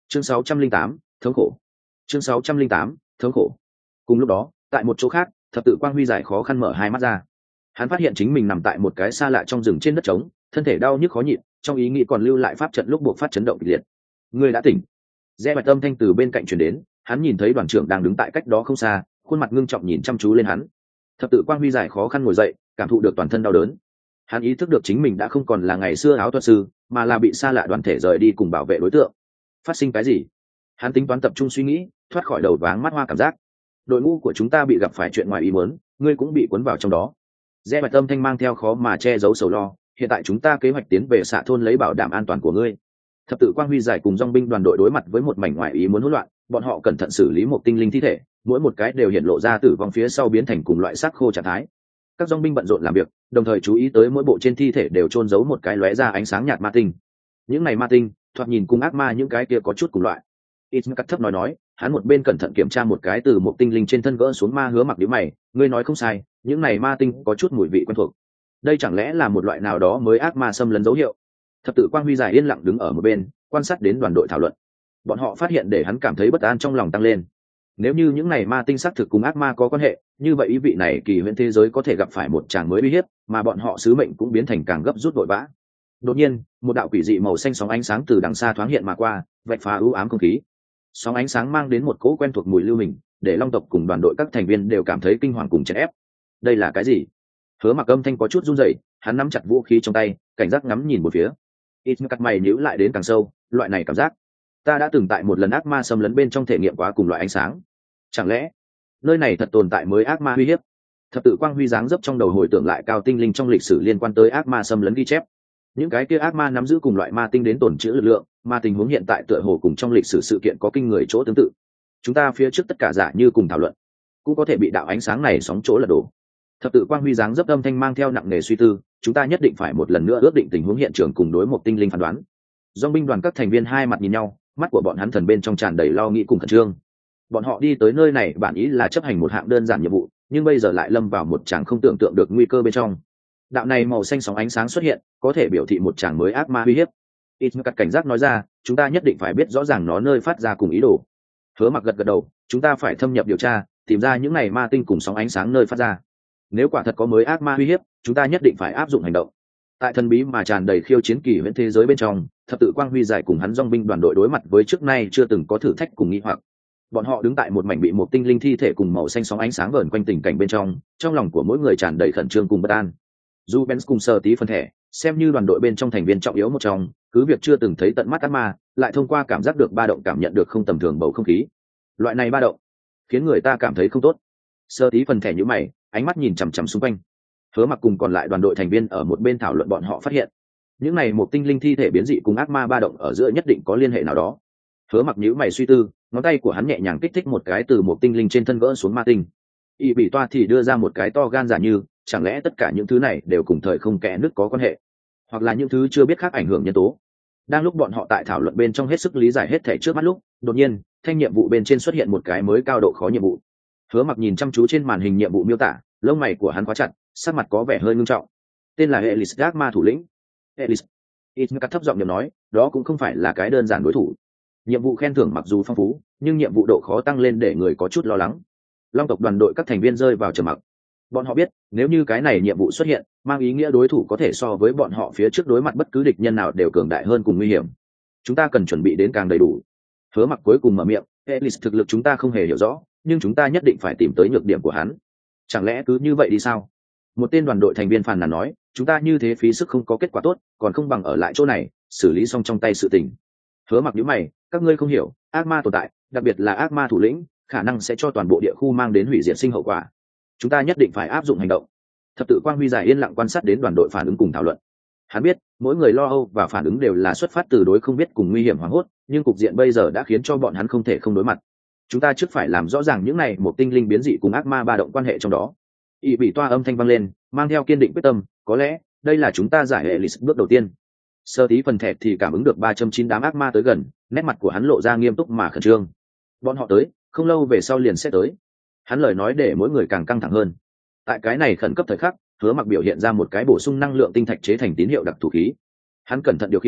chương 608, thống khổ. chương 608, thống khổ. Cùng lúc đó tại một chỗ khác, thập tự quang huy giải khó khăn mở hai mắt ra. Hắn phát hiện chính mình nằm tại một cái xa lạ trong rừng trên đất trống, thân thể đau nhức khó nhịn, trong ý nghĩ còn lưu lại pháp trận lúc buộc phát chấn động kịch liệt. Người đã tỉnh. Rẽ bạch âm thanh từ bên cạnh truyền đến, hắn nhìn thấy đoàn trưởng đang đứng tại cách đó không xa, khuôn mặt ngưng trọng nhìn chăm chú lên hắn. Thập tự quang huy giải khó khăn ngồi dậy, cảm thụ được toàn thân đau đớn. Hắn ý thức được chính mình đã không còn là ngày xưa áo thuật sư, mà là bị xa lạ đoàn thể rời đi cùng bảo vệ đối tượng. Phát sinh cái gì? Hắn tính toán tập trung suy nghĩ, thoát khỏi đầu váng mắt hoa cảm giác. Đội ngũ của chúng ta bị gặp phải chuyện ngoài ý muốn, ngươi cũng bị cuốn vào trong đó. Rẽ bạch tâm thanh mang theo khó mà che giấu sầu lo. Hiện tại chúng ta kế hoạch tiến về xạ thôn lấy bảo đảm an toàn của ngươi. Thập tự quang huy giải cùng dòng binh đoàn đội đối mặt với một mảnh ngoại ý muốn hỗn loạn, bọn họ cẩn thận xử lý một tinh linh thi thể, mỗi một cái đều hiện lộ ra tử vong phía sau biến thành cùng loại xác khô trạng thái. Các dòng binh bận rộn làm việc, đồng thời chú ý tới mỗi bộ trên thi thể đều chôn giấu một cái lóe ra ánh sáng nhạt ma tinh. Những này ma tinh thoạt nhìn cùng ác ma những cái kia có chút cùng loại. Ít cắt thấp nói, hắn một bên cẩn thận kiểm tra một cái từ một tinh linh trên thân gỡ xuống ma hứa mặc điếu mày, ngươi nói không sai, những này ma tinh có chút mùi vị quen thuộc. Đây chẳng lẽ là một loại nào đó mới ác ma xâm lấn dấu hiệu? Thập tự quang huy dài yên lặng đứng ở một bên, quan sát đến đoàn đội thảo luận. Bọn họ phát hiện để hắn cảm thấy bất an trong lòng tăng lên. Nếu như những này ma tinh xác thực cùng ác ma có quan hệ, như vậy ý vị này kỳ huyễn thế giới có thể gặp phải một tràng mới uy hiếp, mà bọn họ sứ mệnh cũng biến thành càng gấp rút vội vã. Đột nhiên, một đạo quỷ dị màu xanh sóng ánh sáng từ đằng xa thoáng hiện mà qua, vạch phá u ám không khí. Sóng ánh sáng mang đến một cỗ quen thuộc mùi lưu hình, để Long tộc cùng đoàn đội các thành viên đều cảm thấy kinh hoàng cùng chèn ép. Đây là cái gì? Hứa Mặc âm thanh có chút run rẩy, hắn nắm chặt vũ khí trong tay, cảnh giác ngắm nhìn một phía. Ít cắt mày nhíu lại đến càng sâu, loại này cảm giác, ta đã từng tại một lần ác ma xâm lấn bên trong thể nghiệm quá cùng loại ánh sáng. Chẳng lẽ nơi này thật tồn tại mới ác ma uy hiếp? Thập tự quang huy dáng dấp trong đầu hồi tưởng lại cao tinh linh trong lịch sử liên quan tới ác ma xâm lấn ghi chép. Những cái kia ác ma nắm giữ cùng loại ma tinh đến tổn trữ lực lượng, mà tình huống hiện tại tựa hồ cùng trong lịch sử sự kiện có kinh người chỗ tương tự. Chúng ta phía trước tất cả giả như cùng thảo luận, cũng có thể bị đạo ánh sáng này sóng chỗ lật đổ. Thập tự quang huy dáng dấp âm thanh mang theo nặng nề suy tư, chúng ta nhất định phải một lần nữa ước định tình huống hiện trường cùng đối một tinh linh phán đoán. Dòng binh đoàn các thành viên hai mặt nhìn nhau, mắt của bọn hắn thần bên trong tràn đầy lo nghĩ cùng khẩn trương. Bọn họ đi tới nơi này bản ý là chấp hành một hạng đơn giản nhiệm vụ, nhưng bây giờ lại lâm vào một tràng không tưởng tượng được nguy cơ bên trong. Đạo này màu xanh sóng ánh sáng xuất hiện, có thể biểu thị một tràng mới ác ma uy hiếp. Ít cắt cảnh giác nói ra, chúng ta nhất định phải biết rõ ràng nó nơi phát ra cùng ý đồ. Hứa Mặc gật gật đầu, chúng ta phải thâm nhập điều tra, tìm ra những này ma tinh cùng sóng ánh sáng nơi phát ra. Nếu quả thật có mới ác ma uy hiếp, chúng ta nhất định phải áp dụng hành động. Tại thần bí mà tràn đầy khiêu chiến kỳ huyễn thế giới bên trong, thập tự quang huy giải cùng hắn dòng binh đoàn đội đối mặt với trước nay chưa từng có thử thách cùng nghi hoặc. Bọn họ đứng tại một mảnh bị một tinh linh thi thể cùng màu xanh sóng ánh sáng vờn quanh tình cảnh bên trong lòng của mỗi người tràn đầy khẩn trương cùng bất an. Dù Benz cùng Sơ Tí phân thể, xem như đoàn đội bên trong thành viên trọng yếu một trong, cứ việc chưa từng thấy tận mắt ác ma, lại thông qua cảm giác được ba động cảm nhận được không tầm thường bầu không khí. Loại này ba động khiến người ta cảm thấy không tốt. Sơ Tí phần thể nhíu mày, ánh mắt nhìn chằm chằm xung quanh. Hứa Mặc cùng còn lại đoàn đội thành viên ở một bên thảo luận, bọn họ phát hiện những này một tinh linh thi thể biến dị cùng ác ma ba động ở giữa nhất định có liên hệ nào đó. Hứa Mặc nhíu mày suy tư, ngón tay của hắn nhẹ nhàng kích thích một cái từ một tinh linh trên thân gỡ xuống ma tinh. Y bị toa thì đưa ra một cái to gan giả như, chẳng lẽ tất cả những thứ này đều cùng thời không kẽ nứt có quan hệ, hoặc là những thứ chưa biết khác ảnh hưởng nhân tố. Đang lúc bọn họ tại thảo luận bên trong hết sức lý giải hết thảy trước mắt lúc, đột nhiên thanh nhiệm vụ bên trên xuất hiện một cái mới cao độ khó nhiệm vụ. Hứa Mặc nhìn chăm chú trên màn hình nhiệm vụ miêu tả, lông mày của hắn khóa chặt, sắc mặt có vẻ hơi ngưng trọng. Tên là Elis, ác ma thủ lĩnh. Elis. Ít thấp giọng nhầm nói, đó cũng không phải là cái đơn giản đối thủ. Nhiệm vụ khen thưởng mặc dù phong phú, nhưng nhiệm vụ độ khó tăng lên để người có chút lo lắng. Long tộc đoàn đội các thành viên rơi vào trầm mặc. Bọn họ biết, nếu như cái này nhiệm vụ xuất hiện, mang ý nghĩa đối thủ có thể so với bọn họ phía trước đối mặt bất cứ địch nhân nào đều cường đại hơn cùng nguy hiểm. Chúng ta cần chuẩn bị đến càng đầy đủ. Hứa Mặc cuối cùng mở miệng, Elis thực lực chúng ta không hề hiểu rõ, nhưng chúng ta nhất định phải tìm tới nhược điểm của hắn. Chẳng lẽ cứ như vậy đi sao? Một tên đoàn đội thành viên phàn nàn nói, chúng ta như thế phí sức không có kết quả tốt, còn không bằng ở lại chỗ này, xử lý xong trong tay sự tình. Hứa Mặc nhíu mày, các ngươi không hiểu, ác ma tồn tại, đặc biệt là ác ma thủ lĩnh, khả năng sẽ cho toàn bộ địa khu mang đến hủy diệt sinh hậu quả. Chúng ta nhất định phải áp dụng hành động. Thập tự quang huy giải yên lặng quan sát đến đoàn đội phản ứng cùng thảo luận. Hắn biết, mỗi người lo âu và phản ứng đều là xuất phát từ đối không biết cùng nguy hiểm hoảng hốt, nhưng cục diện bây giờ đã khiến cho bọn hắn không thể không đối mặt. Chúng ta trước phải làm rõ ràng những này một tinh linh biến dị cùng ác ma ba động quan hệ trong đó. Y bị toa âm thanh vang lên, mang theo kiên định quyết tâm, có lẽ đây là chúng ta giải hệ lịch bước đầu tiên. Sơ Tí phần thẹt thì cảm ứng được 3.9 đám ác ma tới gần, nét mặt của hắn lộ ra nghiêm túc mà khẩn trương. Bọn họ tới, không lâu về sau liền sẽ tới. Hắn lời nói để mỗi người càng căng thẳng hơn. Tại cái này khẩn cấp thời khắc, Hứa Mặc biểu hiện ra một cái bổ sung năng lượng tinh thạch chế thành tín hiệu đặc thù khí. Hắn cẩn thận điều khiển,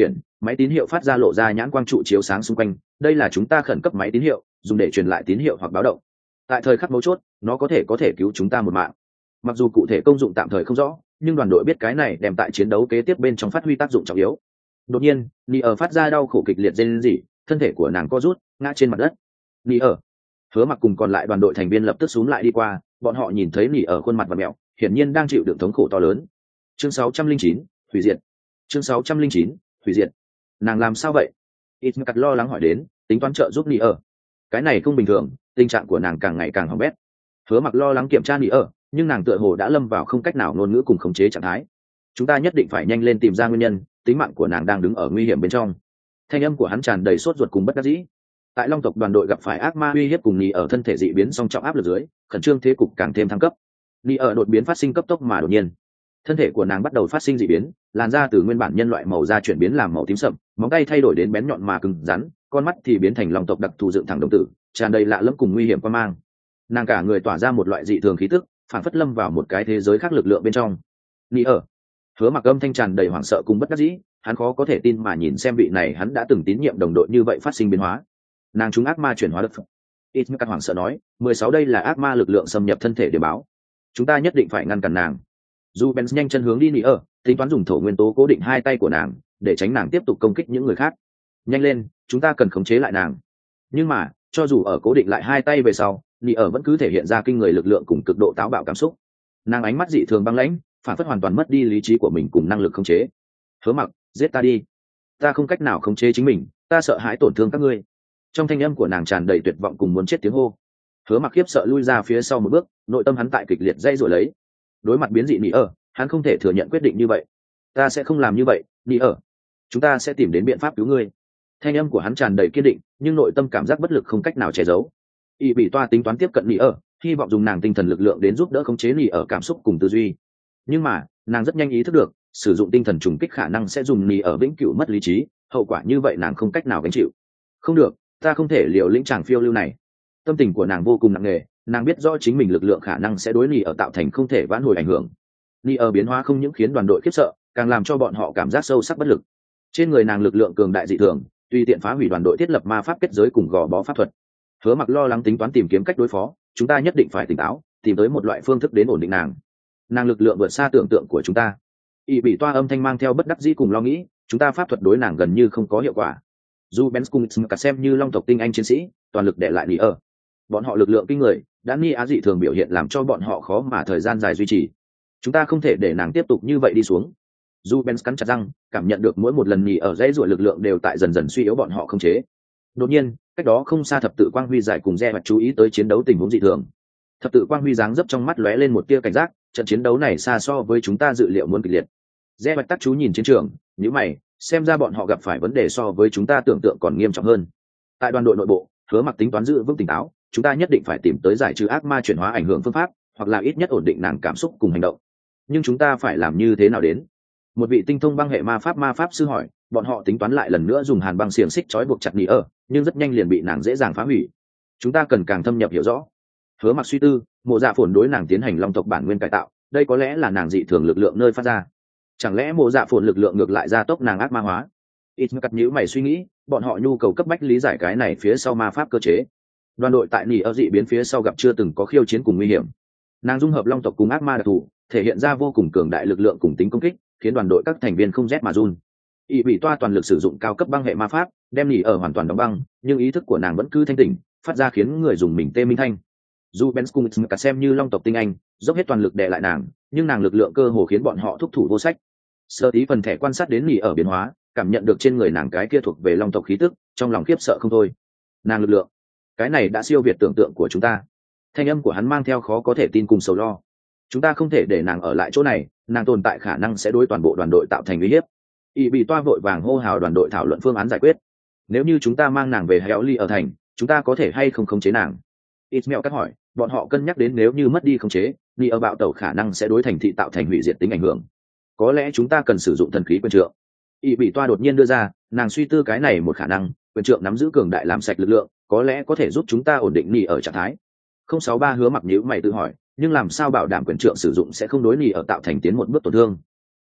Máy tín hiệu phát ra lộ ra nhãn quang trụ chiếu sáng xung quanh, đây là chúng ta khẩn cấp máy tín hiệu, dùng để truyền lại tín hiệu hoặc báo động. Tại thời khắc mấu chốt, nó có thể cứu chúng ta một mạng. Mặc dù cụ thể công dụng tạm thời không rõ, nhưng đoàn đội biết cái này đem tại chiến đấu kế tiếp bên trong phát huy tác dụng trọng yếu. Đột nhiên, Nỉ ở phát ra đau khổ kịch liệt rên rỉ, thân thể của nàng co rút, ngã trên mặt đất. Nỉ ở, Hứa Mặc cùng còn lại đoàn đội thành viên lập tức xúm lại đi qua, bọn họ nhìn thấy Nỉ ở khuôn mặt và mẹo, hiển nhiên đang chịu đựng thống khổ to lớn. Chương 609, hủy diệt. Chương 609, hủy diệt. Nàng làm sao vậy? Ít cắt lo lắng hỏi đến, tính toán trợ giúp Nỉ ở. Cái này không bình thường, tình trạng của nàng càng ngày càng hỏng bét. Hứa Mặc lo lắng kiểm tra Nỉ ở, nhưng nàng tựa hồ đã lâm vào không cách nào ngôn ngữ cùng khống chế trạng thái. Chúng ta nhất định phải nhanh lên tìm ra nguyên nhân, tính mạng của nàng đang đứng ở nguy hiểm bên trong. Thanh âm của hắn tràn đầy sốt ruột cùng bất đắc dĩ. Tại Long tộc đoàn đội gặp phải ác ma uy hiếp cùng Nỉ ở thân thể dị biến song trọng áp lực dưới, khẩn trương thế cục càng thêm thăng cấp. Nỉ ở đột biến phát sinh cấp tốc mà đột nhiên, thân thể của nàng bắt đầu phát sinh dị biến, làn da từ nguyên bản nhân loại màu da chuyển biến làm màu tím sậm, móng tay thay đổi đến bén nhọn mà cứng rắn, con mắt thì biến thành Long tộc đặc thù dựng thẳng đồng tử, tràn đầy lạ lẫm cùng nguy hiểm quan mang. Nàng cả người tỏa ra một loại dị thường khí tức, phản phất lâm vào một cái thế giới khác lực lượng bên trong. Nỉ ở, Hứa Mặc âm thanh tràn đầy hoảng sợ cùng bất đắc dĩ, hắn khó có thể tin mà nhìn xem vị này hắn đã từng tín nhiệm đồng đội như vậy phát sinh biến hóa. Nàng chúng ác ma chuyển hóa được. Ít các hoảng sợ nói, 16 đây là ác ma lực lượng xâm nhập thân thể để báo. Chúng ta nhất định phải ngăn cản nàng. Dù Benz nhanh chân hướng đi Nỉ ở, tính toán dùng thổ nguyên tố cố định hai tay của nàng, để tránh nàng tiếp tục công kích những người khác. Nhanh lên, chúng ta cần khống chế lại nàng. Nhưng mà, cho dù ở cố định lại hai tay về sau, Nỉ ở vẫn cứ thể hiện ra kinh người lực lượng cùng cực độ táo bạo cảm xúc. Nàng ánh mắt dị thường băng lãnh, phản phất hoàn toàn mất đi lý trí của mình cùng năng lực khống chế. Hứa Mặc, giết ta đi. Ta không cách nào khống chế chính mình, ta sợ hãi tổn thương các ngươi. Trong thanh âm của nàng tràn đầy tuyệt vọng cùng muốn chết tiếng hô. Hứa Mặc khiếp sợ lui ra phía sau một bước, nội tâm hắn tại kịch liệt dây rồi lấy. Đối mặt biến dị Nỉ ở, hắn không thể thừa nhận quyết định như vậy. Ta sẽ không làm như vậy, Nỉ ở. Chúng ta sẽ tìm đến biện pháp cứu ngươi. Thanh âm của hắn tràn đầy kiên định, nhưng nội tâm cảm giác bất lực không cách nào che giấu. Y bị toa tính toán tiếp cận Nỉ ở, hy vọng dùng nàng tinh thần lực lượng đến giúp đỡ khống chế Nỉ ở cảm xúc cùng tư duy. Nhưng mà, nàng rất nhanh ý thức được, sử dụng tinh thần trùng kích khả năng sẽ dùng Nỉ ở vĩnh cửu mất lý trí, hậu quả như vậy nàng không cách nào gánh chịu. Không được, ta không thể liều lĩnh chàng phiêu lưu này. Tâm tình của nàng vô cùng nặng nề, nàng biết rõ chính mình lực lượng khả năng sẽ đối Nỉ ở tạo thành không thể vãn hồi ảnh hưởng. Nỉ ở biến hóa không những khiến đoàn đội khiếp sợ, càng làm cho bọn họ cảm giác sâu sắc bất lực. Trên người nàng lực lượng cường đại dị thường, tùy tiện phá hủy đoàn đội thiết lập ma pháp kết giới cùng gò bó pháp thuật. Hứa Mặc lo lắng tính toán tìm kiếm cách đối phó, chúng ta nhất định phải tỉnh táo, tìm tới một loại phương thức đến ổn định nàng. Nàng lực lượng vượt xa tưởng tượng của chúng ta. Y bị toa âm thanh mang theo bất đắc dĩ cùng lo nghĩ, chúng ta pháp thuật đối nàng gần như không có hiệu quả. Dù Benz cùng cả xem như Long tộc tinh anh chiến sĩ, toàn lực để lại Nỉ ở. Bọn họ lực lượng kinh người, đã Nỉ á dị thường biểu hiện làm cho bọn họ khó mà thời gian dài duy trì. Chúng ta không thể để nàng tiếp tục như vậy đi xuống. Dù Benz cắn chặt răng, cảm nhận được mỗi một lần Nỉ ở dãy ruột lực lượng đều tại dần dần suy yếu bọn họ không chế. Đột nhiên, cách đó không xa thập tự quang huy giải cùng Re mặt chú ý tới chiến đấu tình huống dị thường. Thập tự quang huy dáng dấp trong mắt lóe lên một tia cảnh giác, trận chiến đấu này xa so với chúng ta dự liệu muốn kịch liệt. Re mặt tắc chú nhìn chiến trường, nhíu mày, xem ra bọn họ gặp phải vấn đề so với chúng ta tưởng tượng còn nghiêm trọng hơn. Tại đoàn đội nội bộ, Hứa Mặc tính toán giữ vững tỉnh táo, chúng ta nhất định phải tìm tới giải trừ ác ma chuyển hóa ảnh hưởng phương pháp, hoặc là ít nhất ổn định nàng cảm xúc cùng hành động. Nhưng chúng ta phải làm như thế nào đến? Một vị tinh thông băng hệ ma pháp sư hỏi. Bọn họ tính toán lại lần nữa dùng hàn băng xiềng xích trói buộc chặt Nỉ ở, nhưng rất nhanh liền bị nàng dễ dàng phá hủy. Chúng ta cần càng thâm nhập hiểu rõ. Hứa Mặc suy tư, Mộ Dạ Phồn đối nàng tiến hành Long tộc bản nguyên cải tạo, đây có lẽ là nàng dị thường lực lượng nơi phát ra. Chẳng lẽ Mộ Dạ Phồn lực lượng ngược lại gia tốc nàng ác ma hóa? Ít cắt nhíu mày suy nghĩ, bọn họ nhu cầu cấp bách lý giải cái này phía sau ma pháp cơ chế. Đoàn đội tại Nỉ ở dị biến phía sau gặp chưa từng có khiêu chiến cùng nguy hiểm. Nàng dung hợp Long tộc cùng ác ma đặc thù, thể hiện ra vô cùng cường đại lực lượng cùng tính công kích, khiến đoàn đội các thành viên không rét mà run. Y bị toa toàn lực sử dụng cao cấp băng hệ ma pháp, đem Nỉ ở hoàn toàn đóng băng, nhưng ý thức của nàng vẫn cứ thanh tỉnh, phát ra khiến người dùng mình tê minh thanh. Dù Benz cùng cả xem như Long tộc tinh anh, dốc hết toàn lực đè lại nàng, nhưng nàng lực lượng cơ hồ khiến bọn họ thúc thủ vô sách. Sơ tí phần thẻ quan sát đến Nỉ ở biến hóa, cảm nhận được trên người nàng cái kia thuộc về Long tộc khí tức, trong lòng khiếp sợ không thôi. Nàng lực lượng, cái này đã siêu việt tưởng tượng của chúng ta. Thanh âm của hắn mang theo khó có thể tin cùng sầu lo. Chúng ta không thể để nàng ở lại chỗ này, nàng tồn tại khả năng sẽ đối toàn bộ đoàn đội tạo thành uy hiếp. Y bị toa vội vàng hô hào đoàn đội thảo luận phương án giải quyết. Nếu như chúng ta mang nàng về Héo Ly ở thành, chúng ta có thể hay không khống chế nàng? Ít mẹo cắt hỏi, bọn họ cân nhắc đến nếu như mất đi khống chế, Nỉ ở bạo tẩu khả năng sẽ đối thành thị tạo thành hủy diệt tính ảnh hưởng. Có lẽ chúng ta cần sử dụng thần khí quyền trượng. Y bị toa đột nhiên đưa ra, nàng suy tư cái này một khả năng, quyền trượng nắm giữ cường đại làm sạch lực lượng, có lẽ có thể giúp chúng ta ổn định Nỉ ở trạng thái. 063 Hứa Mặc nhíu mày tự hỏi, nhưng làm sao bảo đảm quyền trượng sử dụng sẽ không đối Nỉ ở tạo thành tiến một bước tổn thương?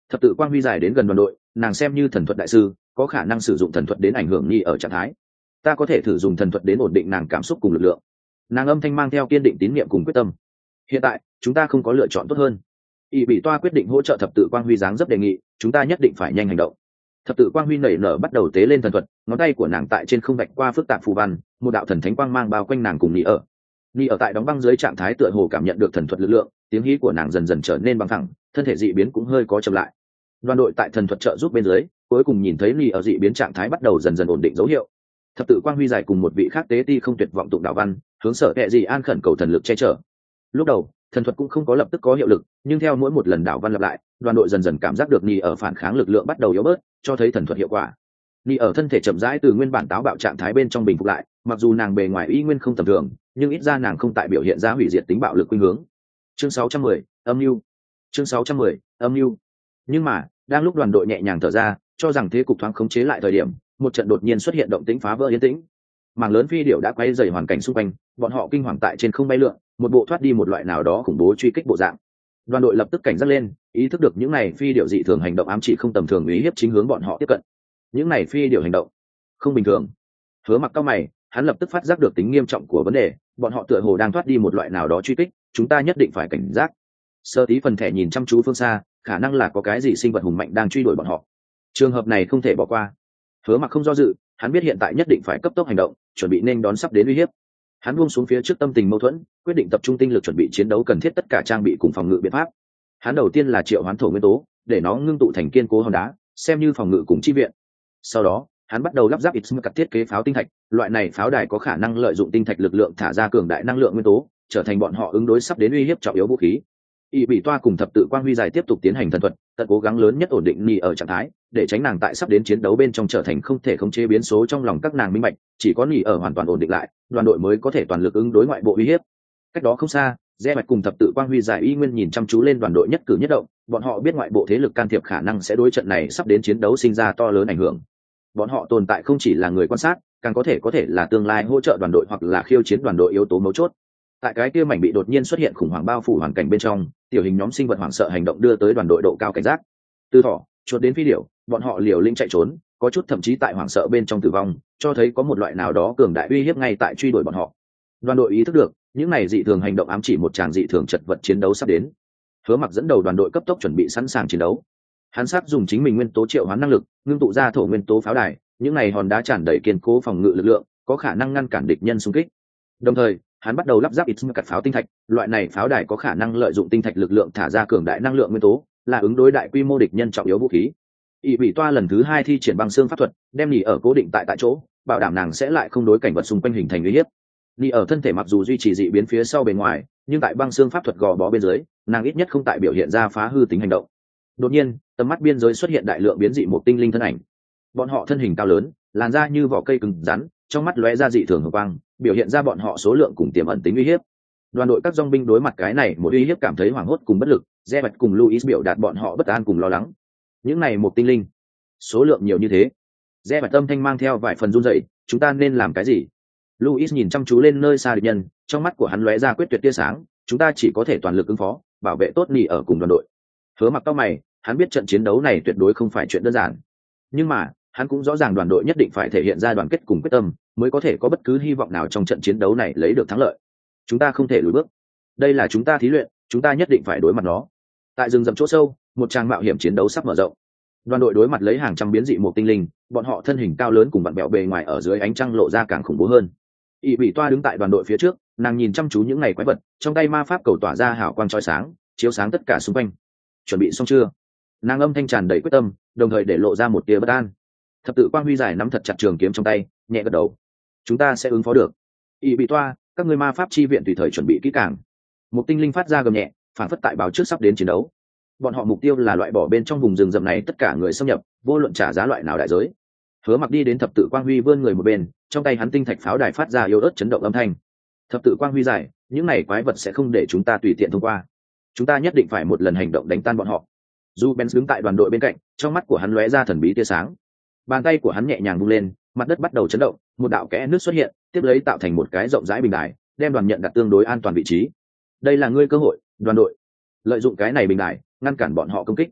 Thập tự quang huy dài đến gần đoàn đội, nàng xem như thần thuật đại sư, có khả năng sử dụng thần thuật đến ảnh hưởng Nhi ở trạng thái. Ta có thể thử dùng thần thuật đến ổn định nàng cảm xúc cùng lực lượng. Nàng âm thanh mang theo kiên định tín nhiệm cùng quyết tâm. Hiện tại chúng ta không có lựa chọn tốt hơn. Y bị toa quyết định hỗ trợ thập tự quang huy dáng dấp đề nghị, chúng ta nhất định phải nhanh hành động. Thập tự quang huy nảy nở bắt đầu tế lên thần thuật, ngón tay của nàng tại trên không vạch qua phức tạp phù văn, một đạo thần thánh quang mang bao quanh nàng cùng Nhi ở tại đóng băng dưới trạng thái tựa hồ cảm nhận được thần thuật lực lượng, tiếng hí của nàng dần dần trở nên bằng thẳng, thân thể dị biến cũng hơi có chậm lại. Đoàn đội tại thần thuật trợ giúp bên dưới, cuối cùng nhìn thấy Nhi ở dị biến trạng thái bắt đầu dần dần ổn định dấu hiệu. Thập tự quang huy giải cùng một vị khác tế ti không tuyệt vọng tụng đạo văn, hướng Sở Kệ Dị An khẩn cầu thần lực che chở. Lúc đầu thần thuật cũng không có lập tức có hiệu lực, nhưng theo mỗi một lần đạo văn lặp lại, đoàn đội dần dần cảm giác được Nhi ở phản kháng lực lượng bắt đầu yếu bớt, cho thấy thần thuật hiệu quả. Nhi ở thân thể chậm rãi từ nguyên bản táo bạo trạng thái bên trong bình phục lại, mặc dù nàng bề ngoài y nguyên không tầm thường, nhưng ít ra nàng không tại biểu hiện ra hủy diệt tính bạo lực khuynh hướng. Chương 610, âm mưu. Chương 610, âm mưu. Nhưng mà đang lúc đoàn đội nhẹ nhàng thở ra, cho rằng thế cục thoáng khống chế lại thời điểm, một trận đột nhiên xuất hiện động tĩnh phá vỡ yên tĩnh. Mảng lớn phi điểu đã quay dày hoàn cảnh xung quanh, bọn họ kinh hoàng tại trên không bay lượn, một bộ thoát đi một loại nào đó khủng bố truy kích bộ dạng. Đoàn đội lập tức cảnh giác lên, ý thức được những này phi điểu dị thường hành động ám chỉ không tầm thường, uy hiếp chính hướng bọn họ tiếp cận. Những này phi điểu hành động không bình thường. Hứa Mặc cau mày, hắn lập tức phát giác được tính nghiêm trọng của vấn đề, bọn họ tựa hồ đang thoát đi một loại nào đó truy kích, chúng ta nhất định phải cảnh giác. Sơ Tí phần thẻ nhìn chăm chú phương xa, khả năng là có cái gì sinh vật hùng mạnh đang truy đuổi bọn họ. Trường hợp này không thể bỏ qua. Hứa Mặc không do dự, hắn biết hiện tại nhất định phải cấp tốc hành động, chuẩn bị nên đón sắp đến uy hiếp. Hắn buông xuống phía trước tâm tình mâu thuẫn, quyết định tập trung tinh lực chuẩn bị chiến đấu cần thiết tất cả trang bị cùng phòng ngự biện pháp. Hắn đầu tiên là triệu hoán thổ nguyên tố, để nó ngưng tụ thành kiên cố hòn đá, xem như phòng ngự cùng chi viện. Sau đó, hắn bắt đầu lắp ráp cắt thiết kế pháo tinh thạch, loại này pháo đài có khả năng lợi dụng tinh thạch lực lượng thả ra cường đại năng lượng nguyên tố, trở thành bọn họ ứng đối sắp đến uy hiếp trọng yếu vũ khí. Y bị toa cùng thập tự quang huy dài tiếp tục tiến hành thần thuật, tận cố gắng lớn nhất ổn định Nhi ở trạng thái, để tránh nàng tại sắp đến chiến đấu bên trong trở thành không thể khống chế biến số trong lòng các nàng minh bạch, chỉ có Nhi ở hoàn toàn ổn định lại, đoàn đội mới có thể toàn lực ứng đối ngoại bộ uy hiếp. Cách đó không xa, Rẽ Bạch cùng thập tự quang huy dài y nguyên nhìn chăm chú lên đoàn đội nhất cử nhất động, bọn họ biết ngoại bộ thế lực can thiệp khả năng sẽ đối trận này sắp đến chiến đấu sinh ra to lớn ảnh hưởng. Bọn họ tồn tại không chỉ là người quan sát, càng có thể là tương lai hỗ trợ đoàn đội hoặc là khiêu chiến đoàn đội yếu tố mấu chốt. Tại cái kia mảnh bị đột nhiên xuất hiện khủng hoảng bao phủ hoàn cảnh bên trong, tiểu hình nhóm sinh vật hoảng sợ hành động đưa tới đoàn đội độ cao cảnh giác. Từ thỏ, chuột đến phi điểu, bọn họ liều lĩnh chạy trốn, có chút thậm chí tại hoảng sợ bên trong tử vong, cho thấy có một loại nào đó cường đại uy hiếp ngay tại truy đuổi bọn họ. Đoàn đội ý thức được, những này dị thường hành động ám chỉ một tràng dị thường chật vật chiến đấu sắp đến. Hứa Mặc dẫn đầu đoàn đội cấp tốc chuẩn bị sẵn sàng chiến đấu. Hắn sắp dùng chính mình nguyên tố triệu hoán năng lực, ngưng tụ ra thổ nguyên tố pháo đài, những này hòn đá tràn đầy kiên cố phòng ngự lực lượng, có khả năng ngăn cản địch nhân xung kích. Đồng thời, hắn bắt đầu lắp ráp cắt pháo tinh thạch, loại này pháo đài có khả năng lợi dụng tinh thạch lực lượng thả ra cường đại năng lượng nguyên tố, là ứng đối đại quy mô địch nhân trọng yếu vũ khí. Y bị toa lần thứ 2 thi triển băng xương pháp thuật, đem Nhi ở cố định tại chỗ, bảo đảm nàng sẽ lại không đối cảnh vật xung quanh hình thành uy hiếp. Nhi ở thân thể mặc dù duy trì dị biến phía sau bề ngoài, nhưng tại băng xương pháp thuật gò bó bên dưới, nàng ít nhất không tại biểu hiện ra phá hư tính hành động. Đột nhiên, tầm mắt biên giới xuất hiện đại lượng biến dị một tinh linh thân ảnh. Bọn họ thân hình cao lớn, làn da như vỏ cây cứng rắn, trong mắt lóe ra dị thường hồng quang, biểu hiện ra bọn họ số lượng cùng tiềm ẩn tính uy hiếp. Đoàn đội các dòng binh đối mặt cái này một uy hiếp cảm thấy hoảng hốt cùng bất lực, Rẽ Bạch cùng Luis biểu đạt bọn họ bất an cùng lo lắng. Những này một tinh linh, số lượng nhiều như thế. Rẽ Bạch âm thanh mang theo vài phần run rẩy, chúng ta nên làm cái gì? Luis nhìn chăm chú lên nơi xa địch nhân, trong mắt của hắn lóe ra quyết tuyệt tia sáng, chúng ta chỉ có thể toàn lực ứng phó, bảo vệ tốt Nhi ở cùng đoàn đội. Hứa Mặc cau mày, hắn biết trận chiến đấu này tuyệt đối không phải chuyện đơn giản. Nhưng mà, hắn cũng rõ ràng đoàn đội nhất định phải thể hiện ra đoàn kết cùng quyết tâm, mới có thể có bất cứ hy vọng nào trong trận chiến đấu này lấy được thắng lợi. Chúng ta không thể lùi bước. Đây là chúng ta thí luyện, chúng ta nhất định phải đối mặt nó. Tại rừng rậm chỗ sâu, một tràng mạo hiểm chiến đấu sắp mở rộng. Đoàn đội đối mặt lấy hàng trăm biến dị một tinh linh, bọn họ thân hình cao lớn cùng vặn bẹo bề ngoài ở dưới ánh trăng lộ ra càng khủng bố hơn. Y bị toa đứng tại đoàn đội phía trước, nàng nhìn chăm chú những ngày quái vật, trong tay ma pháp cầu tỏa ra hào quang chói sáng, chiếu sáng tất cả xung quanh. Chuẩn bị xong chưa? Nàng âm thanh tràn đầy quyết tâm, đồng thời để lộ ra một tia bất an. Thập tự quang huy dài nắm thật chặt trường kiếm trong tay, nhẹ gật đầu. Chúng ta sẽ ứng phó được. Y bị toa, các ngươi ma pháp chi viện tùy thời chuẩn bị kỹ càng. Một tinh linh phát ra gầm nhẹ, phản phất tại báo trước sắp đến chiến đấu. Bọn họ mục tiêu là loại bỏ bên trong vùng rừng rậm này tất cả người xâm nhập, vô luận trả giá loại nào đại giới. Hứa Mặc đi đến thập tự quang huy vươn người một bên, trong tay hắn tinh thạch pháo đài phát ra yếu ớt chấn động âm thanh. Thập tự quang huy dài, những này quái vật sẽ không để chúng ta tùy tiện thông qua. Chúng ta nhất định phải một lần hành động đánh tan bọn họ. Du Ben đứng tại đoàn đội bên cạnh, trong mắt của hắn lóe ra thần bí tia sáng. Bàn tay của hắn nhẹ nhàng vung lên, mặt đất bắt đầu chấn động, một đạo kẽ nước xuất hiện, tiếp lấy tạo thành một cái rộng rãi bình đài, đem đoàn nhận đặt tương đối an toàn vị trí. Đây là ngươi cơ hội, đoàn đội. Lợi dụng cái này bình đài, ngăn cản bọn họ công kích.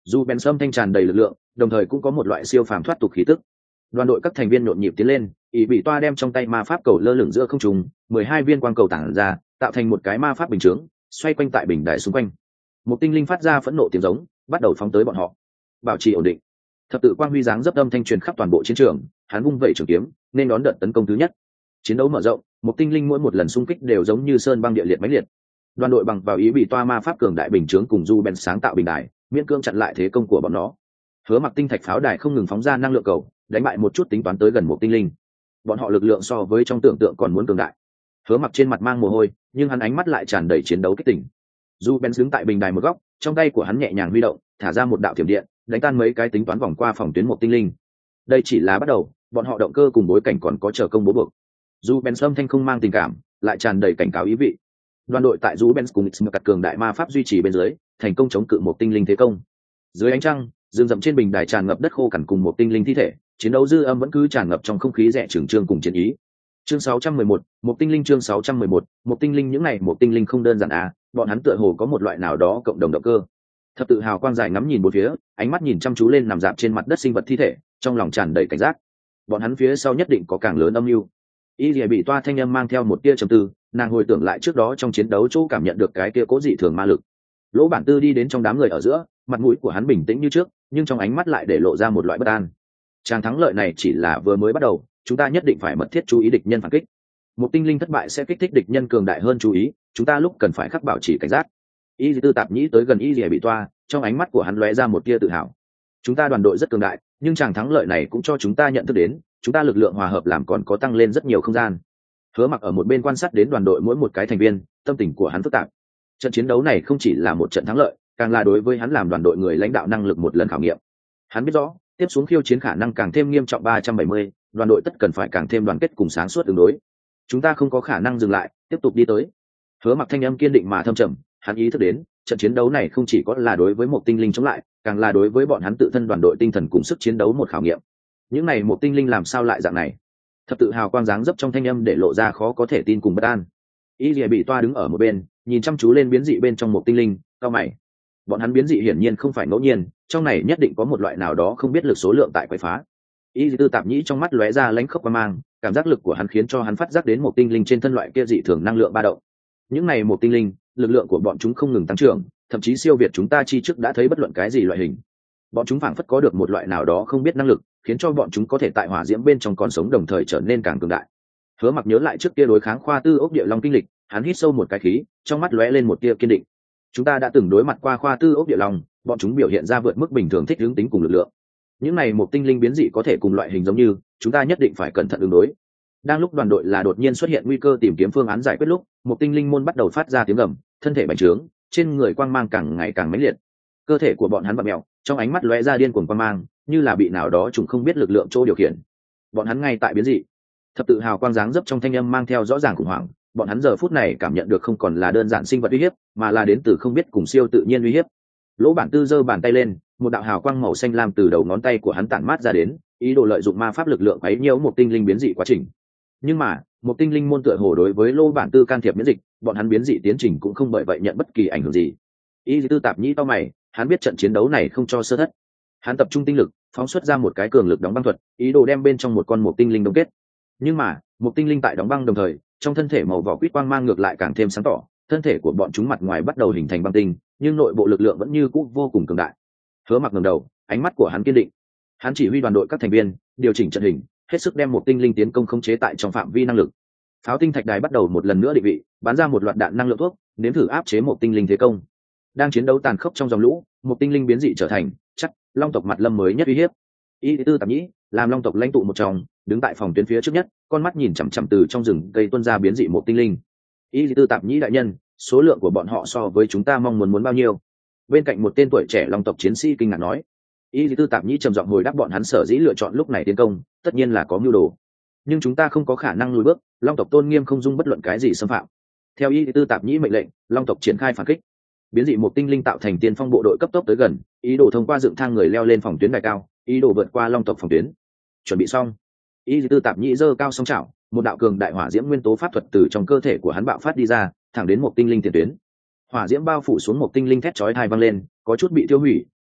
dù bèn sâm thanh tràn đầy lực lượng, đồng thời cũng có một loại siêu phàm thoát tục khí tức. Đoàn đội các thành viên nhộn nhịp tiến lên, ỷ bị toa đem trong tay ma pháp cầu lơ lửng giữa không trung, 12 viên quang cầu tản ra, tạo thành một cái ma pháp bình chướng, xoay quanh tại bình đài xung quanh. Một tinh linh phát ra phẫn nộ tiếng giống, bắt đầu phóng tới bọn họ. Bảo trì ổn định. Thập tự quang huy dáng dấp âm thanh truyền khắp toàn bộ chiến trường, hắn vung vẩy trường kiếm, nên đón đợt tấn công thứ nhất. Chiến đấu mở rộng, một tinh linh mỗi một lần xung kích đều giống như sơn băng địa liệt mãnh liệt. Đoàn đội bằng vào ý bị toa ma pháp cường đại bình chướng cùng du ben sáng tạo bình đài, miễn cưỡng chặn lại thế công của bọn nó. Hứa Mặc tinh thạch pháo đài không ngừng phóng ra năng lượng cầu, đánh bại một chút tính toán tới gần một tinh linh. Bọn họ lực lượng so với trong tưởng tượng còn muốn cường đại. Hứa Mặc trên mặt mang mồ hôi, nhưng hắn ánh mắt lại tràn đầy chiến đấu kích tỉnh. Du ben đứng tại bình đài một góc, trong tay của hắn nhẹ nhàng huy động, thả ra một đạo thiểm điện, đánh tan mấy cái tính toán vòng qua phòng tuyến một tinh linh. Đây chỉ là bắt đầu, bọn họ động cơ cùng bối cảnh còn có chờ công bố buộc. Du Ben âm thanh không mang tình cảm, lại tràn đầy cảnh cáo ý vị. Đoàn đội tại Du Ben cùng cắt cường đại ma pháp duy trì bên dưới, thành công chống cự một tinh linh thế công. Dưới ánh trăng, rừng rậm trên bình đài tràn ngập đất khô cằn cùng một tinh linh thi thể, chiến đấu dư âm vẫn cứ tràn ngập trong không khí rẻ trường trương cùng chiến ý. Chương 611, một tinh linh chương 611, một tinh linh những này một tinh linh không đơn giản à, bọn hắn tựa hồ có một loại nào đó cộng đồng động cơ. Thập tự hào quang dài ngắm nhìn bốn phía, ánh mắt nhìn chăm chú lên nằm rạp trên mặt đất sinh vật thi thể, trong lòng tràn đầy cảnh giác. Bọn hắn phía sau nhất định có càng lớn âm mưu. Y Lìa bị toa thanh âm mang theo một tia trầm tư, nàng hồi tưởng lại trước đó trong chiến đấu chỗ cảm nhận được cái tia cố dị thường ma lực. Lỗ Bản Tư đi đến trong đám người ở giữa, mặt mũi của hắn bình tĩnh như trước, nhưng trong ánh mắt lại để lộ ra một loại bất an. Tràng thắng lợi này chỉ là vừa mới bắt đầu, chúng ta nhất định phải mật thiết chú ý địch nhân phản kích. Một tinh linh thất bại sẽ kích thích địch nhân cường đại hơn chú ý, chúng ta lúc cần phải khắc bảo trì cảnh giác. Y Tư Tạp Nhĩ tới gần Y Lìa bị toa, trong ánh mắt của hắn lóe ra một tia tự hào. Chúng ta đoàn đội rất cường đại, nhưng tràng thắng lợi này cũng cho chúng ta nhận thức đến, chúng ta lực lượng hòa hợp làm còn có tăng lên rất nhiều không gian. Hứa Mặc ở một bên quan sát đến đoàn đội mỗi một cái thành viên, tâm tình của hắn phức tạp. Trận chiến đấu này không chỉ là một trận thắng lợi, càng là đối với hắn làm đoàn đội người lãnh đạo năng lực một lần khảo nghiệm. Hắn biết rõ, tiếp xuống khiêu chiến khả năng càng thêm nghiêm trọng 370, đoàn đội tất cần phải càng thêm đoàn kết cùng sáng suốt ứng đối. Chúng ta không có khả năng dừng lại, tiếp tục đi tới. Hứa Mặc thanh âm kiên định mà thâm trầm, hắn ý thức đến, trận chiến đấu này không chỉ có là đối với một tinh linh chống lại, càng là đối với bọn hắn tự thân đoàn đội tinh thần cùng sức chiến đấu một khảo nghiệm. Những này một tinh linh làm sao lại dạng này? Thập tự hào quang dáng dấp trong thanh âm để lộ ra khó có thể tin cùng bất an. Y Lìa bị toa đứng ở một bên, nhìn chăm chú lên biến dị bên trong một tinh linh, cau mày. Bọn hắn biến dị hiển nhiên không phải ngẫu nhiên, trong này nhất định có một loại nào đó không biết lực số lượng tại quậy phá. Y Tư Tạp Nhĩ trong mắt lóe ra lánh khốc quang mang, cảm giác lực của hắn khiến cho hắn phát giác đến một tinh linh trên thân loại kia dị thường năng lượng ba động. Những này một tinh linh, lực lượng của bọn chúng không ngừng tăng trưởng, thậm chí siêu việt chúng ta chi trước đã thấy bất luận cái gì loại hình. Bọn chúng phảng phất có được một loại nào đó không biết năng lực, khiến cho bọn chúng có thể tại hỏa diễm bên trong còn sống đồng thời trở nên càng cường đại. Hứa Mặc nhớ lại trước kia đối kháng khoa tư ốc địa long kinh lịch, hắn hít sâu một cái khí, trong mắt lóe lên một tia kiên định. Chúng ta đã từng đối mặt qua khoa tư ốc địa long, bọn chúng biểu hiện ra vượt mức bình thường thích ứng tính cùng lực lượng. Những này một tinh linh biến dị có thể cùng loại hình giống như, chúng ta nhất định phải cẩn thận ứng đối. Đang lúc đoàn đội là đột nhiên xuất hiện nguy cơ tìm kiếm phương án giải quyết lúc, một tinh linh môn bắt đầu phát ra tiếng gầm, thân thể bành trướng, trên người quang mang càng ngày càng mãnh liệt. Cơ thể của bọn hắn vặn mèo, trong ánh mắt lóe ra điên cuồng quang mang, như là bị nào đó trùng không biết lực lượng chỗ điều khiển. Bọn hắn ngay tại biến dị. Thập tự hào quang dáng dấp trong thanh âm mang theo rõ ràng khủng hoảng, bọn hắn giờ phút này cảm nhận được không còn là đơn giản sinh vật uy hiếp, mà là đến từ không biết cùng siêu tự nhiên uy hiếp. Lỗ Bản Tư giơ bàn tay lên, một đạo hào quang màu xanh lam từ đầu ngón tay của hắn tản mát ra đến, ý đồ lợi dụng ma pháp lực lượng quấy nhiễu một tinh linh biến dị quá trình. Nhưng mà, một tinh linh môn tựa hồ đối với Lỗ Bản Tư can thiệp miễn dịch, bọn hắn biến dị tiến trình cũng không bởi vậy nhận bất kỳ ảnh hưởng gì. Y Tư Tạp Nhĩ to mày, hắn biết trận chiến đấu này không cho sơ thất. Hắn tập trung tinh lực, phóng xuất ra một cái cường lực đóng băng thuật, ý đồ đem bên trong một con một tinh linh đông kết. Nhưng mà, một tinh linh tại đóng băng đồng thời, trong thân thể màu vỏ quýt quang mang ngược lại càng thêm sáng tỏ, thân thể của bọn chúng mặt ngoài bắt đầu hình thành băng tinh, nhưng nội bộ lực lượng vẫn như cũ vô cùng cường đại. Hứa Mặc ngẩng đầu, ánh mắt của hắn kiên định. Hắn chỉ huy đoàn đội các thành viên điều chỉnh trận hình, hết sức đem một tinh linh tiến công khống chế tại trong phạm vi năng lực. Pháo tinh thạch đài bắt đầu một lần nữa định vị, bắn ra một loạt đạn năng lượng thuốc, nếm thử áp chế một tinh linh thế công. Đang chiến đấu tàn khốc trong dòng lũ, một tinh linh biến dị trở thành chắc long tộc mặt lâm mới nhất uy hiếp. Y Tư Tạp Nhĩ làm long tộc lãnh tụ một trong, đứng tại phòng tuyến phía trước nhất, con mắt nhìn chằm chằm từ trong rừng cây tuôn ra biến dị một tinh linh. Y Tư Tạp Nhĩ đại nhân, số lượng của bọn họ so với chúng ta mong muốn bao nhiêu? Bên cạnh một tên tuổi trẻ long tộc chiến sĩ kinh ngạc nói. Y Tư Tạp Nhĩ trầm giọng hồi đáp bọn hắn sở dĩ lựa chọn lúc này tiến công, tất nhiên là có mưu đồ. Nhưng chúng ta không có khả năng lùi bước, long tộc tôn nghiêm không dung bất luận cái gì xâm phạm. Theo Y Tư Tạp Nhĩ mệnh lệnh, long tộc triển khai phản kích. Biến dị một tinh linh tạo thành tiên phong bộ đội cấp tốc tới gần, ý đồ thông qua dựng thang người leo lên phòng tuyến đài cao, ý đồ vượt qua long tộc phòng tuyến. Chuẩn bị xong, Y Tư Tạp Nhĩ giơ cao song chảo, một đạo cường đại hỏa diễm nguyên tố pháp thuật từ trong cơ thể của hắn bạo phát đi ra, thẳng đến một tinh linh tiền tuyến. Hỏa diễm bao phủ xuống một tinh linh thét chói tai vang lên, có chút bị tiêu hủy,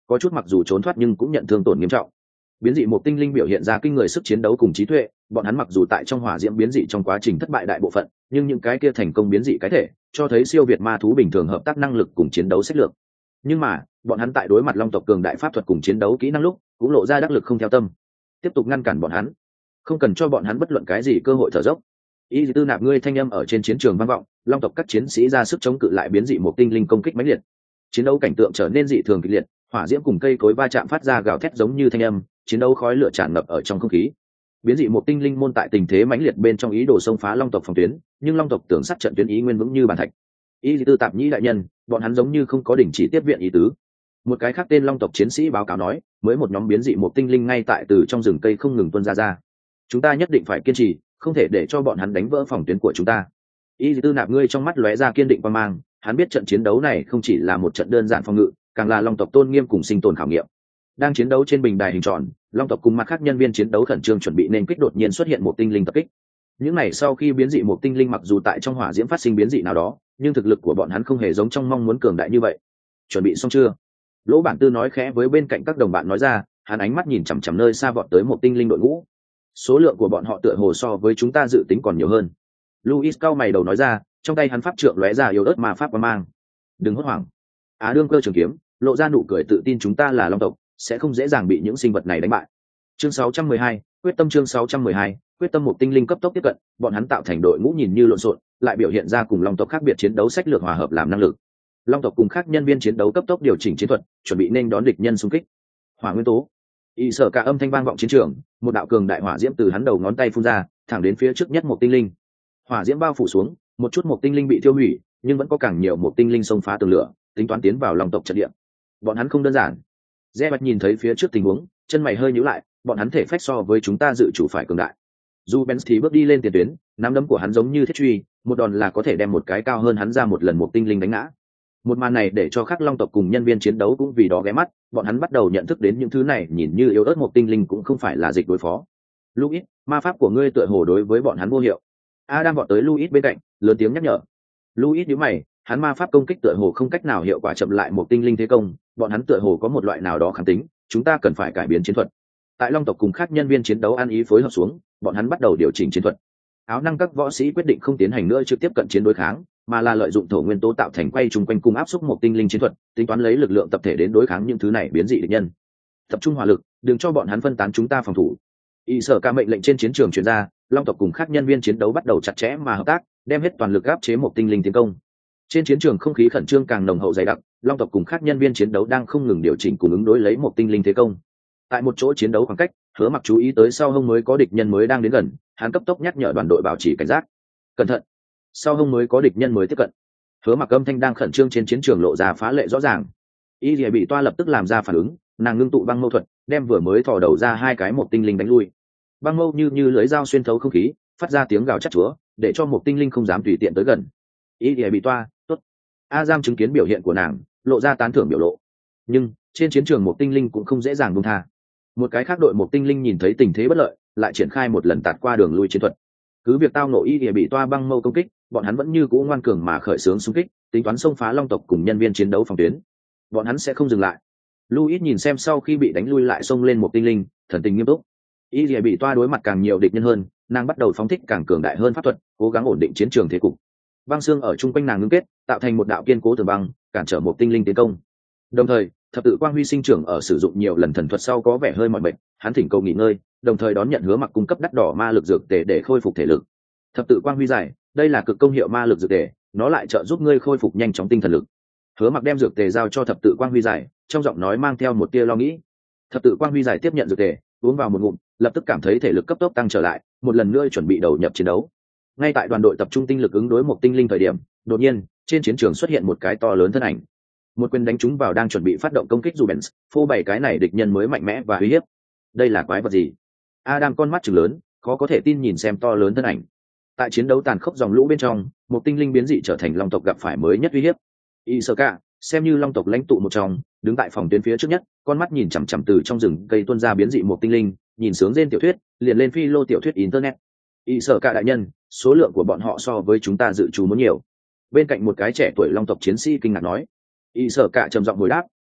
có chút mặc dù trốn thoát nhưng cũng nhận thương tổn nghiêm trọng. Biến dị một tinh linh biểu hiện ra kinh người sức chiến đấu cùng trí tuệ, bọn hắn mặc dù tại trong hỏa diễm biến dị trong quá trình thất bại đại bộ phận, nhưng những cái kia thành công biến dị cái thể cho thấy siêu việt ma thú bình thường hợp tác năng lực cùng chiến đấu sách lược. Nhưng mà bọn hắn tại đối mặt long tộc cường đại pháp thuật cùng chiến đấu kỹ năng lúc cũng lộ ra đắc lực không theo tâm, tiếp tục ngăn cản bọn hắn, không cần cho bọn hắn bất luận cái gì cơ hội thở dốc. Y Tư Nạp ngươi thanh âm ở trên chiến trường vang vọng, long tộc các chiến sĩ ra sức chống cự lại biến dị một tinh linh công kích mãnh liệt. Chiến đấu cảnh tượng trở nên dị thường kịch liệt, hỏa diễm cùng cây cối va chạm phát ra gào thét giống như thanh âm, chiến đấu khói lửa tràn ngập ở trong không khí. Biến dị một tinh linh môn tại tình thế mãnh liệt bên trong ý đồ xông phá long tộc phòng tuyến, nhưng long tộc tưởng sát trận tuyến ý nguyên vững như bàn thạch. Y Tư Tạp Nhĩ đại nhân, bọn hắn giống như không có đình chỉ tiếp viện ý tứ. Một cái khác tên long tộc chiến sĩ báo cáo nói, mới một nhóm biến dị một tinh linh ngay tại từ trong rừng cây không ngừng tuôn ra. Chúng ta nhất định phải kiên trì, không thể để cho bọn hắn đánh vỡ phòng tuyến của chúng ta. Y Tư Nạp ngươi trong mắt lóe ra kiên định quan mang, hắn biết trận chiến đấu này không chỉ là một trận đơn giản phòng ngự, càng là long tộc tôn nghiêm cùng sinh tồn khảo nghiệm. Đang chiến đấu trên bình đài hình tròn, long tộc cùng mặt khác nhân viên chiến đấu khẩn trương chuẩn bị nên kích, đột nhiên xuất hiện một tinh linh tập kích. Những này sau khi biến dị một tinh linh mặc dù tại trong hỏa diễm phát sinh biến dị nào đó, nhưng thực lực của bọn hắn không hề giống trong mong muốn cường đại như vậy. Chuẩn bị xong chưa? Lỗ Bản Tư nói khẽ với bên cạnh các đồng bạn nói ra, hắn ánh mắt nhìn chằm chằm nơi xa vọt tới một tinh linh đội ngũ. Số lượng của bọn họ tựa hồ so với chúng ta dự tính còn nhiều hơn. Luis cao mày đầu nói ra, trong tay hắn pháp trượng lóe ra yếu ớt mà pháp quang mang. Đừng hốt hoảng. Á Đương cơ trường kiếm, lộ ra nụ cười tự tin, chúng ta là long tộc, sẽ không dễ dàng bị những sinh vật này đánh bại. Chương 612, quyết tâm. Chương 612, quyết tâm. Một tinh linh cấp tốc tiếp cận, bọn hắn tạo thành đội ngũ nhìn như lộn xộn, lại biểu hiện ra cùng long tộc khác biệt chiến đấu sách lược hòa hợp làm năng lực. Long tộc cùng khác nhân viên chiến đấu cấp tốc điều chỉnh chiến thuật, chuẩn bị nên đón địch nhân xung kích. Hỏa nguyên tố. Y Sở Cả âm thanh vang vọng chiến trường, một đạo cường đại hỏa diễm từ hắn đầu ngón tay phun ra, thẳng đến phía trước nhất một tinh linh. Hỏa diễm bao phủ xuống, một chút một tinh linh bị tiêu hủy, nhưng vẫn có càng nhiều một tinh linh xông phá tường lửa, tính toán tiến vào long tộc trận địa. Bọn hắn không đơn giản. Rẽ Bạch nhìn thấy phía trước tình huống, chân mày hơi nhíu lại, bọn hắn thể phách so với chúng ta dự chủ phải cường đại. Dù Benz thì bước đi lên tiền tuyến, nắm đấm của hắn giống như thiết truy, một đòn là có thể đem một cái cao hơn hắn ra một lần một tinh linh đánh ngã. Một màn này để cho các long tộc cùng nhân viên chiến đấu cũng vì đó ghé mắt, bọn hắn bắt đầu nhận thức đến những thứ này nhìn như yếu ớt một tinh linh cũng không phải là dịch đối phó. Luis, ma pháp của ngươi tựa hồ đối với bọn hắn vô hiệu. Adam vọt tới Luis bên cạnh, lớn tiếng nhắc nhở. Luis nhíu mày, hắn ma pháp công kích tựa hồ không cách nào hiệu quả chậm lại một tinh linh thế công, bọn hắn tựa hồ có một loại nào đó kháng tính, chúng ta cần phải cải biến chiến thuật. Tại long tộc cùng các nhân viên chiến đấu ăn ý phối hợp xuống, bọn hắn bắt đầu điều chỉnh chiến thuật. Áo năng các võ sĩ quyết định không tiến hành nữa trực tiếp cận chiến đối kháng, mà là lợi dụng thổ nguyên tố tạo thành quay chung quanh cung áp xúc một tinh linh chiến thuật, tính toán lấy lực lượng tập thể đến đối kháng những thứ này biến dị địch nhân. Tập trung hỏa lực, đừng cho bọn hắn phân tán chúng ta phòng thủ. Y Sở Cả mệnh lệnh trên chiến trường truyền ra, long tộc cùng các nhân viên chiến đấu bắt đầu chặt chẽ mà hợp tác, đem hết toàn lực áp chế một tinh linh tiến công. Trên chiến trường không khí khẩn trương càng nồng hậu dày đặc, long tộc cùng các nhân viên chiến đấu đang không ngừng điều chỉnh cùng ứng đối lấy một tinh linh thế công. Tại một chỗ chiến đấu khoảng cách, Hứa Mặc chú ý tới sau hông mới có địch nhân mới đang đến gần, hắn cấp tốc nhắc nhở đoàn đội bảo trì cảnh giác. Cẩn thận, sau hông mới có địch nhân mới tiếp cận. Hứa Mặc âm thanh đang khẩn trương trên chiến trường lộ ra phá lệ rõ ràng. Y Lìa bị toa lập tức làm ra phản ứng, nàng ngưng tụ băng mâu thuật, đem vừa mới thò đầu ra hai cái một tinh linh đánh lui. Băng mâu như lưới dao xuyên thấu không khí, phát ra tiếng gào chát chúa, để cho một tinh linh không dám tùy tiện tới gần. Y Lìa bị toa, tốt. Azam chứng kiến biểu hiện của nàng, lộ ra tán thưởng biểu lộ. Nhưng trên chiến trường một tinh linh cũng không dễ dàng buông tha. Một cái khác đội một tinh linh nhìn thấy tình thế bất lợi, lại triển khai một lần tạt qua đường lui chiến thuật. Cứ việc tao nộ Y Lìa bị toa băng mâu công kích, bọn hắn vẫn như cũ ngoan cường mà khởi xướng xung kích, tính toán xông phá long tộc cùng nhân viên chiến đấu phòng tuyến. Bọn hắn sẽ không dừng lại. Luis nhìn xem sau khi bị đánh lui lại xông lên một tinh linh, thần tình nghiêm túc. Y Lìa bị toa đối mặt càng nhiều địch nhân hơn, nàng bắt đầu phóng thích càng cường đại hơn pháp thuật, cố gắng ổn định chiến trường thế cục. Băng xương ở chung quanh nàng ngưng kết, tạo thành một đạo kiên cố tường băng, cản trở một tinh linh tiến công. Đồng thời, thập tự quang huy sinh trưởng ở sử dụng nhiều lần thần thuật sau có vẻ hơi mỏi mệt, hắn thỉnh cầu nghỉ ngơi, đồng thời đón nhận Hứa Mặc cung cấp đắt đỏ ma lực dược tề để khôi phục thể lực. Thập tự quang huy giải, đây là cực công hiệu ma lực dược tề, nó lại trợ giúp ngươi khôi phục nhanh chóng tinh thần lực. Hứa Mặc đem dược tề giao cho thập tự quang huy giải, trong giọng nói mang theo một tia lo nghĩ. Thập tự quang huy giải tiếp nhận dược tề, uống vào một ngụm, lập tức cảm thấy thể lực cấp tốc tăng trở lại, một lần nữa chuẩn bị đầu nhập chiến đấu. Ngay tại đoàn đội tập trung tinh lực ứng đối một tinh linh thời điểm, đột nhiên trên chiến trường xuất hiện một cái to lớn thân ảnh. Một quyền đánh trúng vào đang chuẩn bị phát động công kích Rubens, phô bày cái này địch nhân mới mạnh mẽ và uy hiếp. Đây là quái vật gì? Adam con mắt trừng lớn, khó có thể tin nhìn xem to lớn thân ảnh. Tại chiến đấu tàn khốc dòng lũ bên trong, một tinh linh biến dị trở thành long tộc gặp phải mới nhất uy hiếp. Isoka, xem như long tộc lãnh tụ một trong, đứng tại phòng tuyến phía trước nhất, con mắt nhìn chằm chằm từ trong rừng cây tuôn ra biến dị một tinh linh, nhìn sướng trên tiểu thuyết, liền lên phi lô tiểu thuyết internet. Isoka đại nhân, số lượng của bọn họ so với chúng ta dự trù muốn nhiều. Bên cạnh một cái trẻ tuổi long tộc chiến sĩ kinh ngạc nói. Isoka trầm giọng hồi đáp,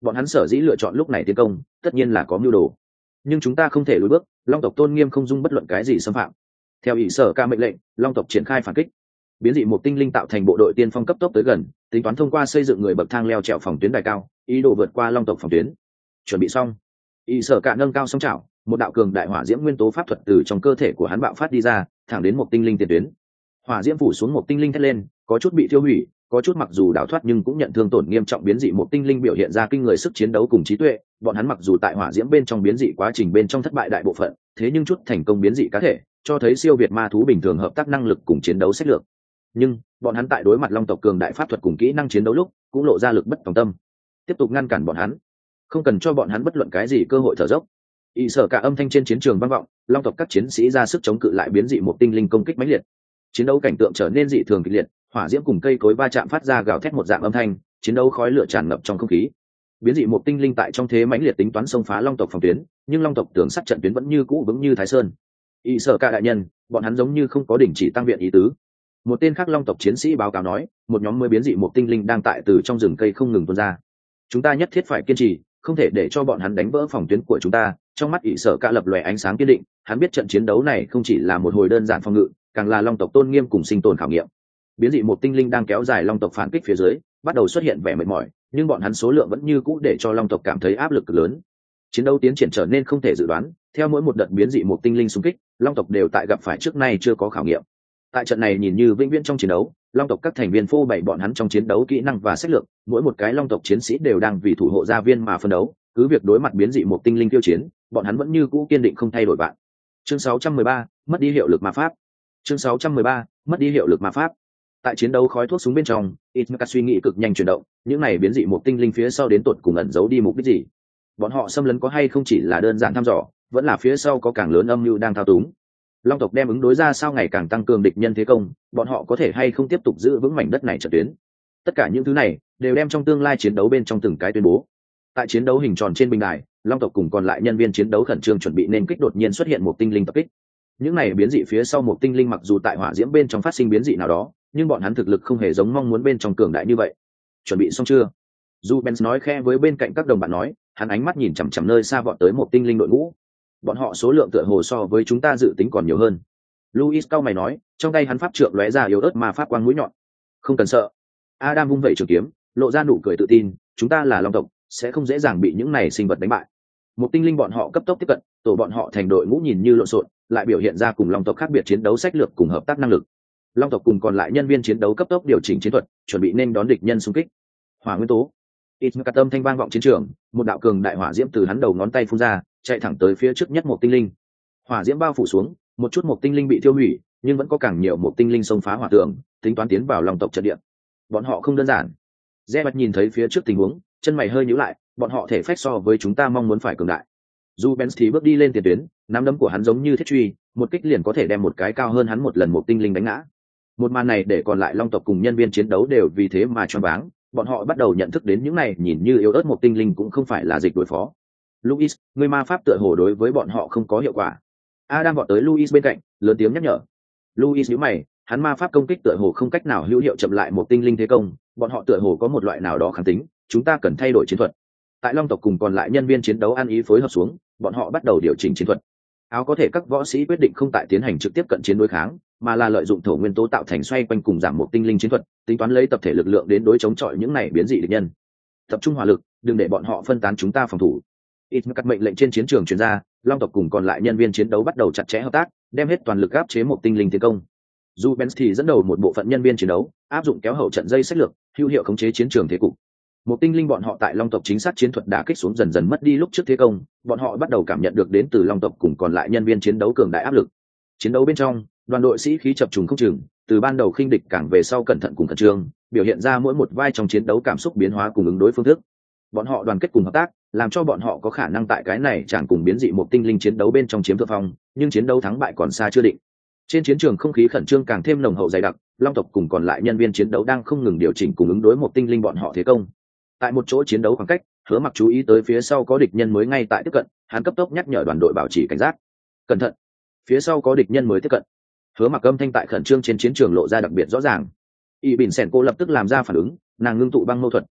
Bọn hắn sở dĩ lựa chọn lúc này tiến công tất nhiên là có mưu đồ, nhưng chúng ta không thể lùi bước. Long tộc tôn nghiêm không dung bất luận cái gì xâm phạm. Theo ỷ sở ca mệnh lệnh, long tộc triển khai phản kích. Biến dị một tinh linh tạo thành bộ đội tiên phong cấp tốc tới gần, tính toán thông qua xây dựng người bậc thang leo trèo phòng tuyến đài cao, ý đồ vượt qua long tộc phòng tuyến. Chuẩn bị xong, ỷ sở ca nâng cao song chảo, một đạo cường đại hỏa diễm nguyên tố pháp thuật từ trong cơ thể của hắn bạo phát đi ra, thẳng đến một tinh linh tiền tuyến. Hỏa diễm phủ xuống một tinh linh thét lên, có chút bị tiêu hủy, có chút mặc dù đào thoát nhưng cũng nhận thương tổn nghiêm trọng. Biến dị một tinh linh biểu hiện ra kinh người sức chiến đấu cùng trí tuệ, bọn hắn mặc dù tại hỏa diễm bên trong biến dị quá trình bên trong thất bại đại bộ phận, thế nhưng chút thành công biến dị cá thể cho thấy siêu việt ma thú bình thường hợp tác năng lực cùng chiến đấu sách lược. Nhưng bọn hắn tại đối mặt long tộc cường đại pháp thuật cùng kỹ năng chiến đấu lúc cũng lộ ra lực bất tòng tâm, tiếp tục ngăn cản bọn hắn, không cần cho bọn hắn bất luận cái gì cơ hội thở dốc. Y sở cả âm thanh trên chiến trường vang vọng, long tộc các chiến sĩ ra sức chống cự lại biến dị một tinh linh công kích mãnh liệt. Chiến đấu cảnh tượng trở nên dị thường kịch liệt, hỏa diễm cùng cây cối va chạm phát ra gào thét một dạng âm thanh, chiến đấu khói lửa tràn ngập trong không khí. Biến dị một tinh linh tại trong thế mãnh liệt tính toán xông phá long tộc phòng tuyến, nhưng long tộc tường sắt trận tuyến vẫn như cũ vững như thái sơn. Y sở cả đại nhân, bọn hắn giống như không có đình chỉ tăng viện ý tứ. Một tên khác long tộc chiến sĩ báo cáo nói, một nhóm mới biến dị một tinh linh đang tại từ trong rừng cây không ngừng tuôn ra. Chúng ta nhất thiết phải kiên trì, không thể để cho bọn hắn đánh vỡ phòng tuyến của chúng ta. Trong mắt Y sở cả lập lòe ánh sáng kiên định, hắn biết trận chiến đấu này không chỉ là một hồi đơn giản phòng ngự, càng là long tộc tôn nghiêm cùng sinh tồn khảo nghiệm. Biến dị một tinh linh đang kéo dài long tộc phản kích phía dưới, bắt đầu xuất hiện vẻ mệt mỏi, nhưng bọn hắn số lượng vẫn như cũ để cho long tộc cảm thấy áp lực cực lớn. Chiến đấu tiến triển trở nên không thể dự đoán, theo mỗi một đợt biến dị một tinh linh xung kích, long tộc đều tại gặp phải trước nay chưa có khảo nghiệm. Tại trận này nhìn như vĩnh viễn trong chiến đấu, long tộc các thành viên phô bày bọn hắn trong chiến đấu kỹ năng và sách lược, mỗi một cái long tộc chiến sĩ đều đang vì thủ hộ gia viên mà phân đấu, cứ việc đối mặt biến dị một tinh linh tiêu chiến, bọn hắn vẫn như cũ kiên định không thay đổi bạn. Chương 613, mất đi hiệu lực ma pháp. Chương 613, mất đi hiệu lực ma pháp. Tại chiến đấu khói thuốc súng bên trong, Itmaka suy nghĩ cực nhanh chuyển động, những này biến dị một tinh linh phía sau đến tột cùng ẩn giấu đi mục đích gì? Bọn họ xâm lấn có hay không chỉ là đơn giản thăm dò, vẫn là phía sau có càng lớn âm mưu đang thao túng? Long tộc đem ứng đối ra sao ngày càng tăng cường địch nhân thế công, bọn họ có thể hay không tiếp tục giữ vững mảnh đất này trận tuyến? Tất cả những thứ này đều đem trong tương lai chiến đấu bên trong từng cái tuyên bố. Tại chiến đấu hình tròn trên bình đài, long tộc cùng còn lại nhân viên chiến đấu khẩn trương chuẩn bị nên kích, đột nhiên xuất hiện một tinh linh tập kích. Những này biến dị phía sau một tinh linh mặc dù tại hỏa diễm bên trong phát sinh biến dị nào đó, nhưng bọn hắn thực lực không hề giống mong muốn bên trong cường đại như vậy. Chuẩn bị xong chưa? Jubens nói khẽ với bên cạnh các đồng bạn nói, hắn ánh mắt nhìn chằm chằm nơi xa vọt tới một tinh linh đội ngũ. Bọn họ số lượng tựa hồ so với chúng ta dự tính còn nhiều hơn. Louis cau mày nói, trong tay hắn pháp trượng lóe ra yếu ớt mà pháp quang mũi nhọn. Không cần sợ. Adam vung vẩy trường kiếm, lộ ra nụ cười tự tin, chúng ta là long tộc, sẽ không dễ dàng bị những này sinh vật đánh bại. Một tinh linh bọn họ cấp tốc tiếp cận, tổ bọn họ thành đội ngũ nhìn như lộn xộn, lại biểu hiện ra cùng long tộc khác biệt chiến đấu sách lược cùng hợp tác năng lực. Long tộc cùng còn lại nhân viên chiến đấu cấp tốc điều chỉnh chiến thuật, chuẩn bị nên đón địch nhân xung kích. Hỏa nguyên tố. Itmaka tâm thanh vang vọng chiến trường, một đạo cường đại hỏa diễm từ hắn đầu ngón tay phun ra, chạy thẳng tới phía trước nhất một tinh linh. Hỏa diễm bao phủ xuống, một chút một tinh linh bị tiêu hủy, nhưng vẫn có càng nhiều một tinh linh xông phá hỏa tường, tính toán tiến vào long tộc trận địa. Bọn họ không đơn giản. Zebat nhìn thấy phía trước tình huống, chân mày hơi nhíu lại, bọn họ thể phách so với chúng ta mong muốn phải cường đại. Jubens thì bước đi lên tiền tuyến, nắm đấm của hắn giống như thiết truy, một kích liền có thể đem một cái cao hơn hắn một lần một tinh linh đánh ngã. Một màn này để còn lại long tộc cùng nhân viên chiến đấu đều vì thế mà choáng váng, bọn họ bắt đầu nhận thức đến những này nhìn như yếu ớt một tinh linh cũng không phải là dịch đối phó. Luis, người ma pháp tựa hồ đối với bọn họ không có hiệu quả. Adam vọt tới Luis bên cạnh, lớn tiếng nhắc nhở. Luis nhíu mày, hắn ma pháp công kích tựa hồ không cách nào hữu hiệu chậm lại một tinh linh thế công, bọn họ tựa hồ có một loại nào đó kháng tính, chúng ta cần thay đổi chiến thuật. Tại long tộc cùng còn lại nhân viên chiến đấu ăn ý phối hợp xuống, bọn họ bắt đầu điều chỉnh chiến thuật. Áo có thể các võ sĩ quyết định không tại tiến hành trực tiếp cận chiến đối kháng, mà là lợi dụng thổ nguyên tố tạo thành xoay quanh cùng giảm một tinh linh chiến thuật, tính toán lấy tập thể lực lượng đến đối chống chọi những này biến dị địch nhân. Tập trung hỏa lực, đừng để bọn họ phân tán chúng ta phòng thủ. Itmaka mệnh lệnh trên chiến trường truyền ra, long tộc cùng còn lại nhân viên chiến đấu bắt đầu chặt chẽ hợp tác, đem hết toàn lực áp chế một tinh linh tiến công. Jubens thì dẫn đầu một bộ phận nhân viên chiến đấu, áp dụng kéo hậu trận dây sách lược, hữu hiệu khống chế chiến trường thế cục. Một tinh linh bọn họ tại long tộc chính xác chiến thuật đã kích xuống dần dần mất đi lúc trước thế công, bọn họ bắt đầu cảm nhận được đến từ long tộc cùng còn lại nhân viên chiến đấu cường đại áp lực. Chiến đấu bên trong, đoàn đội sĩ khí chập trùng không chừng, từ ban đầu khinh địch càng về sau cẩn thận cùng khẩn trương, biểu hiện ra mỗi một vai trong chiến đấu cảm xúc biến hóa cùng ứng đối phương thức. Bọn họ đoàn kết cùng hợp tác, làm cho bọn họ có khả năng tại cái này chẳng cùng biến dị một tinh linh chiến đấu bên trong chiếm thượng phong, nhưng chiến đấu thắng bại còn xa chưa định. Trên chiến trường không khí khẩn trương càng thêm nồng hậu dày đặc, long tộc cùng còn lại nhân viên chiến đấu đang không ngừng điều chỉnh cùng ứng đối một tinh linh bọn họ thế công. Tại một chỗ chiến đấu khoảng cách, Hứa Mặc chú ý tới phía sau có địch nhân mới ngay tại tiếp cận, hắn cấp tốc nhắc nhở đoàn đội bảo trì cảnh giác. Cẩn thận, phía sau có địch nhân mới tiếp cận. Hứa Mặc âm thanh tại khẩn trương trên chiến trường lộ ra đặc biệt rõ ràng. Y Bỉn Sẻn cô lập tức làm ra phản ứng, nàng ngưng tụ băng mâu thuật,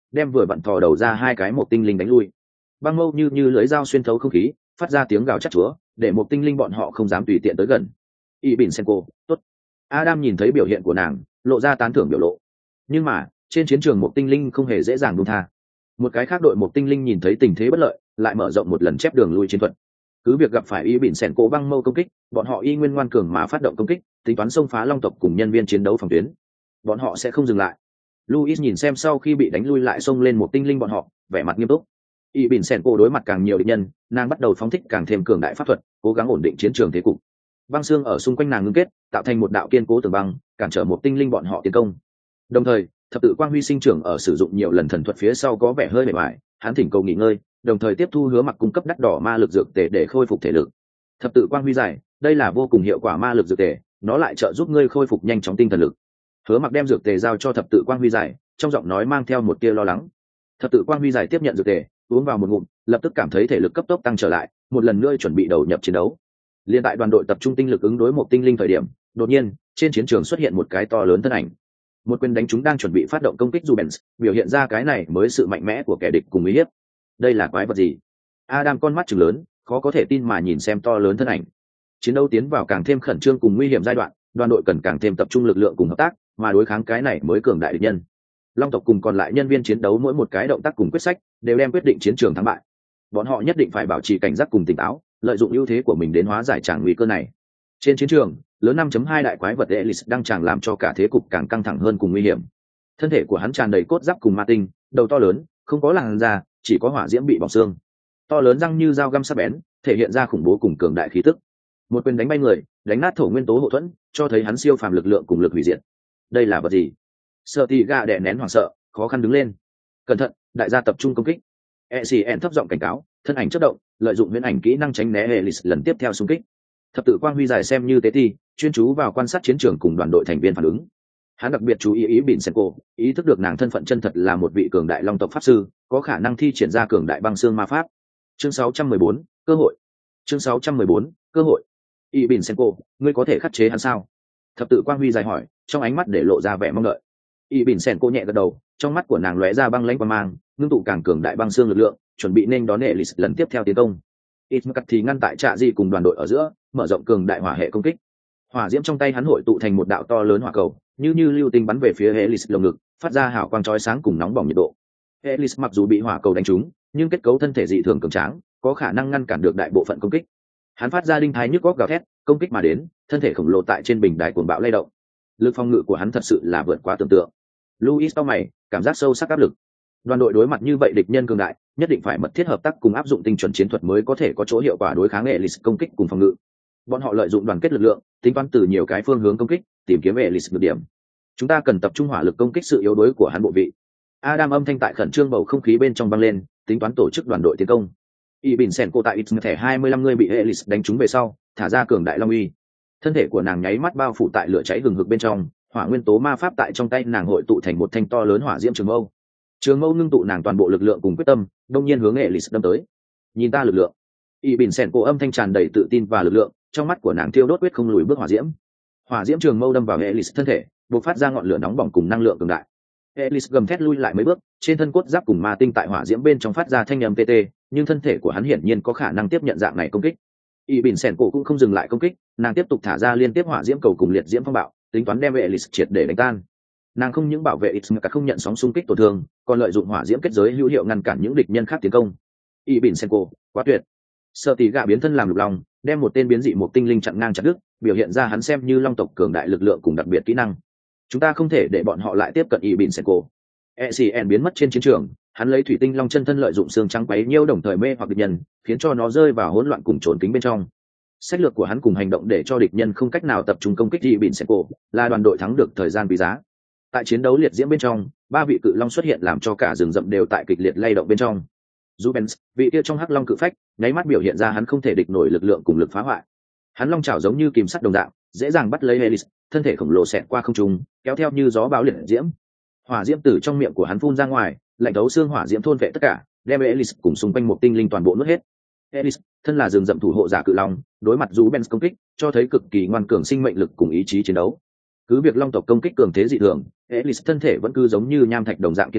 đem vừa vặn thò đầu ra hai cái một tinh linh đánh lui. Băng mâu như lưỡi dao xuyên thấu không khí, phát ra tiếng gào chát chúa, để một tinh linh bọn họ không dám tùy tiện tới gần. Y Bìn Senko, tốt. Adam nhìn thấy biểu hiện của nàng, lộ ra tán thưởng biểu lộ. Nhưng mà trên chiến trường một tinh linh không hề dễ dàng buông tha. Một cái khác đội một tinh linh nhìn thấy tình thế bất lợi, lại mở rộng một lần chép đường lui chiến thuật. Cứ việc gặp phải Y Bìn Senko băng mâu công kích, bọn họ y nguyên ngoan cường mà phát động công kích, tính toán xông phá long tộc cùng nhân viên chiến đấu phòng tuyến. Bọn họ sẽ không dừng lại. Luis nhìn xem sau khi bị đánh lui lại xông lên một tinh linh bọn họ, vẻ mặt nghiêm túc. Y Bìn Senko đối mặt càng nhiều địch nhân, nàng bắt đầu phóng thích càng thêm cường đại pháp thuật, cố gắng ổn định chiến trường thế cục. Băng xương ở xung quanh nàng ngưng kết, tạo thành một đạo kiên cố tường băng, cản trở một tinh linh bọn họ tiến công. Đồng thời, thập tự quang huy sinh trưởng ở sử dụng nhiều lần thần thuật phía sau có vẻ hơi mệt mỏi, hắn thỉnh cầu nghỉ ngơi, đồng thời tiếp thu hứa mặc cung cấp đắt đỏ ma lực dược tề để khôi phục thể lực. Thập tự quang huy giải, đây là vô cùng hiệu quả ma lực dược tề, nó lại trợ giúp ngươi khôi phục nhanh chóng tinh thần lực. Hứa mặc đem dược tề giao cho thập tự quang huy giải, trong giọng nói mang theo một tia lo lắng. Thập tự quang huy giải tiếp nhận dược tề, uống vào một ngụm, lập tức cảm thấy thể lực cấp tốc tăng trở lại, một lần nữa chuẩn bị đầu nhập chiến đấu. Liên tại đoàn đội tập trung tinh lực ứng đối một tinh linh thời điểm, đột nhiên trên chiến trường xuất hiện một cái to lớn thân ảnh. Một quyền đánh chúng đang chuẩn bị phát động công kích Rubens, biểu hiện ra cái này mới sự mạnh mẽ của kẻ địch cùng uy hiếp. Đây là quái vật gì? Adam con mắt trừng lớn, khó có thể tin mà nhìn xem to lớn thân ảnh. Chiến đấu tiến vào càng thêm khẩn trương cùng nguy hiểm giai đoạn, đoàn đội cần càng thêm tập trung lực lượng cùng hợp tác, mà đối kháng cái này mới cường đại địch nhân. Long tộc cùng còn lại nhân viên chiến đấu mỗi một cái động tác cùng quyết sách đều đem quyết định chiến trường thắng bại. Bọn họ nhất định phải bảo trì cảnh giác cùng tỉnh táo, lợi dụng ưu thế của mình đến hóa giải tràng nguy cơ này. Trên chiến trường, lớn 5.2 đại quái vật Ellis đang tràn làm cho cả thế cục càng căng thẳng hơn cùng nguy hiểm. Thân thể của hắn tràn đầy cốt giáp cùng ma tinh, đầu to lớn, không có làn da, chỉ có hỏa diễm bị bỏng xương. To lớn răng như dao găm sắc bén, thể hiện ra khủng bố cùng cường đại khí tức. Một quyền đánh bay người, đánh nát thổ nguyên tố hộ thuẫn, cho thấy hắn siêu phàm lực lượng cùng lực hủy diệt. Đây là vật gì? Sợ Tì Gà đè nén hoảng sợ, khó khăn đứng lên. Cẩn thận, đại gia tập trung công kích. ECN thấp giọng cảnh cáo, thân ảnh chớp động, lợi dụng huyễn ảnh kỹ năng tránh né Ellis lần tiếp theo xung kích. Thập tự quang huy giải xem như tế ti, chuyên chú vào quan sát chiến trường cùng đoàn đội thành viên phản ứng. Hắn đặc biệt chú ý ý Bìn Senko, ý thức được nàng thân phận chân thật là một vị cường đại long tộc pháp sư, có khả năng thi triển ra cường đại băng xương ma pháp. Chương 614, cơ hội. Chương 614, cơ hội. Ý Bìn Senko, ngươi có thể khắc chế hắn sao? Thập tự quang huy giải hỏi, trong ánh mắt để lộ ra vẻ mong đợi. Ý Bìn Senko nhẹ gật đầu, trong mắt của nàng lóe ra băng lãnh quang mang, ngưng tụ càng cường đại băng xương lực lượng, chuẩn bị nên đón Ellis lần tiếp theo tiến công. Ismac thì ngăn tại trạ dị cùng đoàn đội ở giữa, mở rộng cường đại hỏa hệ công kích. Hỏa diễm trong tay hắn hội tụ thành một đạo to lớn hỏa cầu, như lưu tinh bắn về phía Ellis lồng ngực, phát ra hào quang chói sáng cùng nóng bỏng nhiệt độ. Ellis mặc dù bị hỏa cầu đánh trúng, nhưng kết cấu thân thể dị thường cường tráng, có khả năng ngăn cản được đại bộ phận công kích. Hắn phát ra đinh thái nhức góc gào thét, công kích mà đến, thân thể khổng lồ tại trên bình đài cuồng bạo lay động. Lực phòng ngự của hắn thật sự là vượt quá tưởng tượng. Luis cau mày, cảm giác sâu sắc áp lực. Đoàn đội đối mặt như vậy địch nhân cường đại, nhất định phải mật thiết hợp tác cùng áp dụng tinh chuẩn chiến thuật mới có thể có chỗ hiệu quả đối kháng Ellis công kích cùng phòng ngự. Bọn họ lợi dụng đoàn kết lực lượng, tính toán từ nhiều cái phương hướng công kích, tìm kiếm Ellis được điểm. Chúng ta cần tập trung hỏa lực công kích sự yếu đuối của hắn bộ vị. Adam âm thanh tại khẩn trương bầu không khí bên trong vang lên, tính toán tổ chức đoàn đội tiến công. Y Bìn Sen cô tại ít thẻ 25 người bị Ellis đánh trúng về sau, thả ra cường đại long uy. Thân thể của nàng nháy mắt bao phủ tại lửa cháy hừng hực bên trong, hỏa nguyên tố ma pháp tại trong tay nàng hội tụ thành một thanh to lớn hỏa diễm trường mâu. Trường mâu ngưng tụ nàng toàn bộ lực lượng cùng quyết tâm, đông nhiên hướng Ellis đâm tới. Nhìn ta lực lượng. Y Bìn Sen cô âm thanh tràn đầy tự tin và lực lượng, trong mắt của nàng thiêu đốt quyết không lùi bước hỏa diễm. Hỏa diễm trường mâu đâm vào Ellis thân thể, bộc phát ra ngọn lửa nóng bỏng cùng năng lượng cường đại. Ellis gầm thét lui lại mấy bước, trên thân cốt giáp cùng ma tinh tại hỏa diễm bên trong phát ra thanh âm tê tê, nhưng thân thể của hắn hiển nhiên có khả năng tiếp nhận dạng này công kích. Y Bìn Sen cổ cũng không dừng lại công kích, nàng tiếp tục thả ra liên tiếp hỏa diễm cầu cùng liệt diễm phong bạo, tính toán đem Ellis triệt để đánh tan. Nàng không những bảo vệ Ismac không nhận sóng xung kích tổn thương, còn lợi dụng hỏa diễm kết giới hữu hiệu ngăn cản những địch nhân khác tiến công. Y Bìn Sen cổ, quá tuyệt. Sợ Tỷ Gạ biến thân làm lục long, đem một tên biến dị một tinh linh chặn ngang chặt đứt, biểu hiện ra hắn xem như long tộc cường đại lực lượng cùng đặc biệt kỹ năng. Chúng ta không thể để bọn họ lại tiếp cận Y Bìn Sen cổ. ECN biến mất trên chiến trường, hắn lấy thủy tinh long chân thân lợi dụng xương trắng quấy nhiêu đồng thời mê hoặc địch nhân, khiến cho nó rơi vào hỗn loạn cùng trốn kính bên trong. Sách lược của hắn cùng hành động để cho địch nhân không cách nào tập trung công kích Y Bìn Sen cổ, là đoàn đội thắng được thời gian quý giá. Tại chiến đấu liệt diễm bên trong, ba vị cự long xuất hiện làm cho cả rừng rậm đều tại kịch liệt lay động bên trong. Rubens, vị kia trong hắc long cự phách, nháy mắt biểu hiện ra hắn không thể địch nổi lực lượng cùng lực phá hoại. Hắn long chảo giống như kìm sắt đồng dạng, dễ dàng bắt lấy Ellis, thân thể khổng lồ xẹt qua không trung, kéo theo như gió bão liệt diễm. Hỏa diễm từ trong miệng của hắn phun ra ngoài, lạnh thấu xương hỏa diễm thôn vệ tất cả, đem Ellis cùng xung quanh một tinh linh toàn bộ nuốt hết. Ellis, thân là rừng rậm thủ hộ giả cự long, đối mặt Rubens công kích, cho thấy cực kỳ ngoan cường sinh mệnh lực cùng ý chí chiến đấu. Cứ việc long tộc công kích cường thế dị thường, Ellis thân thể vẫn cứ giống như nham thạch đồng dạng kiên cố,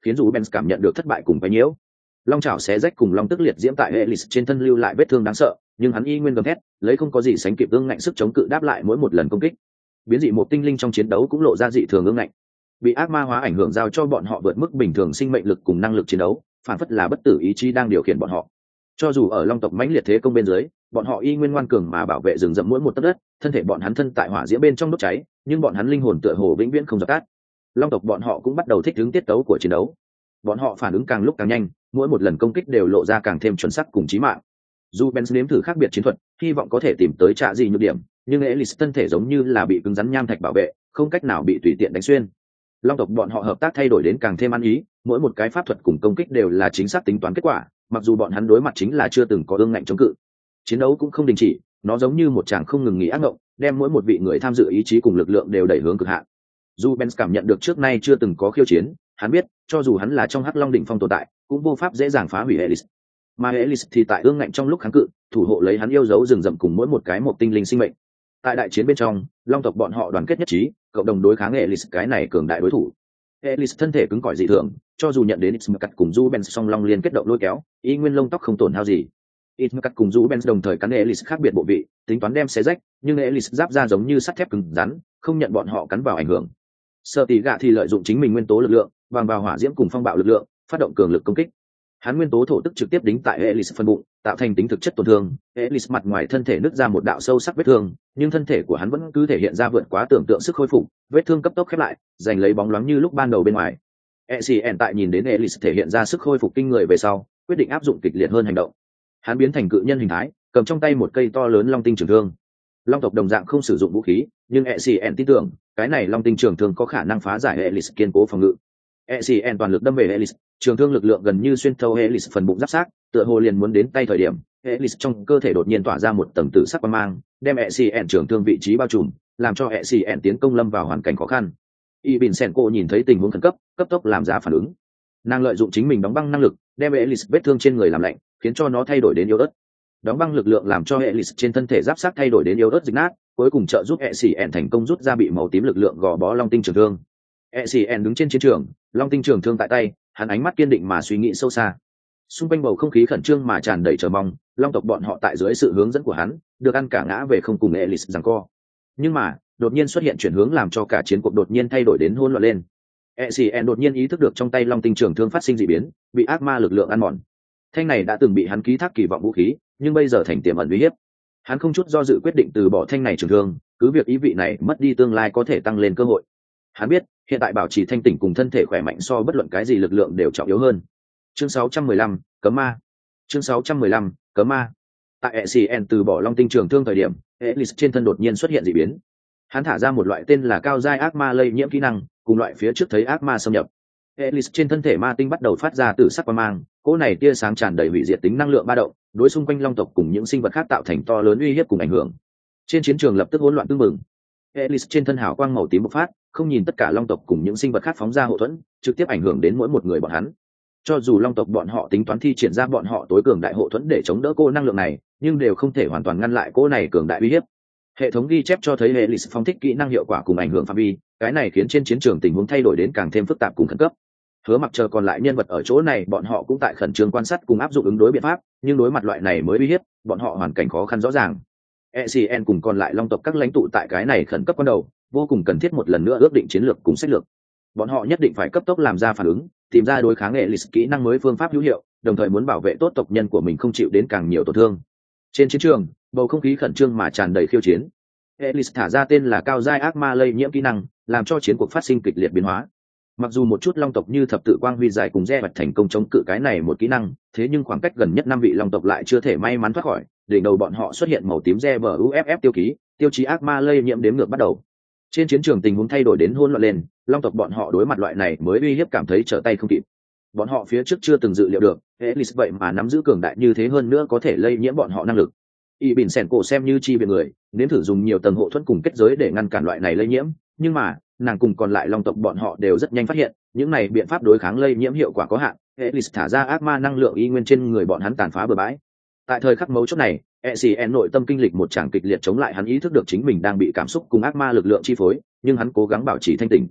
khiến dù Ben cảm nhận được thất bại cùng quấy nhiễu. Long chảo xé rách cùng long tức liệt diễm tại Ellis trên thân lưu lại vết thương đáng sợ, nhưng hắn y nguyên gầm thét, lấy không có gì sánh kịp ương ngạnh sức chống cự đáp lại mỗi một lần công kích. Biến dị một tinh linh trong chiến đấu cũng lộ ra dị thường ương ngạnh. Bị ác ma hóa ảnh hưởng giao cho bọn họ vượt mức bình thường sinh mệnh lực cùng năng lực chiến đấu, phản phất là bất tử ý chí đang điều khiển bọn họ. Cho dù ở long tộc mãnh liệt thế công bên dưới, bọn họ y nguyên ngoan cường mà bảo vệ rừng rậm mỗi một tấc đất, thân thể bọn hắn thân tại hỏa diễm bên trong đốt cháy, nhưng bọn hắn linh hồn tựa hồ vĩnh viễn không dập tắt. Long tộc bọn họ cũng bắt đầu thích ứng tiết tấu của chiến đấu. Bọn họ phản ứng càng lúc càng nhanh, mỗi một lần công kích đều lộ ra càng thêm chuẩn xác cùng chí mạng. Dù Ben nếm thử khác biệt chiến thuật, hy vọng có thể tìm tới trả gì nhược điểm, nhưng Ellis thân thể giống như là bị cứng rắn nham thạch bảo vệ, không cách nào bị tùy tiện đánh xuyên. Long tộc bọn họ hợp tác thay đổi đến càng thêm ăn ý, mỗi một cái pháp thuật cùng công kích đều là chính xác tính toán kết quả, mặc dù bọn hắn đối mặt chính là chưa từng có ương ngạnh chống cự. Chiến đấu cũng không đình chỉ, nó giống như một tràng không ngừng nghỉ ác mộng, đem mỗi một vị người tham dự ý chí cùng lực lượng đều đẩy hướng cực hạn. Dù Ben cảm nhận được trước nay chưa từng có khiêu chiến, hắn biết, cho dù hắn là trong Hắc Long đỉnh phong tồn tại, cũng vô pháp dễ dàng phá hủy Ellis. Mà Ellis thì tại ương ngạnh trong lúc kháng cự, thủ hộ lấy hắn yêu dấu rừng rậm cùng mỗi một cái một tinh linh sinh mệnh. Tại đại chiến bên trong, Long tộc bọn họ đoàn kết nhất trí, cộng đồng đối kháng Ellis cái này cường đại đối thủ. Ellis thân thể cứng cỏi dị thường, cho dù nhận đến Ismakat cùng Zubens song long liên kết động lôi kéo, y nguyên lông tóc không tổn hao gì. Ismakat cùng Zubens đồng thời cắn Ellis khác biệt bộ vị, tính toán đem xé rách, nhưng Ellis giáp ra giống như sắt thép cứng rắn, không nhận bọn họ cắn vào ảnh hưởng. Sợ Tỷ Gạ thì lợi dụng chính mình nguyên tố lực lượng, bằng vào hỏa diễm cùng phong bạo lực lượng, phát động cường lực công kích. Hắn nguyên tố thổ tức trực tiếp đính tại Ellis phần bụng, tạo thành tính thực chất tổn thương. Ellis mặt ngoài thân thể nứt ra một đạo sâu sắc vết thương, nhưng thân thể của hắn vẫn cứ thể hiện ra vượt quá tưởng tượng sức khôi phục, vết thương cấp tốc khép lại, giành lấy bóng loáng như lúc ban đầu bên ngoài. Ecn tại nhìn đến Ellis thể hiện ra sức khôi phục kinh người về sau, quyết định áp dụng kịch liệt hơn hành động. Hắn biến thành cự nhân hình thái, cầm trong tay một cây to lớn long tinh trường thương. Long tộc đồng dạng không sử dụng vũ khí, nhưng Ecn tin tưởng, cái này long tinh trường thương có khả năng phá giải Ellis kiên cố phòng ngự. Ecn toàn lực đâm về Ellis, trường thương lực lượng gần như xuyên thấu Ellis phần bụng giáp xác, tựa hồ liền muốn đến tay thời điểm, Ellis trong cơ thể đột nhiên tỏa ra một tầng tử sắc quang mang, đem Ecn trường thương vị trí bao trùm, làm cho Ecn tiến công lâm vào hoàn cảnh khó khăn. Ibn Senko nhìn thấy tình huống khẩn cấp, cấp tốc làm ra phản ứng. Nàng lợi dụng chính mình đóng băng năng lực, đem Ellis vết thương trên người làm lạnh, khiến cho nó thay đổi đến yếu ớt. Đóng băng lực lượng làm cho Ellis trên thân thể giáp xác thay đổi đến yếu ớt dịch nát, cuối cùng trợ giúp Ecn thành công rút ra bị màu tím lực lượng gò bó long tinh trường thương. Ecn đứng trên chiến trường, long tinh trường thương tại tay, hắn ánh mắt kiên định mà suy nghĩ sâu xa. Xung quanh bầu không khí khẩn trương mà tràn đầy chờ mong, long tộc bọn họ tại dưới sự hướng dẫn của hắn, được ăn cả ngã về không cùng Ellis giằng co. Nhưng mà, đột nhiên xuất hiện chuyển hướng làm cho cả chiến cuộc đột nhiên thay đổi đến hỗn loạn lên. Ecn đột nhiên ý thức được trong tay long tinh trường thương phát sinh dị biến, bị ác ma lực lượng ăn mòn. Thanh này đã từng bị hắn ký thác kỳ vọng vũ khí, nhưng bây giờ thành tiềm ẩn uy hiếp. Hắn không chút do dự quyết định từ bỏ thanh này trường thương, cứ việc ý vị này mất đi tương lai có thể tăng lên cơ hội. Hắn biết, hiện tại bảo trì thanh tỉnh cùng thân thể khỏe mạnh so bất luận cái gì lực lượng đều trọng yếu hơn. Chương 615, cấm ma. Chương 615, cấm ma. Tại Ecn từ bỏ long tinh trường thương thời điểm, Ellis trên thân đột nhiên xuất hiện dị biến. Hắn thả ra một loại tên là cao giai ác ma lây nhiễm kỹ năng, cùng loại phía trước thấy ác ma xâm nhập. Ellis trên thân thể ma tinh bắt đầu phát ra từ sắc quang mang, cỗ này tia sáng tràn đầy hủy diệt tính năng lượng ba động, đối xung quanh long tộc cùng những sinh vật khác tạo thành to lớn uy hiếp cùng ảnh hưởng. Trên chiến trường lập tức hỗn loạn tương mừng. Ellis trên thân hào quang màu tím bộc phát, không nhìn tất cả long tộc cùng những sinh vật khác phóng ra hộ thuẫn, trực tiếp ảnh hưởng đến mỗi một người bọn hắn. Cho dù long tộc bọn họ tính toán thi triển ra bọn họ tối cường đại hộ thuẫn để chống đỡ cô năng lượng này, nhưng đều không thể hoàn toàn ngăn lại cô này cường đại uy hiếp. Hệ thống ghi chép cho thấy Ellis phóng thích kỹ năng hiệu quả cùng ảnh hưởng phạm vi, cái này khiến trên chiến trường tình huống thay đổi đến càng thêm phức tạp cùng khẩn cấp. Hứa Mặc chờ còn lại nhân vật ở chỗ này, bọn họ cũng tại khẩn trương quan sát cùng áp dụng ứng đối biện pháp, nhưng đối mặt loại này mới uy hiếp, bọn họ hoàn cảnh khó khăn rõ ràng. Ecn cùng còn lại long tộc các lãnh tụ tại cái này khẩn cấp ban đầu, vô cùng cần thiết một lần nữa ước định chiến lược cùng sách lược. Bọn họ nhất định phải cấp tốc làm ra phản ứng, tìm ra đối kháng Ellis kỹ năng mới phương pháp hữu hiệu, đồng thời muốn bảo vệ tốt tộc nhân của mình không chịu đến càng nhiều tổn thương. Trên chiến trường, bầu không khí khẩn trương mà tràn đầy khiêu chiến. Ellis thả ra tên là cao giai ác ma lây nhiễm kỹ năng, làm cho chiến cuộc phát sinh kịch liệt biến hóa. Mặc dù một chút long tộc như thập tự quang huy giải cùng re bạch thành công chống cự cái này một kỹ năng, thế nhưng khoảng cách gần nhất 5 vị long tộc lại chưa thể may mắn thoát khỏi, đỉnh đầu bọn họ xuất hiện màu tím re bờ uff tiêu ký, tiêu chí ác ma lây nhiễm đếm ngược bắt đầu. Trên chiến trường tình huống thay đổi đến hỗn loạn lên, long tộc bọn họ đối mặt loại này mới uy hiếp cảm thấy trở tay không kịp. Bọn họ phía trước chưa từng dự liệu được, Ellis vậy mà nắm giữ cường đại như thế, hơn nữa có thể lây nhiễm bọn họ năng lực. Ibn Senko xem như chi viện người, nếm thử dùng nhiều tầng hộ thuẫn cùng kết giới để ngăn cản loại này lây nhiễm, nhưng mà nàng cùng còn lại long tộc bọn họ đều rất nhanh phát hiện, những này biện pháp đối kháng lây nhiễm hiệu quả có hạn. Ellis thả ra ác ma năng lượng y nguyên trên người bọn hắn tàn phá bừa bãi. Tại thời khắc mấu chốt này, Ecn nội tâm kinh lịch một tràng kịch liệt chống lại, hắn ý thức được chính mình đang bị cảm xúc cùng ác ma lực lượng chi phối, nhưng hắn cố gắng bảo trì thanh tỉnh.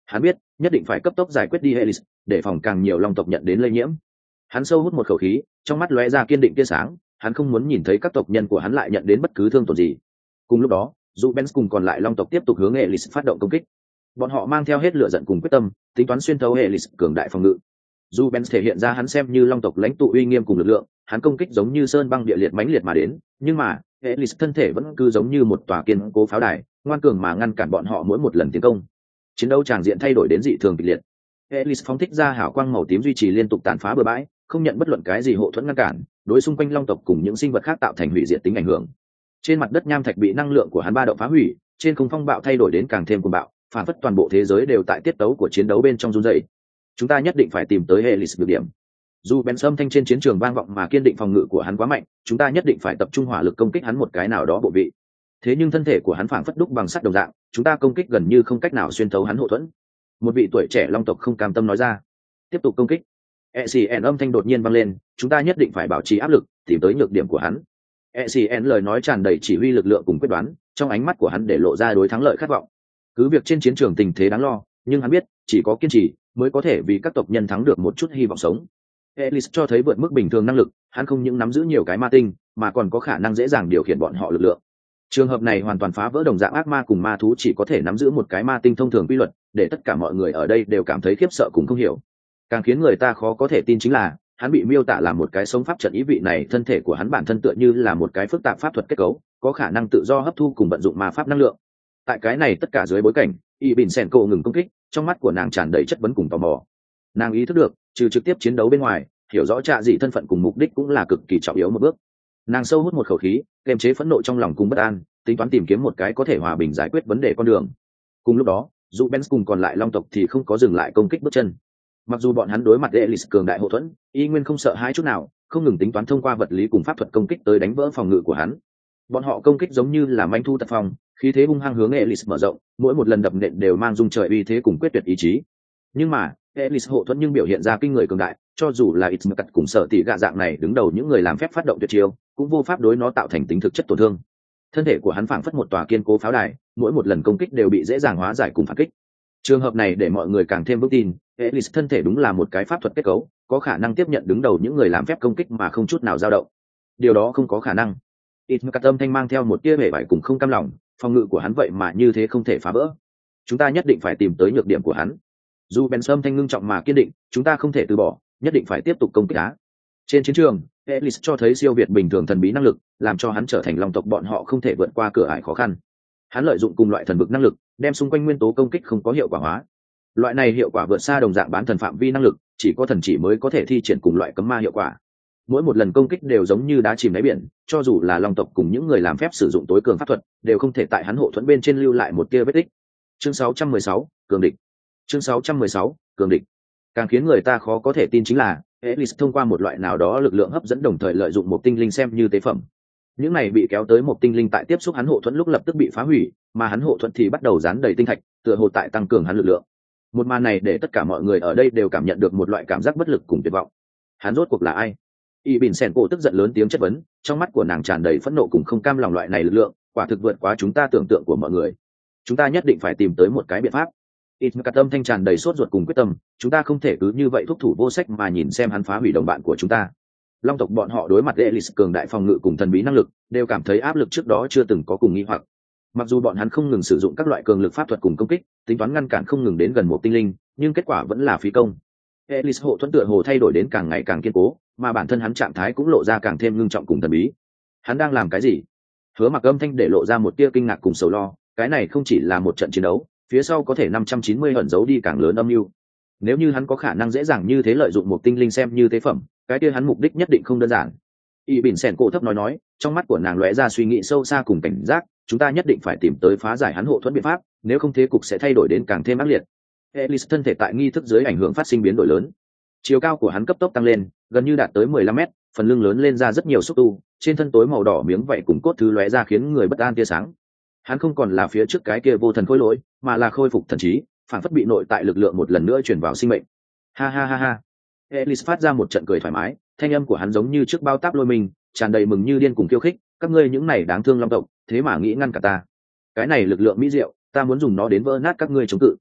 Hắn biết nhất định phải cấp tốc giải quyết đi Elis, để phòng càng nhiều long tộc nhận đến lây nhiễm. Hắn sâu hút một khẩu khí, trong mắt lóe ra kiên định tia sáng. Hắn không muốn nhìn thấy các tộc nhân của hắn lại nhận đến bất cứ thương tổn gì. Cùng lúc đó, Rubens cùng còn lại long tộc tiếp tục hướng Elis phát động công kích. Bọn họ mang theo hết lửa giận cùng quyết tâm, tính toán xuyên thấu Elis cường đại phòng ngự. Rubens thể hiện ra hắn xem như long tộc lãnh tụ uy nghiêm cùng lực lượng, hắn công kích giống như sơn băng địa liệt mãnh liệt mà đến, nhưng mà Elis thân thể vẫn cứ giống như một tòa kiên cố pháo đài, ngoan cường mà ngăn cản bọn họ mỗi một lần tiến công. Chiến đấu tràng diện thay đổi đến dị thường kịch liệt. Elis phóng thích ra hào quang màu tím duy trì liên tục tàn phá bừa bãi, không nhận bất luận cái gì hộ thuẫn ngăn cản, đối xung quanh long tộc cùng những sinh vật khác tạo thành hủy diệt tính ảnh hưởng. Trên mặt đất nham thạch bị năng lượng của hắn ba động phá hủy, trên không phong bạo thay đổi đến càng thêm cuồng bạo, phản phất toàn bộ thế giới đều tại tiết tấu của chiến đấu bên trong run rẩy. Chúng ta nhất định phải tìm tới Elis nhược điểm. Dù bén âm thanh trên chiến trường vang vọng mà kiên định phòng ngự của hắn quá mạnh, chúng ta nhất định phải tập trung hỏa lực công kích hắn một cái nào đó bộ vị. Thế nhưng thân thể của hắn phảng phất đúc bằng sắt đồng dạng, chúng ta công kích gần như không cách nào xuyên thấu hắn hộ thuẫn. Một vị tuổi trẻ long tộc không cam tâm nói ra. Tiếp tục công kích. ECN âm thanh đột nhiên vang lên, chúng ta nhất định phải bảo trì áp lực, tìm tới nhược điểm của hắn. ECN lời nói tràn đầy chỉ huy lực lượng cùng quyết đoán, trong ánh mắt của hắn để lộ ra đối thắng lợi khát vọng. Cứ việc trên chiến trường tình thế đáng lo, nhưng hắn biết chỉ có kiên trì mới có thể vì các tộc nhân thắng được một chút hy vọng sống. Elis cho thấy vượt mức bình thường năng lực, hắn không những nắm giữ nhiều cái ma tinh, mà còn có khả năng dễ dàng điều khiển bọn họ lực lượng. Trường hợp này hoàn toàn phá vỡ đồng dạng ác ma cùng ma thú chỉ có thể nắm giữ một cái ma tinh thông thường quy luật, để tất cả mọi người ở đây đều cảm thấy khiếp sợ cùng không hiểu. Càng khiến người ta khó có thể tin chính là, hắn bị miêu tả là một cái sống pháp trận, ý vị này thân thể của hắn bản thân tựa như là một cái phức tạp pháp thuật kết cấu, có khả năng tự do hấp thu cùng vận dụng ma pháp năng lượng. Tại cái này tất cả dưới bối cảnh, Y Bình Sen cô ngừng công kích, trong mắt của nàng tràn đầy chất vấn cùng tò mò. Nàng ý thức được, trừ trực tiếp chiến đấu bên ngoài, hiểu rõ trạ dị thân phận cùng mục đích cũng là cực kỳ trọng yếu một bước. Nàng sâu hút một khẩu khí, kiềm chế phẫn nộ trong lòng cùng bất an, tính toán tìm kiếm một cái có thể hòa bình giải quyết vấn đề con đường. Cùng lúc đó, dù Benz cùng còn lại long tộc thì không có dừng lại công kích bước chân. Mặc dù bọn hắn đối mặt Elis cường đại hậu thuẫn, y nguyên không sợ hãi chút nào, không ngừng tính toán thông qua vật lý cùng pháp thuật công kích tới đánh vỡ phòng ngự của hắn. Bọn họ công kích giống như là manh thu tật phong, khí thế hung hăng hướng Elis mở rộng, mỗi một lần đập nện đều mang dung trời uy thế cùng quyết tuyệt ý chí. Nhưng mà Elis hộ thuẫn nhưng biểu hiện ra kinh người cường đại, cho dù là Ismacat cùng sở tỷ gạ dạng này đứng đầu những người làm phép phát động tuyệt chiêu, cũng vô pháp đối nó tạo thành tính thực chất tổn thương. Thân thể của hắn phảng phất một tòa kiên cố pháo đài, mỗi một lần công kích đều bị dễ dàng hóa giải cùng phản kích. Trường hợp này để mọi người càng thêm vững tin, Elis thân thể đúng là một cái pháp thuật kết cấu, có khả năng tiếp nhận đứng đầu những người làm phép công kích mà không chút nào dao động. Điều đó không có khả năng. Ismacat âm thanh mang theo một tia vẻ vải cùng không cam lòng, phòng ngự của hắn vậy mà như thế không thể phá vỡ. Chúng ta nhất định phải tìm tới nhược điểm của hắn. Dù Benson thanh ngưng trọng mà kiên định, chúng ta không thể từ bỏ, nhất định phải tiếp tục công kích á. Trên chiến trường, Elis cho thấy siêu việt bình thường thần bí năng lực, làm cho hắn trở thành long tộc bọn họ không thể vượt qua cửa ải khó khăn. Hắn lợi dụng cùng loại thần vực năng lực, đem xung quanh nguyên tố công kích không có hiệu quả hóa. Loại này hiệu quả vượt xa đồng dạng bán thần phạm vi năng lực, chỉ có thần chỉ mới có thể thi triển cùng loại cấm ma hiệu quả. Mỗi một lần công kích đều giống như đá chìm đáy biển, cho dù là long tộc cùng những người làm phép sử dụng tối cường pháp thuật, đều không thể tại hắn hộ thuẫn bên trên lưu lại một tia vết tích. Chương 616, cường địch. Chương 616, cường địch. Càng khiến người ta khó có thể tin chính là, Elis thông qua một loại nào đó lực lượng hấp dẫn đồng thời lợi dụng một tinh linh xem như tế phẩm. Những này bị kéo tới một tinh linh tại tiếp xúc hắn hộ thuẫn lúc lập tức bị phá hủy, mà hắn hộ thuẫn thì bắt đầu dán đầy tinh thạch, tựa hồ tại tăng cường hắn lực lượng. Một màn này để tất cả mọi người ở đây đều cảm nhận được một loại cảm giác bất lực cùng tuyệt vọng. Hắn rốt cuộc là ai? Y Bình Sen cổ tức giận lớn tiếng chất vấn, trong mắt của nàng tràn đầy phẫn nộ cùng không cam lòng, loại này lực lượng, quả thực vượt quá chúng ta tưởng tượng của mọi người. Chúng ta nhất định phải tìm tới một cái biện pháp. Ismacat âm thanh tràn đầy sốt ruột cùng quyết tâm, chúng ta không thể cứ như vậy thúc thủ vô sách mà nhìn xem hắn phá hủy đồng bạn của chúng ta. Long tộc bọn họ đối mặt Elis cường đại phòng ngự cùng thần bí năng lực, đều cảm thấy áp lực trước đó chưa từng có cùng nghi hoặc. Mặc dù bọn hắn không ngừng sử dụng các loại cường lực pháp thuật cùng công kích, tính toán ngăn cản không ngừng đến gần một tinh linh, nhưng kết quả vẫn là phí công. Elis hộ thuẫn tựa hồ thay đổi đến càng ngày càng kiên cố, mà bản thân hắn trạng thái cũng lộ ra càng thêm ngưng trọng cùng thần bí. Hắn đang làm cái gì? Hứa Mặc âm thanh để lộ ra một tia kinh ngạc cùng sầu lo, cái này không chỉ là một trận chiến đấu, phía sau có thể 590 ẩn giấu đi càng lớn âm mưu. Nếu như hắn có khả năng dễ dàng như thế lợi dụng một tinh linh xem như tế phẩm, cái kia hắn mục đích nhất định không đơn giản. Y Bình Sen cổ thấp nói, trong mắt của nàng lóe ra suy nghĩ sâu xa cùng cảnh giác, chúng ta nhất định phải tìm tới phá giải hắn hộ thuẫn biện pháp, nếu không thế cục sẽ thay đổi đến càng thêm ác liệt. Elis thân thể tại nghi thức dưới ảnh hưởng phát sinh biến đổi lớn. Chiều cao của hắn cấp tốc tăng lên, gần như đạt tới 15 mét, phần lưng lớn lên ra rất nhiều xúc tu, trên thân tối màu đỏ miếng vảy cùng cốt thứ lóe ra khiến người bất an tia sáng. Hắn không còn là phía trước cái kia vô thần khôi lỗi, mà là khôi phục thần trí, phản phất bị nội tại lực lượng một lần nữa truyền vào sinh mệnh. Ha ha ha ha. Elis phát ra một trận cười thoải mái, thanh âm của hắn giống như trước bao táp lôi mình, tràn đầy mừng như điên cùng khiêu khích, các ngươi những này đáng thương long tộc, thế mà nghĩ ngăn cả ta. Cái này lực lượng mỹ diệu, ta muốn dùng nó đến vỡ nát các ngươi chống cự.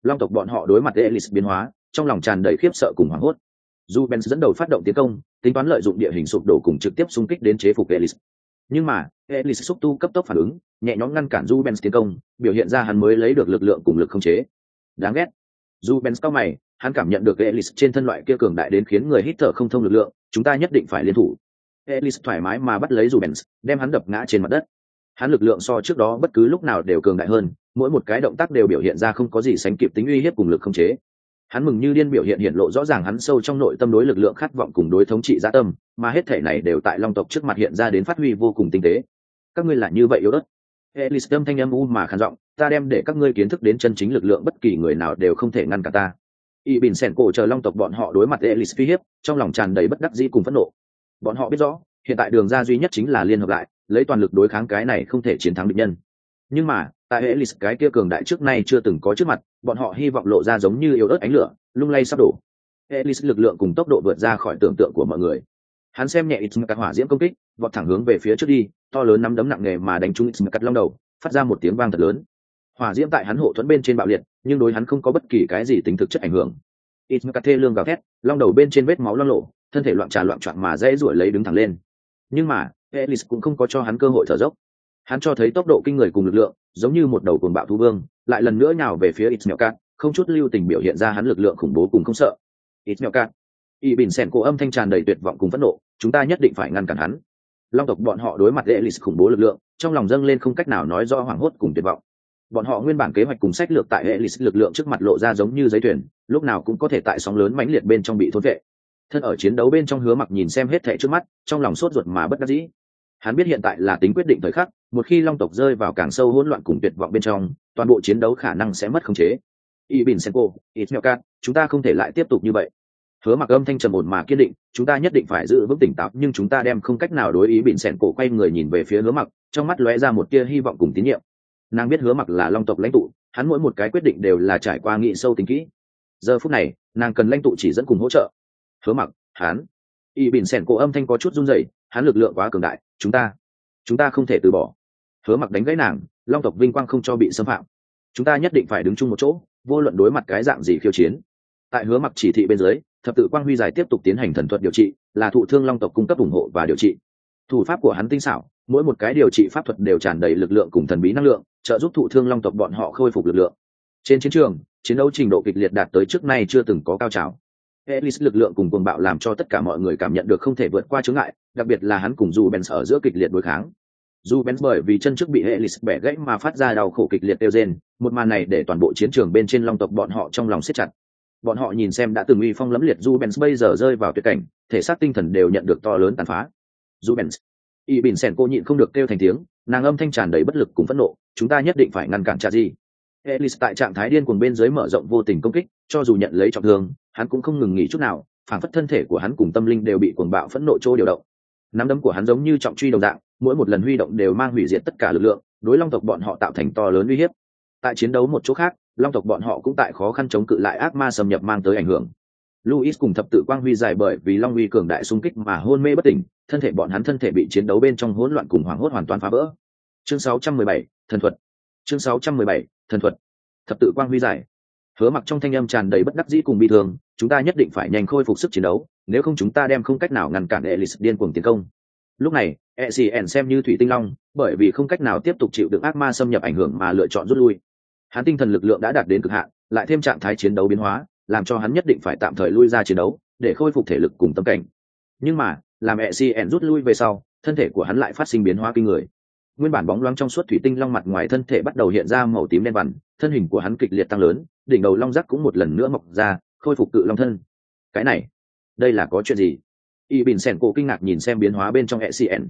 Long tộc bọn họ đối mặt Ellis biến hóa, trong lòng tràn đầy khiếp sợ cùng hoảng hốt. Jubens dẫn đầu phát động tiến công, tính toán lợi dụng địa hình sụp đổ cùng trực tiếp xung kích đến chế phục Ellis. Nhưng mà, Ellis xúc tu cấp tốc phản ứng, nhẹ nhõm ngăn cản Jubens tiến công, biểu hiện ra hắn mới lấy được lực lượng cùng lực khống chế. Đáng ghét. Jubens cao mày, hắn cảm nhận được Ellis trên thân loại kia cường đại đến khiến người hít thở không thông lực lượng, chúng ta nhất định phải liên thủ. Ellis thoải mái mà bắt lấy Jubens, đem hắn đập ngã trên mặt đất. Hắn lực lượng so trước đó bất cứ lúc nào đều cường đại hơn, mỗi một cái động tác đều biểu hiện ra không có gì sánh kịp tính uy hiếp cùng lực khống chế. Hắn mừng như điên biểu hiện lộ rõ ràng hắn sâu trong nội tâm đối lực lượng khát vọng cùng đối thống trị dã tâm, mà hết thể này đều tại Long tộc trước mặt hiện ra đến phát huy vô cùng tinh tế. Các ngươi là như vậy yếu ớt. Ellis âm thanh âm u mà khàn giọng, ta đem để các ngươi kiến thức đến chân chính lực lượng, bất kỳ người nào đều không thể ngăn cản ta. Y Bình Sẻn cổ chờ Long tộc bọn họ đối mặt Ellis phi hiếp, trong lòng tràn đầy bất đắc dĩ cùng phẫn nộ. Bọn họ biết rõ, hiện tại đường ra duy nhất chính là liên hợp lại, lấy toàn lực đối kháng cái này không thể chiến thắng địch nhân. Nhưng mà, tại Ellis cái kia cường đại trước nay chưa từng có trước mặt, bọn họ hy vọng lộ ra giống như yếu ớt ánh lửa, lung lay sắp đổ. Ellis lực lượng cùng tốc độ vượt ra khỏi tưởng tượng của mọi người. Hắn xem nhẹ Ismail hỏa diễm công kích, vọt thẳng hướng về phía trước đi, to lớn nắm đấm nặng nề mà đánh trúng Ismail long đầu, phát ra một tiếng vang thật lớn. Hỏa diễm tại hắn hộ thuẫn bên trên bạo liệt, nhưng đối hắn không có bất kỳ cái gì tính thực chất ảnh hưởng. Ismail thê lương gào thét, long đầu bên trên vết máu loang lổ, thân thể loạn trà loạn choạng mà dễ duỗi lấy đứng thẳng lên. Nhưng mà, Ellis cũng không có cho hắn cơ hội thở dốc. Hắn cho thấy tốc độ kinh người cùng lực lượng, giống như một đầu cuồng bạo thú vương, lại lần nữa nhào về phía Ismail, không chút lưu tình biểu hiện ra hắn lực lượng khủng bố cùng không sợ. Ismail, Y Bình Sẻn cổ âm thanh tràn đầy tuyệt vọng cùng phẫn nộ, chúng ta nhất định phải ngăn cản hắn. Long tộc bọn họ đối mặt Ellis khủng bố lực lượng, trong lòng dâng lên không cách nào nói rõ hoảng hốt cùng tuyệt vọng. Bọn họ nguyên bản kế hoạch cùng sách lược tại Ellis lực lượng trước mặt lộ ra giống như giấy thuyền, lúc nào cũng có thể tại sóng lớn mãnh liệt bên trong bị thôn vệ. Thân ở chiến đấu bên trong Hứa Mặc nhìn xem hết thảy trước mắt, trong lòng sốt ruột mà bất đắc dĩ. Hắn biết hiện tại là tính quyết định thời khắc, một khi Long tộc rơi vào càng sâu hỗn loạn cùng tuyệt vọng bên trong, toàn bộ chiến đấu khả năng sẽ mất khống chế. Ibn Senko, Ismail, chúng ta không thể lại tiếp tục như vậy. Hứa Mặc âm thanh trầm ổn mà kiên định, chúng ta nhất định phải giữ vững tỉnh táo, nhưng chúng ta đem không cách nào đối ý. Bỉn Sẻn cổ quay người nhìn về phía Hứa Mặc, trong mắt lóe ra một tia hy vọng cùng tín nhiệm. Nàng biết Hứa Mặc là Long tộc lãnh tụ, hắn mỗi một cái quyết định đều là trải qua nghị sâu tính kỹ. Giờ phút này, nàng cần lãnh tụ chỉ dẫn cùng hỗ trợ. Hứa Mặc, hắn. Y Bỉn Sẻn cổ âm thanh có chút run rẩy, hắn lực lượng quá cường đại, chúng ta không thể từ bỏ. Hứa Mặc đánh gãy nàng, Long tộc vinh quang không cho bị xâm phạm. Chúng ta nhất định phải đứng chung một chỗ, vô luận đối mặt cái dạng gì khiêu chiến. Tại Hứa Mặc chỉ thị bên dưới, thập tự quang huy giải tiếp tục tiến hành thần thuật điều trị, là thụ thương Long tộc cung cấp ủng hộ và điều trị. Thủ pháp của hắn tinh xảo, mỗi một cái điều trị pháp thuật đều tràn đầy lực lượng cùng thần bí năng lượng, trợ giúp thụ thương Long tộc bọn họ khôi phục lực lượng. Trên chiến trường, chiến đấu trình độ kịch liệt đạt tới trước nay chưa từng có cao trào. Ellis lực lượng cùng cuồng bạo làm cho tất cả mọi người cảm nhận được không thể vượt qua chướng ngại, đặc biệt là hắn cùng Jubens ở giữa kịch liệt đối kháng. Jubens bởi vì chân trước bị Ellis bẻ gãy mà phát ra đau khổ kịch liệt kêu rên, một màn này để toàn bộ chiến trường bên trên Long tộc bọn họ trong lòng siết chặt. Bọn họ nhìn xem đã từng uy phong lẫm liệt Jubens bây giờ rơi vào tuyệt cảnh, thể xác tinh thần đều nhận được to lớn tàn phá. Jubens, Y Bình Sẻn cô nhịn không được kêu thành tiếng, nàng âm thanh tràn đầy bất lực cùng phẫn nộ, chúng ta nhất định phải ngăn cản Cha Di. Ellis tại trạng thái điên cuồng bên dưới mở rộng vô tình công kích, cho dù nhận lấy trọng thương, hắn cũng không ngừng nghỉ chút nào, phản phất thân thể của hắn cùng tâm linh đều bị cuồng bạo phẫn nộ trô điều động. Nắm đấm của hắn giống như trọng truy đồng dạng, mỗi một lần huy động đều mang hủy diệt tất cả lực lượng, đối Long tộc bọn họ tạo thành to lớn uy hiếp. Tại chiến đấu một chỗ khác, Long tộc bọn họ cũng tại khó khăn chống cự lại ác ma xâm nhập mang tới ảnh hưởng. Louis cùng thập tự quang huy giải bởi vì Long uy cường đại xung kích mà hôn mê bất tỉnh, thân thể bọn hắn thân thể bị chiến đấu bên trong hỗn loạn cùng hoảng hốt hoàn toàn phá vỡ. Chương 617, thần thuật. Chương 617, thần thuật. Thập tự quang huy giải. Hứa Mặc trong thanh âm tràn đầy bất đắc dĩ cùng bi thương, chúng ta nhất định phải nhanh khôi phục sức chiến đấu, nếu không chúng ta đem không cách nào ngăn cản Ellis điên cuồng tiến công. Lúc này, ECN xem như thủy tinh long, bởi vì không cách nào tiếp tục chịu đựng ác ma xâm nhập ảnh hưởng mà lựa chọn rút lui. Hắn tinh thần lực lượng đã đạt đến cực hạn, lại thêm trạng thái chiến đấu biến hóa, làm cho hắn nhất định phải tạm thời lui ra chiến đấu, để khôi phục thể lực cùng tâm cảnh. Nhưng mà, làm ECN rút lui về sau, thân thể của hắn lại phát sinh biến hóa kinh người. Nguyên bản bóng loáng trong suốt thủy tinh long mặt ngoài thân thể bắt đầu hiện ra màu tím đen vằn, thân hình của hắn kịch liệt tăng lớn, đỉnh đầu long giác cũng một lần nữa mọc ra, khôi phục cự long thân. Cái này, đây là có chuyện gì? Y Bình Sẻn cổ kinh ngạc nhìn xem biến hóa bên trong ECN,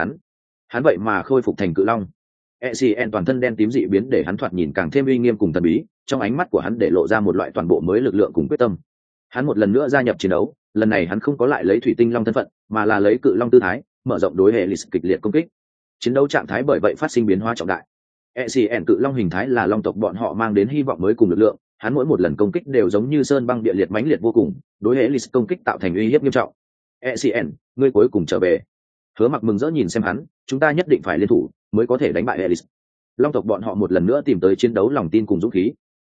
hắn vậy mà khôi phục thành cự long. ECN toàn thân đen tím dị biến để hắn thoạt nhìn càng thêm uy nghiêm cùng thần bí, trong ánh mắt của hắn để lộ ra một loại toàn bộ mới lực lượng cùng quyết tâm. Hắn một lần nữa gia nhập chiến đấu, lần này hắn không có lại lấy thủy tinh long thân phận, mà là lấy cự long tư thái, mở rộng đối Ellis kịch liệt công kích. Chiến đấu trạng thái bởi vậy phát sinh biến hóa trọng đại. ECN cự long hình thái là Long tộc bọn họ mang đến hy vọng mới cùng lực lượng, hắn mỗi một lần công kích đều giống như sơn băng địa liệt mãnh liệt vô cùng, đối Ellis công kích tạo thành uy hiếp nghiêm trọng. ECN, ngươi cuối cùng trở về. Hứa Mặc mừng rỡ nhìn xem hắn, chúng ta nhất định phải liên thủ mới có thể đánh bại Ellis. Long tộc bọn họ một lần nữa tìm tới chiến đấu lòng tin cùng dũng khí.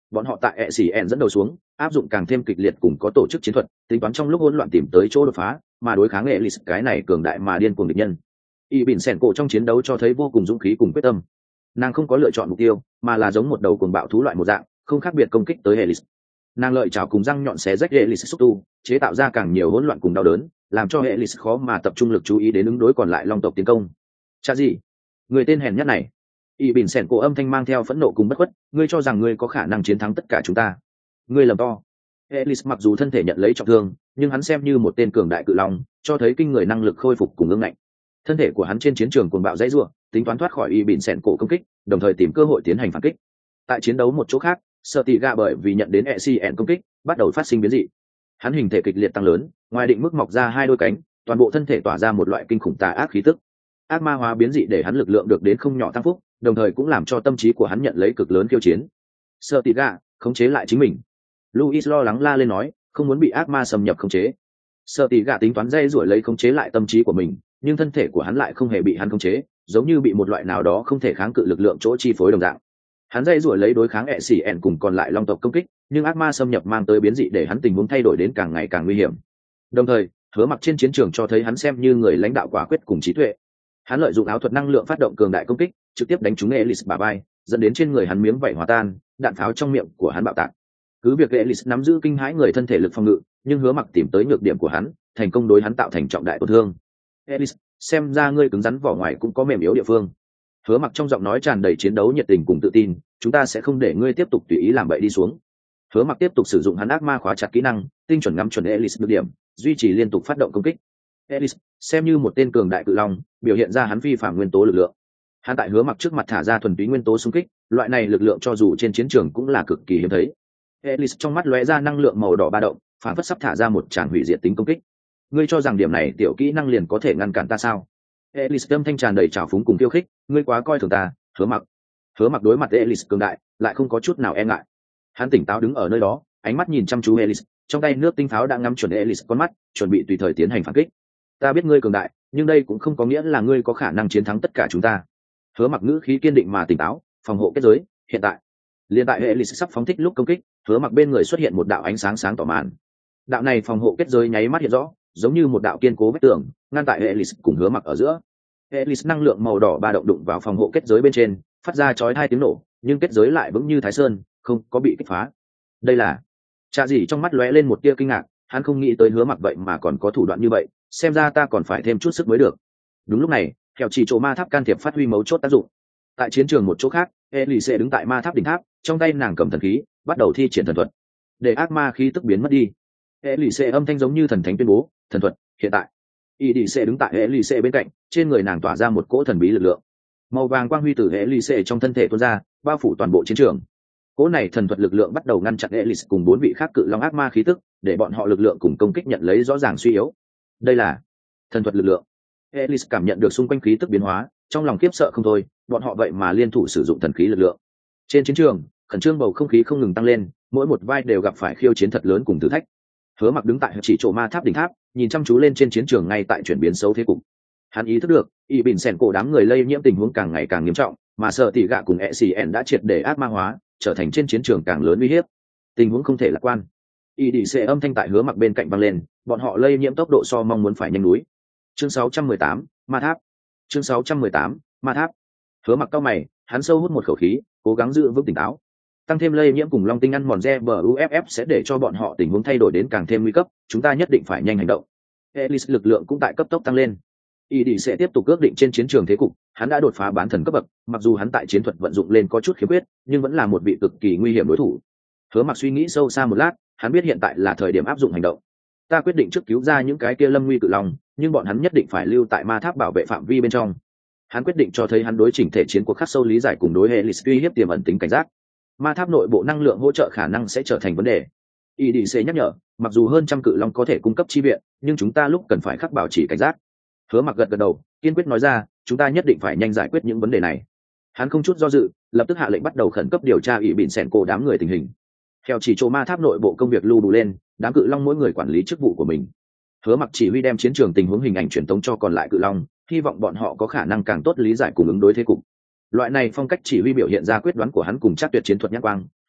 bọn họ tại ECN dẫn đầu xuống áp dụng càng thêm kịch liệt cùng có tổ chức chiến thuật, tính toán trong lúc hỗn loạn tìm tới chỗ đột phá mà đối kháng Ellis cái này cường đại mà điên cuồng địch nhân. Y Bỉn Sèn cổ trong chiến đấu cho thấy vô cùng dũng khí cùng quyết tâm. Nàng không có lựa chọn mục tiêu mà là giống một đầu cuồng bạo thú loại một dạng, không khác biệt công kích tới Ellis. Nàng lợi chảo cùng răng nhọn xé rách Ellis xúc tu, chế tạo ra càng nhiều hỗn loạn cùng đau đớn, làm cho Ellis khó mà tập trung lực chú ý đến ứng đối còn lại long tộc tiến công. Cha gì? Người tên hèn nhất này. Y Bỉn Sèn cổ âm thanh mang theo phẫn nộ cùng bất khuất, ngươi cho rằng ngươi có khả năng chiến thắng tất cả chúng ta? Ngươi lầm to. Ellis mặc dù thân thể nhận lấy trọng thương, nhưng hắn xem như một tên cường đại cự long, cho thấy kinh người năng lực khôi phục cùng ương ngạnh. Thân thể của hắn trên chiến trường cuồng bạo dãy rủa, tính toán thoát khỏi Y Bỉn Sèn cổ công kích, đồng thời tìm cơ hội tiến hành phản kích. Tại chiến đấu một chỗ khác, Sở Tỷ Gạ bởi vì nhận đến ECN công kích, bắt đầu phát sinh biến dị. Hắn hình thể kịch liệt tăng lớn, ngoài định mức mọc ra hai đôi cánh, toàn bộ thân thể tỏa ra một loại kinh khủng tà ác khí tức. Ác ma hóa biến dị để hắn lực lượng được đến không nhỏ tăng phúc, đồng thời cũng làm cho tâm trí của hắn nhận lấy cực lớn khiêu chiến. Sở Tỷ Gạ, khống chế lại chính mình. Louis lo lắng la lên nói, không muốn bị ác ma xâm nhập khống chế. Sở Tỷ Gạ tính toán dây rủi lấy khống chế lại tâm trí của mình, nhưng thân thể của hắn lại không hề bị hắn khống chế, giống như bị một loại nào đó không thể kháng cự lực lượng chỗ chi phối đồng dạng. Hắn dây rủi lấy đối kháng ECN cùng còn lại long tộc công kích, nhưng ác ma xâm nhập mang tới biến dị để hắn tình huống thay đổi đến càng ngày càng nguy hiểm. Đồng thời, Hứa Mặc trên chiến trường cho thấy hắn xem như người lãnh đạo quả quyết cùng trí tuệ. Hắn lợi dụng áo thuật năng lượng phát động cường đại công kích, trực tiếp đánh trúng Ellis bả vai, dẫn đến trên người hắn miếng vảy hòa tan, đạn pháo trong miệng của hắn bạo tạc. Cứ việc Ellis nắm giữ kinh hãi người thân thể lực phòng ngự, nhưng Hứa Mặc tìm tới nhược điểm của hắn, thành công đối hắn tạo thành trọng đại tổn thương. Ellis, xem ra ngươi cứng rắn vỏ ngoài cũng có mềm yếu địa phương. Hứa Mặc trong giọng nói tràn đầy chiến đấu nhiệt tình cùng tự tin, chúng ta sẽ không để ngươi tiếp tục tùy ý làm bậy đi xuống. Hứa Mặc tiếp tục sử dụng hắn ác ma khóa chặt kỹ năng, tinh chuẩn ngắm chuẩn Ellis được điểm, duy trì liên tục phát động công kích. Ellis, xem như một tên cường đại cự long, biểu hiện ra hắn phi phàm nguyên tố lực lượng. Hắn tại Hứa Mặc trước mặt thả ra thuần túy nguyên tố xung kích, loại này lực lượng cho dù trên chiến trường cũng là cực kỳ hiếm thấy. Ellis trong mắt lóe ra năng lượng màu đỏ ba động, phản phất sắp thả ra một tràng hủy diệt tính công kích. Ngươi cho rằng điểm này tiểu kỹ năng liền có thể ngăn cản ta sao? Ellis âm thanh tràn đầy trào phúng cùng khiêu khích, ngươi quá coi thường ta. Hứa Mặc. Hứa Mặc đối mặt Ellis cường đại, lại không có chút nào e ngại. Hắn tỉnh táo đứng ở nơi đó, ánh mắt nhìn chăm chú Ellis, trong tay nước tinh pháo đã ngắm chuẩn Ellis con mắt, chuẩn bị tùy thời tiến hành phản kích. Ta biết ngươi cường đại, nhưng đây cũng không có nghĩa là ngươi có khả năng chiến thắng tất cả chúng ta. Hứa Mặc ngữ khí kiên định mà tỉnh táo, phòng hộ kết giới, hiện tại. Liên tại Ellis sắp phóng thích lúc công kích, Hứa Mặc bên người xuất hiện một đạo ánh sáng sáng tỏ màn. Đạo này phòng hộ kết giới nháy mắt hiện rõ, giống như một đạo kiên cố vách tường, ngăn tại Ellis cùng Hứa Mặc ở giữa. Ellis năng lượng màu đỏ ba động đụng vào phòng hộ kết giới bên trên, phát ra chói hai tiếng nổ, nhưng kết giới lại vững như Thái Sơn, không có bị kích phá. Đây là Trạ Dị trong mắt lóe lên một tia kinh ngạc, hắn không nghĩ tới Hứa Mặc vậy mà còn có thủ đoạn như vậy, xem ra ta còn phải thêm chút sức mới được. Đúng lúc này, Kẻo Chỉ Chỗ Ma Tháp can thiệp phát huy mấu chốt tác dụng. Tại chiến trường một chỗ khác, Elise đứng tại ma tháp đỉnh tháp, trong tay nàng cầm thần khí, bắt đầu thi triển thần thuật, để ác ma khí tức biến mất đi. Elise âm thanh giống như thần thánh tuyên bố, thần thuật hiện tại. Elise đứng tại Elise bên cạnh, trên người nàng tỏa ra một cỗ thần bí lực lượng. Màu vàng quang huy từ Elise trong thân thể tuôn ra, bao phủ toàn bộ chiến trường. Cỗ này thần thuật lực lượng bắt đầu ngăn chặn Elise cùng bốn vị khác cự long ác ma khí tức, để bọn họ lực lượng cùng công kích nhận lấy rõ ràng suy yếu. Đây là thần thuật lực lượng. Elise cảm nhận được xung quanh khí tức biến hóa, trong lòng khiếp sợ không thôi, bọn họ vậy mà liên thủ sử dụng thần khí lực lượng. Trên chiến trường, khẩn trương bầu không khí không ngừng tăng lên, mỗi một vai đều gặp phải khiêu chiến thật lớn cùng thử thách. Hứa Mặc đứng tại chỉ chỗ ma tháp đỉnh tháp, nhìn chăm chú lên trên chiến trường ngay tại chuyển biến xấu thế cục. Hắn ý thức được, Y Bỉn Sèn cổ đám người lây nhiễm tình huống càng ngày càng nghiêm trọng, mà Sở Tỷ Gạ cùng ECN đã triệt để ác ma hóa, trở thành trên chiến trường càng lớn uy hiếp. Tình huống không thể lạc quan. IDC âm thanh tại Hứa Mặc bên cạnh vang lên, bọn họ lây nhiễm tốc độ so mong muốn phải nhanh núi. Chương 618, Ma Tháp. Chương 618, Ma Tháp. Hứa Mặc cau mày, hắn sâu hút một khẩu khí, cố gắng giữ vững tỉnh táo. Tăng thêm lây nhiễm cùng long tinh ăn mòn buff sẽ để cho bọn họ tình huống thay đổi đến càng thêm nguy cấp, chúng ta nhất định phải nhanh hành động. Ellis lực lượng cũng tại cấp tốc tăng lên. ID sẽ tiếp tục ước định trên chiến trường thế cục, hắn đã đột phá bán thần cấp bậc, mặc dù hắn tại chiến thuật vận dụng lên có chút khiếm khuyết, nhưng vẫn là một vị cực kỳ nguy hiểm đối thủ. Hứa Mặc suy nghĩ sâu xa một lát, hắn biết hiện tại là thời điểm áp dụng hành động. Ta quyết định trước cứu ra những cái kia lâm nguy cự long, nhưng bọn hắn nhất định phải lưu tại ma tháp bảo vệ phạm vi bên trong. Hắn quyết định cho thấy hắn đối chỉnh thể chiến cuộc khắc sâu lý giải cùng đối hệ lịch uy hiếp tiềm ẩn tính cảnh giác. Ma tháp nội bộ năng lượng hỗ trợ khả năng sẽ trở thành vấn đề. IDC nhắc nhở, mặc dù hơn trăm cự long có thể cung cấp chi viện, nhưng chúng ta lúc cần phải khắc bảo trì cảnh giác. Hứa Mặc gật đầu, kiên quyết nói ra, chúng ta nhất định phải nhanh giải quyết những vấn đề này. Hắn không chút do dự, lập tức hạ lệnh bắt đầu khẩn cấp điều tra Y Bỉn Sèn cổ đám người tình hình. Theo chỉ chỗ ma tháp nội bộ công việc lưu đủ lên, đám cự long mỗi người quản lý chức vụ của mình. Hứa Mặc chỉ huy đem chiến trường tình huống hình ảnh truyền tống cho còn lại cự long, hy vọng bọn họ có khả năng càng tốt lý giải cùng ứng đối thế cục. Loại này phong cách chỉ huy biểu hiện ra quyết đoán của hắn cùng chắc tuyệt chiến thuật nhãn quang,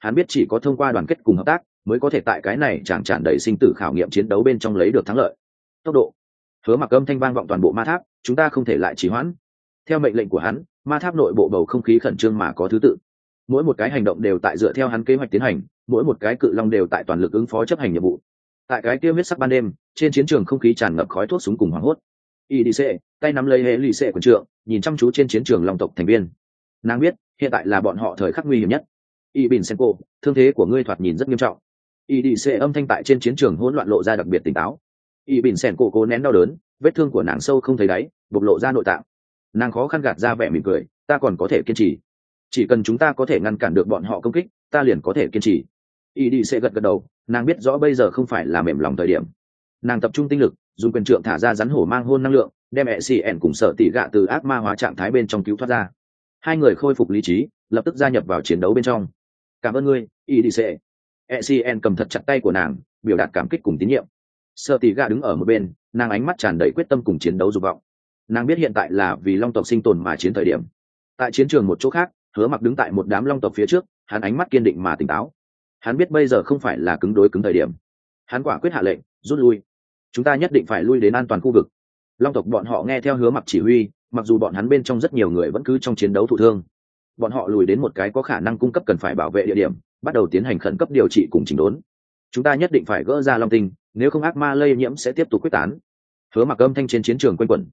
hắn biết chỉ có thông qua đoàn kết cùng hợp tác mới có thể tại cái này chẳng tràn đầy sinh tử khảo nghiệm chiến đấu bên trong lấy được thắng lợi. Tốc độ. Hứa Mặc âm thanh vang vọng toàn bộ ma tháp, chúng ta không thể lại trì hoãn. Theo mệnh lệnh của hắn, ma tháp nội bộ bầu không khí khẩn trương mà có thứ tự. Mỗi một cái hành động đều tại dựa theo hắn kế hoạch tiến hành, mỗi một cái cự long đều tại toàn lực ứng phó chấp hành nhiệm vụ. Tại cái kia huyết sắc ban đêm, trên chiến trường không khí tràn ngập khói thuốc súng cùng hoảng hốt. IDC tay nắm lấy hệ lì xệ quần trượng, nhìn chăm chú trên chiến trường long tộc thành viên. Nàng biết hiện tại là bọn họ thời khắc nguy hiểm nhất. Ibn Senko, thương thế của ngươi thoạt nhìn rất nghiêm trọng. IDC âm thanh tại trên chiến trường hỗn loạn lộ ra đặc biệt tỉnh táo. Ibn Senko cố nén đau đớn, vết thương của nàng sâu không thấy đáy, bộc lộ ra nội tạng. Nàng khó khăn gạt ra vẻ mỉm cười, ta còn có thể kiên trì. Chỉ cần chúng ta có thể ngăn cản được bọn họ công kích, ta liền có thể kiên trì. IDC gật gật đầu, nàng biết rõ bây giờ không phải là mềm lòng thời điểm. Nàng tập trung tinh lực, dùng quyền trượng thả ra rắn hổ mang hôn năng lượng, đem ECN cùng Sở Tỷ Gạ từ ác ma hóa trạng thái bên trong cứu thoát ra. Hai người khôi phục lý trí, lập tức gia nhập vào chiến đấu bên trong. Cảm ơn ngươi, IDC. ECN cầm thật chặt tay của nàng, biểu đạt cảm kích cùng tín nhiệm. Sở Tỷ Gạ đứng ở một bên, nàng ánh mắt tràn đầy quyết tâm cùng chiến đấu dục vọng. Nàng biết hiện tại là vì long tộc sinh tồn mà chiến thời điểm. Tại chiến trường một chỗ khác, Hứa Mặc đứng tại một đám long tộc phía trước, hắn ánh mắt kiên định mà tỉnh táo. Hắn biết bây giờ không phải là cứng đối cứng thời điểm. Hắn quả quyết hạ lệnh, rút lui. Chúng ta nhất định phải lui đến an toàn khu vực. Long tộc bọn họ nghe theo Hứa Mặc chỉ huy, mặc dù bọn hắn bên trong rất nhiều người vẫn cứ trong chiến đấu thụ thương. Bọn họ lùi đến một cái có khả năng cung cấp cần phải bảo vệ địa điểm, bắt đầu tiến hành khẩn cấp điều trị cùng chỉnh đốn. Chúng ta nhất định phải gỡ ra long tinh, nếu không ác ma lây nhiễm sẽ tiếp tục quyết tán. Hứa Mặc âm thanh trên chiến trường quanh quẩn.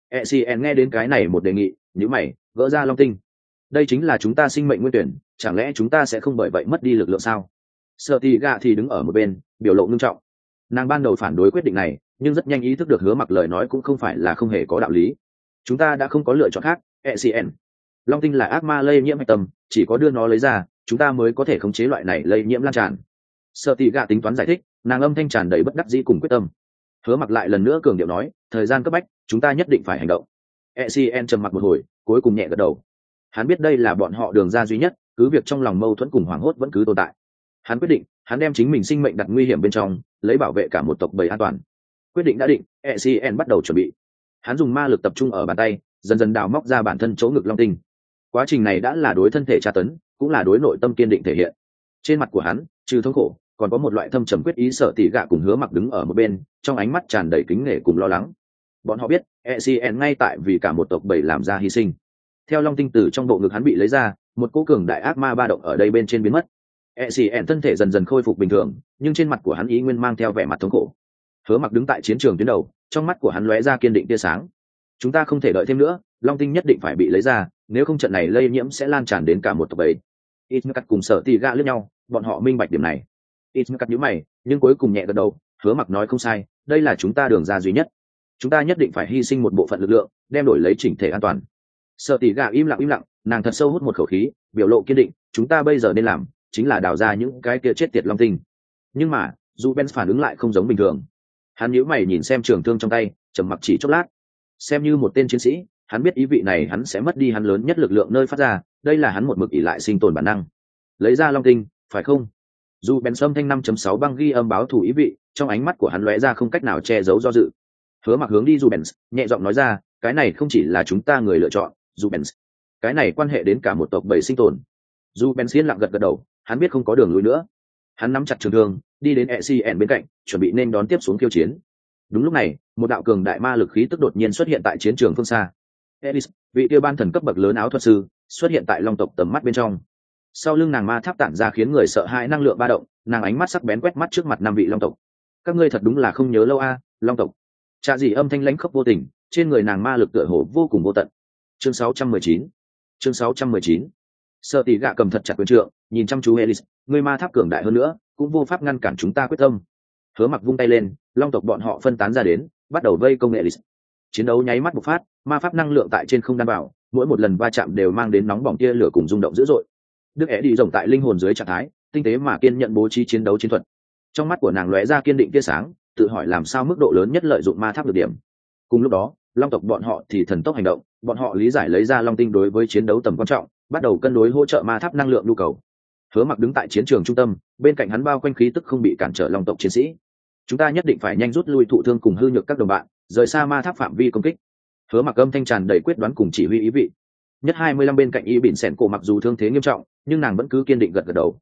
ECN nghe đến cái này một đề nghị, nhíu mày, gỡ ra long tinh. Đây chính là chúng ta sinh mệnh nguyên tuyển, chẳng lẽ chúng ta sẽ không bởi vậy mất đi lực lượng sao? Sở Tỷ Gạ thì đứng ở một bên, biểu lộ nghiêm trọng. Nàng ban đầu phản đối quyết định này, nhưng rất nhanh ý thức được Hứa Mặc lời nói cũng không phải là không hề có đạo lý. Chúng ta đã không có lựa chọn khác, ECN. Long tinh là ác ma lây nhiễm hạch tâm, chỉ có đưa nó lấy ra, chúng ta mới có thể khống chế loại này lây nhiễm lan tràn. Sở Tỷ Gạ tính toán giải thích, nàng âm thanh tràn đầy bất đắc dĩ cùng quyết tâm. Hứa Mặc lại lần nữa cường điệu nói, thời gian cấp bách, chúng ta nhất định phải hành động. ECN trầm mặc một hồi, cuối cùng nhẹ gật đầu. Hắn biết đây là bọn họ đường ra duy nhất, cứ việc trong lòng mâu thuẫn cùng hoảng hốt vẫn cứ tồn tại. Hắn quyết định, hắn đem chính mình sinh mệnh đặt nguy hiểm bên trong, lấy bảo vệ cả một tộc bầy an toàn. Quyết định đã định, ECN bắt đầu chuẩn bị. Hắn dùng ma lực tập trung ở bàn tay, dần dần đào móc ra bản thân chỗ ngực long tinh. Quá trình này đã là đối thân thể tra tấn, cũng là đối nội tâm kiên định thể hiện. Trên mặt của hắn, trừ thống khổ, còn có một loại thâm trầm quyết ý. Sở Tỷ Gạ cùng Hứa Mặc đứng ở một bên, trong ánh mắt tràn đầy kính nể cùng lo lắng. Bọn họ biết, ECN ngay tại vì cả một tộc bầy làm ra hy sinh. Theo long tinh tử trong bộ ngực hắn bị lấy ra, một cỗ cường đại ác ma ba động ở đây bên trên biến mất. ECN thân thể dần dần khôi phục bình thường, nhưng trên mặt của hắn ý nguyên mang theo vẻ mặt thống khổ. Hứa Mặc đứng tại chiến trường tuyến đầu, trong mắt của hắn lóe ra kiên định tia sáng. Chúng ta không thể đợi thêm nữa, long tinh nhất định phải bị lấy ra, nếu không trận này lây nhiễm sẽ lan tràn đến cả một tộc bầy. Ismail cùng Sở Tỷ Gạ liếc nhau, bọn họ minh bạch điểm này. Ismail nhíu mày, nhưng cuối cùng nhẹ gật đầu. Hứa Mặc nói không sai, đây là chúng ta đường ra duy nhất. Chúng ta nhất định phải hy sinh một bộ phận lực lượng, đem đổi lấy chỉnh thể an toàn. Sở Tỷ Gạ im lặng, nàng thật sâu hút một khẩu khí, biểu lộ kiên định. Chúng ta bây giờ nên làm chính là đào ra những cái kia chết tiệt long tinh. Nhưng mà, dù Ben phản ứng lại không giống bình thường. Hắn nhíu mày nhìn xem trường thương trong tay, trầm mặc chỉ chốc lát. Xem như một tên chiến sĩ, hắn biết ý vị này hắn sẽ mất đi hắn lớn nhất lực lượng nơi phát ra, đây là hắn một mực ỷ lại sinh tồn bản năng. Lấy ra long tinh, phải không? Dù Ben Sâm thanh 5.6 băng ghi âm báo thủ ý vị, trong ánh mắt của hắn lóe ra không cách nào che giấu do dự. Hứa Mặc hướng đi Dù Ben, nhẹ giọng nói ra, cái này không chỉ là chúng ta người lựa chọn, Dù Ben. Cái này quan hệ đến cả một tộc bầy sinh tồn. Dù Ben yên lặng gật gật đầu, hắn biết không có đường lui nữa. Hắn nắm chặt trường thương, đi đến ECN bên cạnh, chuẩn bị nên đón tiếp xuống khiêu chiến. Đúng lúc này, một đạo cường đại ma lực khí tức đột nhiên xuất hiện tại chiến trường phương xa. Elis, vị tiêu ban thần cấp bậc lớn áo thuật sư, xuất hiện tại long tộc tầm mắt bên trong. Sau lưng nàng ma tháp tản ra khiến người sợ hãi năng lượng ba động, nàng ánh mắt sắc bén quét mắt trước mặt năm vị long tộc. Các ngươi thật đúng là không nhớ lâu a, long tộc. Trạ dị âm thanh lãnh khốc vô tình, trên người nàng ma lực tựa hồ vô cùng vô tận. Chương 619. Sở Tỷ Gạ cầm thật chặt quyền trượng, nhìn chăm chú Elis, ngươi ma tháp cường đại hơn nữa, cũng vô pháp ngăn cản chúng ta quyết tâm. Hứa Mặc vung tay lên, long tộc bọn họ phân tán ra đến, bắt đầu vây công Elis. Chiến đấu nháy mắt bộc phát, ma pháp năng lượng tại trên không đảm bảo, mỗi một lần va chạm đều mang đến nóng bỏng tia lửa cùng rung động dữ dội. Đức é đi rồng tại linh hồn dưới trạng thái, tinh tế mà kiên nhận bố trí chiến đấu chiến thuật. Trong mắt của nàng lóe ra kiên định tia sáng, tự hỏi làm sao mức độ lớn nhất lợi dụng ma tháp được điểm. Cùng lúc đó, long tộc bọn họ thì thần tốc hành động, bọn họ lý giải lấy ra long tinh đối với chiến đấu tầm quan trọng, bắt đầu cân đối hỗ trợ ma tháp năng lượng nhu cầu. Hứa Mặc đứng tại chiến trường trung tâm, bên cạnh hắn bao quanh khí tức không bị cản trở long tộc chiến sĩ. Chúng ta nhất định phải nhanh rút lui thụ thương cùng hư nhược các đồng bạn, rời xa ma tháp phạm vi công kích. Hứa Mặc âm thanh tràn đầy quyết đoán cùng chỉ huy ý vị. Nhất 25 bên cạnh Y Bỉn Sẻn cổ mặc dù thương thế nghiêm trọng, nhưng nàng vẫn cứ kiên định gật gật đầu.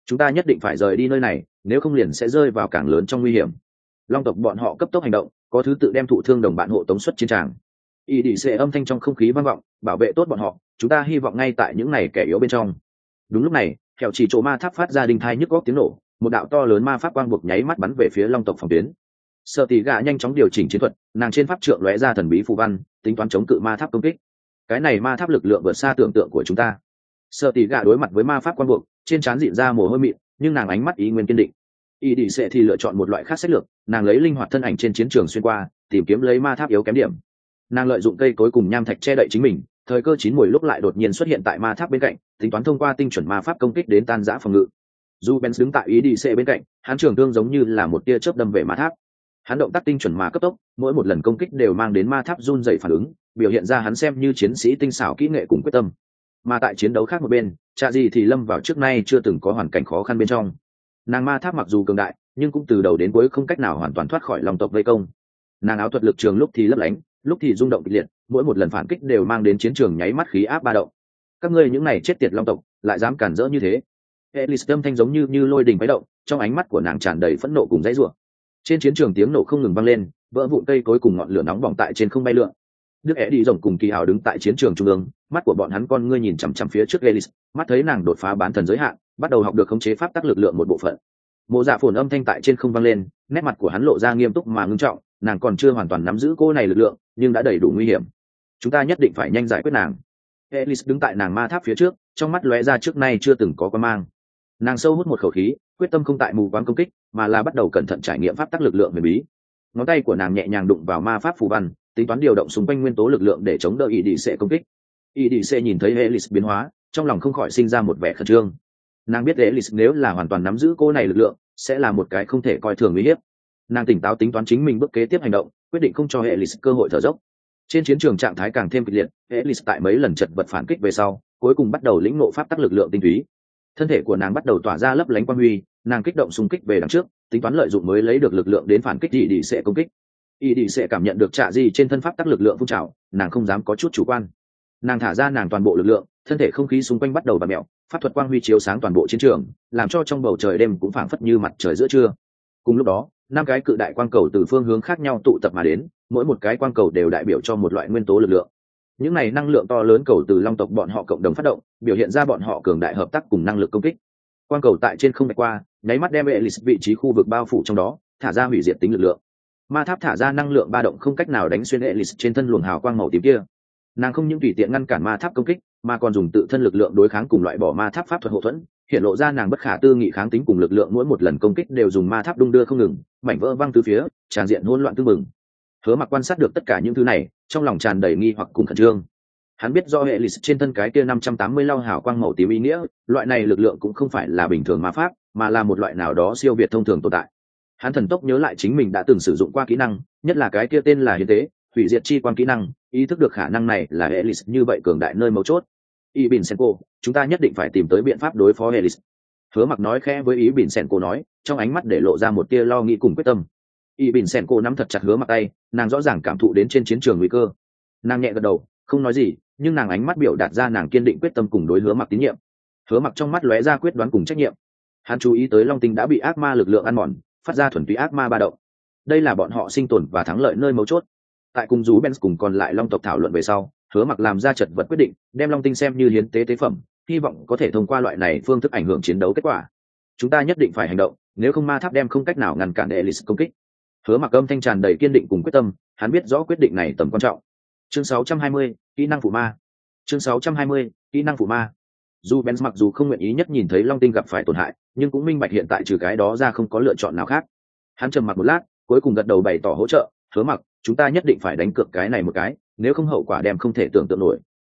chúng ta nhất định phải rời đi nơi này, nếu không liền sẽ rơi vào càng lớn trong nguy hiểm. Long tộc bọn họ cấp tốc hành động, có thứ tự đem thụ thương đồng bạn hộ tống xuất chiến tràng. Y đi xệ âm thanh trong không khí vang vọng, bảo vệ tốt bọn họ, chúng ta hy vọng ngay tại những này kẻ yếu bên trong. Đúng lúc này, kẹo chỉ chỗ ma tháp phát ra đinh thai nhức góc tiếng nổ, một đạo to lớn ma pháp quang buộc nháy mắt bắn về phía Long tộc phòng tuyến. Sợ Tỷ Gà nhanh chóng điều chỉnh chiến thuật, nàng trên pháp trượng lóe ra thần bí phù văn, tính toán chống cự ma tháp công kích. Cái này ma tháp lực lượng vượt xa tưởng tượng của chúng ta. Sợ Tỷ Gà đối mặt với ma pháp quang buộc, trên trán dịn ra mồ hôi mịn, nhưng nàng ánh mắt ý nguyên kiên định. Y đi sẽ thì lựa chọn một loại khác sách lược, nàng lấy linh hoạt thân ảnh trên chiến trường xuyên qua, tìm kiếm lấy ma tháp yếu kém điểm. Nàng lợi dụng cây cối cùng nham thạch che đậy chính mình, thời cơ chín muồi lúc lại đột nhiên xuất hiện tại ma tháp bên cạnh, tính toán thông qua tinh chuẩn ma pháp công kích đến tan rã phòng ngự. Dù Ben đứng tại ý đi sẽ bên cạnh, hắn trường thương giống như là một tia chớp đâm về ma tháp. Hắn động tác tinh chuẩn mà cấp tốc, mỗi một lần công kích đều mang đến ma tháp run rẩy phản ứng, biểu hiện ra hắn xem như chiến sĩ tinh xảo kỹ nghệ cùng quyết tâm. Mà tại chiến đấu khác một bên, Trạ Dị thì lâm vào trước nay chưa từng có hoàn cảnh khó khăn bên trong. Nàng ma tháp mặc dù cường đại, nhưng cũng từ đầu đến cuối không cách nào hoàn toàn thoát khỏi lòng tộc vây công. Nàng áo thuật lực trường lúc thì lấp lánh, lúc thì rung động kịch liệt, mỗi một lần phản kích đều mang đến chiến trường nháy mắt khí áp ba động. Các ngươi những này chết tiệt long tộc, lại dám cản rỡ như thế. Elis âm thanh giống như lôi đình khuấy động, trong ánh mắt của nàng tràn đầy phẫn nộ cùng dãy rủa. Trên chiến trường tiếng nổ không ngừng vang lên, vỡ vụn cây cối cùng ngọn lửa nóng bỏng tại trên không bay lượn. Đức É đi rồng cùng Kỳ Hào đứng tại chiến trường trung ương, mắt của bọn hắn con ngươi nhìn chằm chằm phía trước Elis, mắt thấy nàng đột phá bán thần giới hạn, bắt đầu học được khống chế pháp tắc lực lượng một bộ phận. Mộ Dạ Phồn âm thanh tại trên không vang lên, nét mặt của hắn lộ ra nghiêm túc mà ngưng trọng, nàng còn chưa hoàn toàn nắm giữ cô này lực lượng, nhưng đã đầy đủ nguy hiểm. Chúng ta nhất định phải nhanh giải quyết nàng. Elis đứng tại nàng ma tháp phía trước, trong mắt lóe ra trước nay chưa từng có quan mang. Nàng sâu hút một khẩu khí, quyết tâm không tại mù quáng công kích, mà là bắt đầu cẩn thận trải nghiệm pháp tắc lực lượng huyền bí. Ngón tay của nàng nhẹ nhàng đụng vào ma pháp phù văn, tính toán điều động xung quanh nguyên tố lực lượng để chống đỡ ý đi sẽ công kích. Ý đi sẽ nhìn thấy Elis biến hóa, trong lòng không khỏi sinh ra một vẻ khẩn trương. Nàng biết Elis nếu là hoàn toàn nắm giữ cô này lực lượng, sẽ là một cái không thể coi thường uy hiếp. Nàng tỉnh táo tính toán chính mình bước kế tiếp hành động, quyết định không cho Elis cơ hội thở dốc. Trên chiến trường trạng thái càng thêm kịch liệt, Elis tại mấy lần chật vật phản kích về sau, cuối cùng bắt đầu lĩnh ngộ pháp tắc lực lượng tinh túy. Thân thể của nàng bắt đầu tỏa ra lấp lánh quang huy, nàng kích động xung kích về đằng trước, tính toán lợi dụng mới lấy được lực lượng đến phản kích ý đi sẽ công kích. Ý đi sẽ cảm nhận được Trạ Dị trên thân pháp tắc lực lượng phun trào, nàng không dám có chút chủ quan. Nàng thả ra nàng toàn bộ lực lượng, thân thể không khí xung quanh bắt đầu bạt mèo, pháp thuật quang huy chiếu sáng toàn bộ chiến trường, làm cho trong bầu trời đêm cũng phảng phất như mặt trời giữa trưa. Cùng lúc đó, 5 cái cự đại quang cầu từ phương hướng khác nhau tụ tập mà đến, mỗi một cái quang cầu đều đại biểu cho một loại nguyên tố lực lượng. Những này năng lượng to lớn cầu từ long tộc bọn họ cộng đồng phát động, biểu hiện ra bọn họ cường đại hợp tác cùng năng lực công kích. Quang cầu tại trên không bay qua, nháy mắt đem Elis vị trí khu vực bao phủ trong đó, thả ra hủy diệt tính lực lượng. Ma tháp thả ra năng lượng ba động không cách nào đánh xuyên Elis trên thân luồng hào quang màu tím kia. Nàng không những tùy tiện ngăn cản ma tháp công kích, mà còn dùng tự thân lực lượng đối kháng cùng loại bỏ ma tháp pháp thuật hộ thuẫn, hiện lộ ra nàng bất khả tư nghị kháng tính cùng lực lượng, mỗi một lần công kích đều dùng ma tháp đung đưa không ngừng, mảnh vỡ văng tứ phía, tràn diện hỗn loạn tương mừng. Hứa Mặc quan sát được tất cả những thứ này, trong lòng tràn đầy nghi hoặc cùng khẩn trương. Hắn biết do Elis trên thân cái kia 580 lao hào quang màu tím ý nghĩa, loại này lực lượng cũng không phải là bình thường ma pháp, mà là một loại nào đó siêu việt thông thường tồn tại. Hắn thần tốc nhớ lại chính mình đã từng sử dụng qua kỹ năng, nhất là cái kia tên là hiến tế, hủy diệt chi quang kỹ năng, ý thức được khả năng này là Elis như vậy cường đại nơi mấu chốt. Ý Bình Senko, chúng ta nhất định phải tìm tới biện pháp đối phó Elis. Hứa Mặc nói khẽ với Ý Bình Senko nói, trong ánh mắt để lộ ra một tia lo nghĩ cùng quyết tâm. Ý Bình Senko nắm thật chặt Hứa Mặc tay, nàng rõ ràng cảm thụ đến trên chiến trường nguy cơ. Nàng nhẹ gật đầu, không nói gì, nhưng nàng ánh mắt biểu đạt ra nàng kiên định quyết tâm cùng đối Hứa Mặc tín nhiệm. Hứa Mặc trong mắt lóe ra quyết đoán cùng trách nhiệm. Hắn chú ý tới Long Tinh đã bị ác ma lực lượng ăn mòn, phát ra thuần túy ác ma ba động. Đây là bọn họ sinh tồn và thắng lợi nơi mấu chốt. Tại cùng Rú Ben cùng còn lại Long tộc thảo luận về sau, Hứa Mặc làm ra chật vật quyết định, đem Long Tinh xem như hiến tế tế phẩm, hy vọng có thể thông qua loại này phương thức ảnh hưởng chiến đấu kết quả. Chúng ta nhất định phải hành động, nếu không ma tháp đem không cách nào ngăn cản Elis công kích. Hứa Mặc âm thanh tràn đầy kiên định cùng quyết tâm, hắn biết rõ quyết định này tầm quan trọng. Chương 620, kỹ năng phụ ma. Chương 620, kỹ năng phụ ma. Dù Ben mặc dù không nguyện ý nhất nhìn thấy Long Tinh gặp phải tổn hại, nhưng cũng minh bạch hiện tại trừ cái đó ra không có lựa chọn nào khác. Hắn trầm mặc một lát, cuối cùng gật đầu bày tỏ hỗ trợ. Hứa Mặc, chúng ta nhất định phải đánh cược cái này một cái, nếu không hậu quả đem không thể tưởng tượng nổi.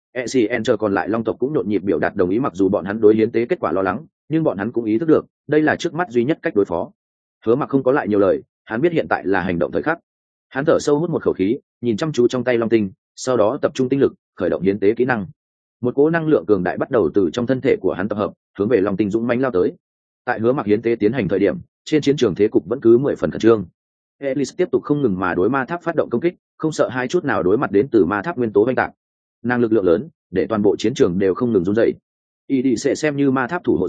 ECN chờ còn lại Long tộc cũng nhộn nhịp biểu đạt đồng ý, mặc dù bọn hắn đối hiến tế kết quả lo lắng, nhưng bọn hắn cũng ý thức được, đây là trước mắt duy nhất cách đối phó. Hứa Mặc không có lại nhiều lời, hắn biết hiện tại là hành động thời khắc. Hắn thở sâu hút một khẩu khí, nhìn chăm chú trong tay Long Tinh, sau đó tập trung tinh lực, khởi động hiến tế kỹ năng. Một cỗ năng lượng cường đại bắt đầu từ trong thân thể của hắn tập hợp, hướng về Long Tinh dũng mãnh lao tới. Tại Hứa Mặc hiến tế tiến hành thời điểm, trên chiến trường thế cục vẫn cứ 10 phần khẩn trương. Elis tiếp tục không ngừng mà đối ma tháp phát động công kích, không sợ hai chút nào đối mặt đến từ ma tháp nguyên tố oanh tạc. Năng lực lượng lớn, để toàn bộ chiến trường đều không ngừng run rẩy. Y đi sẽ xem như ma tháp thủ hộ giả,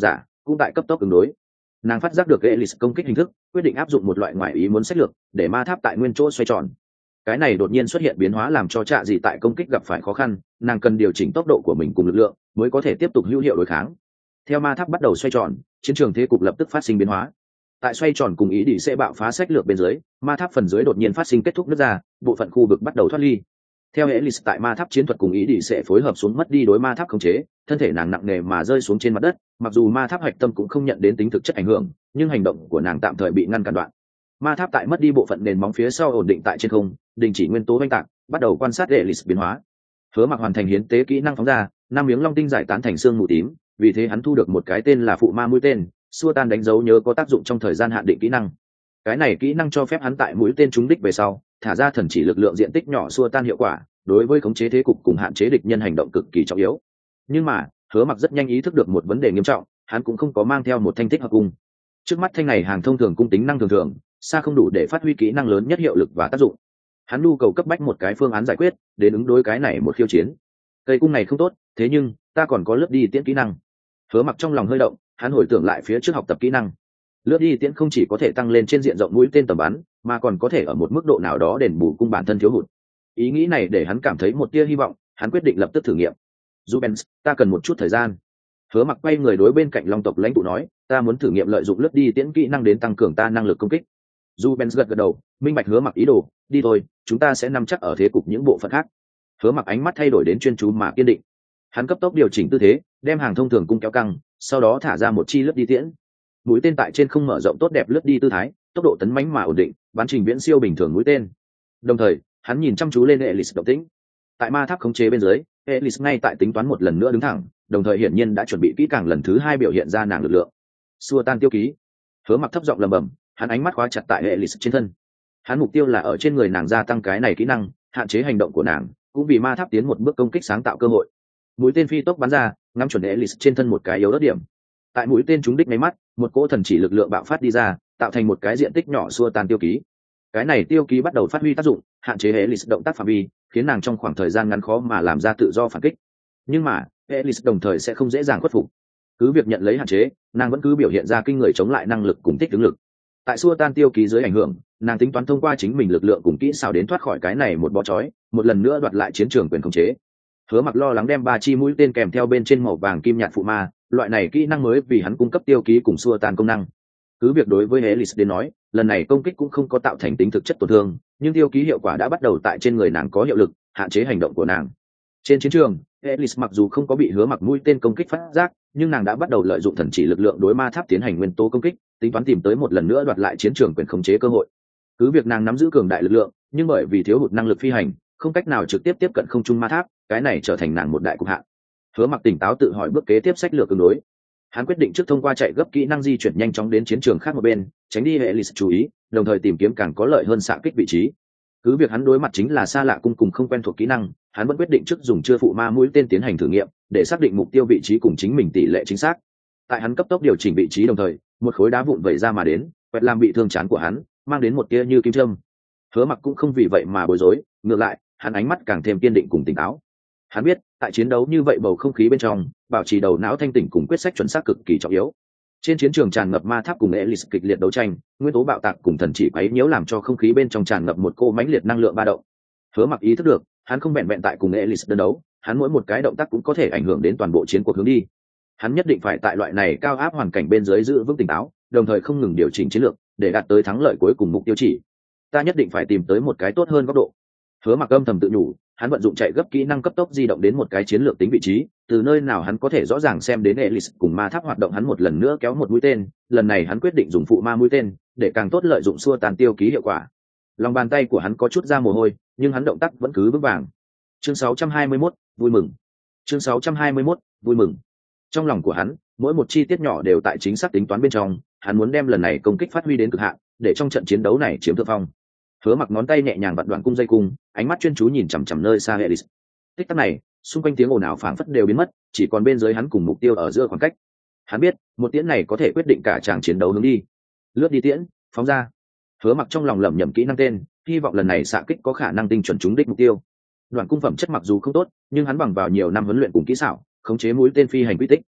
cũng tại cấp tốc ứng đối. Nàng phát giác được Elis công kích hình thức, quyết định áp dụng một loại ngoại ý muốn sách lược để ma tháp tại nguyên chỗ xoay tròn. Cái này đột nhiên xuất hiện biến hóa làm cho Trạ Dị tại công kích gặp phải khó khăn, nàng cần điều chỉnh tốc độ của mình cùng lực lượng mới có thể tiếp tục hữu hiệu đối kháng. Theo ma tháp bắt đầu xoay tròn, chiến trường thế cục lập tức phát sinh biến hóa. Tại xoay tròn cùng ý đi sẽ bạo phá sách lược bên dưới, ma tháp phần dưới đột nhiên phát sinh kết thúc nứt ra, bộ phận khu vực bắt đầu thoát ly. Theo Elis tại ma tháp chiến thuật cùng ý đi sẽ phối hợp xuống mất đi đối ma tháp khống chế, thân thể nàng nặng nề mà rơi xuống trên mặt đất, mặc dù ma tháp hạch tâm cũng không nhận đến tính thực chất ảnh hưởng, nhưng hành động của nàng tạm thời bị ngăn cản đoạn. Ma tháp tại mất đi bộ phận nền móng phía sau ổn định tại trên không, đình chỉ nguyên tố oanh tạc, bắt đầu quan sát Elis biến hóa. Hứa Mặc hoàn thành hiến tế kỹ năng phóng ra, 5 miếng long tinh giải tán thành xương mù tím, vì thế hắn thu được một cái tên là phụ ma mũi tên, xua tan đánh dấu nhớ có tác dụng trong thời gian hạn định kỹ năng. Cái này kỹ năng cho phép hắn tại mũi tên trúng đích về sau, thả ra thần chỉ lực lượng diện tích nhỏ xua tan hiệu quả, đối với khống chế thế cục cùng hạn chế địch nhân hành động cực kỳ trọng yếu. Nhưng mà, Hứa Mặc rất nhanh ý thức được một vấn đề nghiêm trọng, hắn cũng không có mang theo một thanh thích hợp cung. Trước mắt thanh này hàng thông thường cung tính năng thường thường, xa không đủ để phát huy kỹ năng lớn nhất hiệu lực và tác dụng. Hắn nhu cầu cấp bách một cái phương án giải quyết, để ứng đối cái này một khiêu chiến. Cây cung này không tốt, thế nhưng ta còn có lướt đi tiễn kỹ năng. Hứa Mặc trong lòng hơi động, hắn hồi tưởng lại phía trước học tập kỹ năng. Lướt đi tiễn không chỉ có thể tăng lên trên diện rộng mũi tên tầm bắn, mà còn có thể ở một mức độ nào đó đền bù cung bản thân thiếu hụt. Ý nghĩ này để hắn cảm thấy một tia hy vọng, hắn quyết định lập tức thử nghiệm. Rubens, ta cần một chút thời gian. Hứa Mặc quay người đối bên cạnh Long tộc lãnh tụ nói, ta muốn thử nghiệm lợi dụng lướt đi tiễn kỹ năng đến tăng cường ta năng lực công kích. Rubens gật gật đầu, minh bạch Hứa Mặc ý đồ, đi thôi, chúng ta sẽ nắm chắc ở thế cục những bộ phận khác. Hứa Mặc ánh mắt thay đổi đến chuyên chú mà kiên định. Hắn cấp tốc điều chỉnh tư thế, đem hàng thông thường cung kéo căng, sau đó thả ra một chi lướt đi tiễn. Mũi tên tại trên không mở rộng tốt đẹp lướt đi tư thái, tốc độ tấn mãnh mà ổn định, bắn trình viễn siêu bình thường mũi tên. Đồng thời, hắn nhìn chăm chú lên Elis động tĩnh. Tại ma tháp khống chế bên dưới, Elis ngay tại tính toán một lần nữa đứng thẳng, đồng thời hiển nhiên đã chuẩn bị kỹ càng lần thứ 2 biểu hiện ra nàng lực lượng. Xua tan tiêu ký. Hứa Mặc thấp giọng lẩm bẩm, hắn ánh mắt khóa chặt tại Elis trên thân. Hắn mục tiêu là ở trên người nàng gia tăng cái này kỹ năng, hạn chế hành động của nàng, cũng vì ma tháp tiến một bước công kích sáng tạo cơ hội. Mũi tên phi tốc bắn ra, ngắm chuẩn Elis trên thân một cái yếu đất điểm. Tại mũi tên trúng đích mấy mắt, một cỗ thần chỉ lực lượng bạo phát đi ra, tạo thành một cái diện tích nhỏ xua tan tiêu ký. Cái này tiêu ký bắt đầu phát huy tác dụng, hạn chế Elis động tác phạm vi, khiến nàng trong khoảng thời gian ngắn khó mà làm ra tự do phản kích. Nhưng mà, Elis đồng thời sẽ không dễ dàng khuất phục. Cứ việc nhận lấy hạn chế, nàng vẫn cứ biểu hiện ra kinh người chống lại năng lực cùng thích ứng lực. Tại xua tan tiêu ký dưới ảnh hưởng, nàng tính toán thông qua chính mình lực lượng cùng kỹ xảo đến thoát khỏi cái này một bó chói, một lần nữa đoạt lại chiến trường quyền khống chế. Hứa Mặc lo lắng đem 3 chi mũi tên kèm theo bên trên màu vàng kim nhạt phụ ma, loại này kỹ năng mới vì hắn cung cấp tiêu ký cùng xua tan công năng. Cứ việc đối với Elis đến nói, lần này công kích cũng không có tạo thành tính thực chất tổn thương, nhưng tiêu ký hiệu quả đã bắt đầu tại trên người nàng có hiệu lực, hạn chế hành động của nàng. Trên chiến trường, Elis mặc dù không có bị Hứa Mặc mũi tên công kích phát giác, nhưng nàng đã bắt đầu lợi dụng thần chỉ lực lượng đối ma tháp tiến hành nguyên tố công kích, tính toán tìm tới một lần nữa đoạt lại chiến trường quyền khống chế cơ hội. Cứ việc nàng nắm giữ cường đại lực lượng, nhưng bởi vì thiếu hụt năng lực phi hành, không cách nào trực tiếp tiếp cận không trung ma tháp, cái này trở thành nàng một đại cục hạn. Hứa Mặc tỉnh táo tự hỏi bước kế tiếp sách lược tương đối. Hắn quyết định trước thông qua chạy gấp kỹ năng di chuyển nhanh chóng đến chiến trường khác một bên, tránh đi Elis chú ý, đồng thời tìm kiếm càng có lợi hơn xạ kích vị trí. Cứ việc hắn đối mặt chính là xa lạ cung cùng không quen thuộc kỹ năng, hắn vẫn quyết định trước dùng chưa phụ ma mũi tên tiến hành thử nghiệm, để xác định mục tiêu vị trí cùng chính mình tỷ lệ chính xác. Tại hắn cấp tốc điều chỉnh vị trí đồng thời, một khối đá vụn vẩy ra mà đến, quẹt làm bị thương trán của hắn, mang đến một tia như kim châm. Hứa Mặc cũng không vì vậy mà bối rối, ngược lại, hắn ánh mắt càng thêm kiên định cùng tỉnh táo. Hắn biết, tại chiến đấu như vậy bầu không khí bên trong, bảo trì đầu não thanh tỉnh cùng quyết sách chuẩn xác cực kỳ trọng yếu. Trên chiến trường tràn ngập ma tháp cùng Elis kịch liệt đấu tranh, nguyên tố bạo tạc cùng thần chỉ quấy nhiễu làm cho không khí bên trong tràn ngập một cô mãnh liệt năng lượng ba động. Hứa Mặc ý thức được, hắn không vẹn vẹn tại cùng Elis đơn đấu, hắn mỗi một cái động tác cũng có thể ảnh hưởng đến toàn bộ chiến cuộc hướng đi. Hắn nhất định phải tại loại này cao áp hoàn cảnh bên dưới giữ vững tỉnh táo, đồng thời không ngừng điều chỉnh chiến lược để đạt tới thắng lợi cuối cùng mục tiêu chỉ. Ta nhất định phải tìm tới một cái tốt hơn góc độ. Hứa Mặc âm thầm tự nhủ, hắn vận dụng chạy gấp kỹ năng cấp tốc di động đến một cái chiến lược tính vị trí, từ nơi nào hắn có thể rõ ràng xem đến Elis cùng ma tháp hoạt động, hắn một lần nữa kéo một mũi tên, lần này hắn quyết định dùng phụ ma mũi tên để càng tốt lợi dụng xua tan tiêu ký hiệu quả. Lòng bàn tay của hắn có chút ra mồ hôi, nhưng hắn động tác vẫn cứ vững vàng. Chương 621, vui mừng. Chương 621, vui mừng. Trong lòng của hắn, mỗi một chi tiết nhỏ đều tại chính xác tính toán bên trong, hắn muốn đem lần này công kích phát huy đến cực hạn, để trong trận chiến đấu này chiếm thượng phong. Hứa Mặc ngón tay nhẹ nhàng vặn đoạn cung dây cung, ánh mắt chuyên chú nhìn chằm chằm nơi xa Elis. Tích tắc này, xung quanh tiếng ồn ào phảng phất đều biến mất, chỉ còn bên dưới hắn cùng mục tiêu ở giữa khoảng cách. Hắn biết, một tiễn này có thể quyết định cả tràng chiến đấu hướng đi. Lướt đi tiễn, phóng ra. Hứa Mặc trong lòng lẩm nhẩm kỹ năng tên, hy vọng lần này xạ kích có khả năng tinh chuẩn trúng đích mục tiêu. Đoạn cung phẩm chất mặc dù không tốt, nhưng hắn bằng vào nhiều năm huấn luyện cùng kỹ xảo, khống chế mũi tên phi hành quy tích.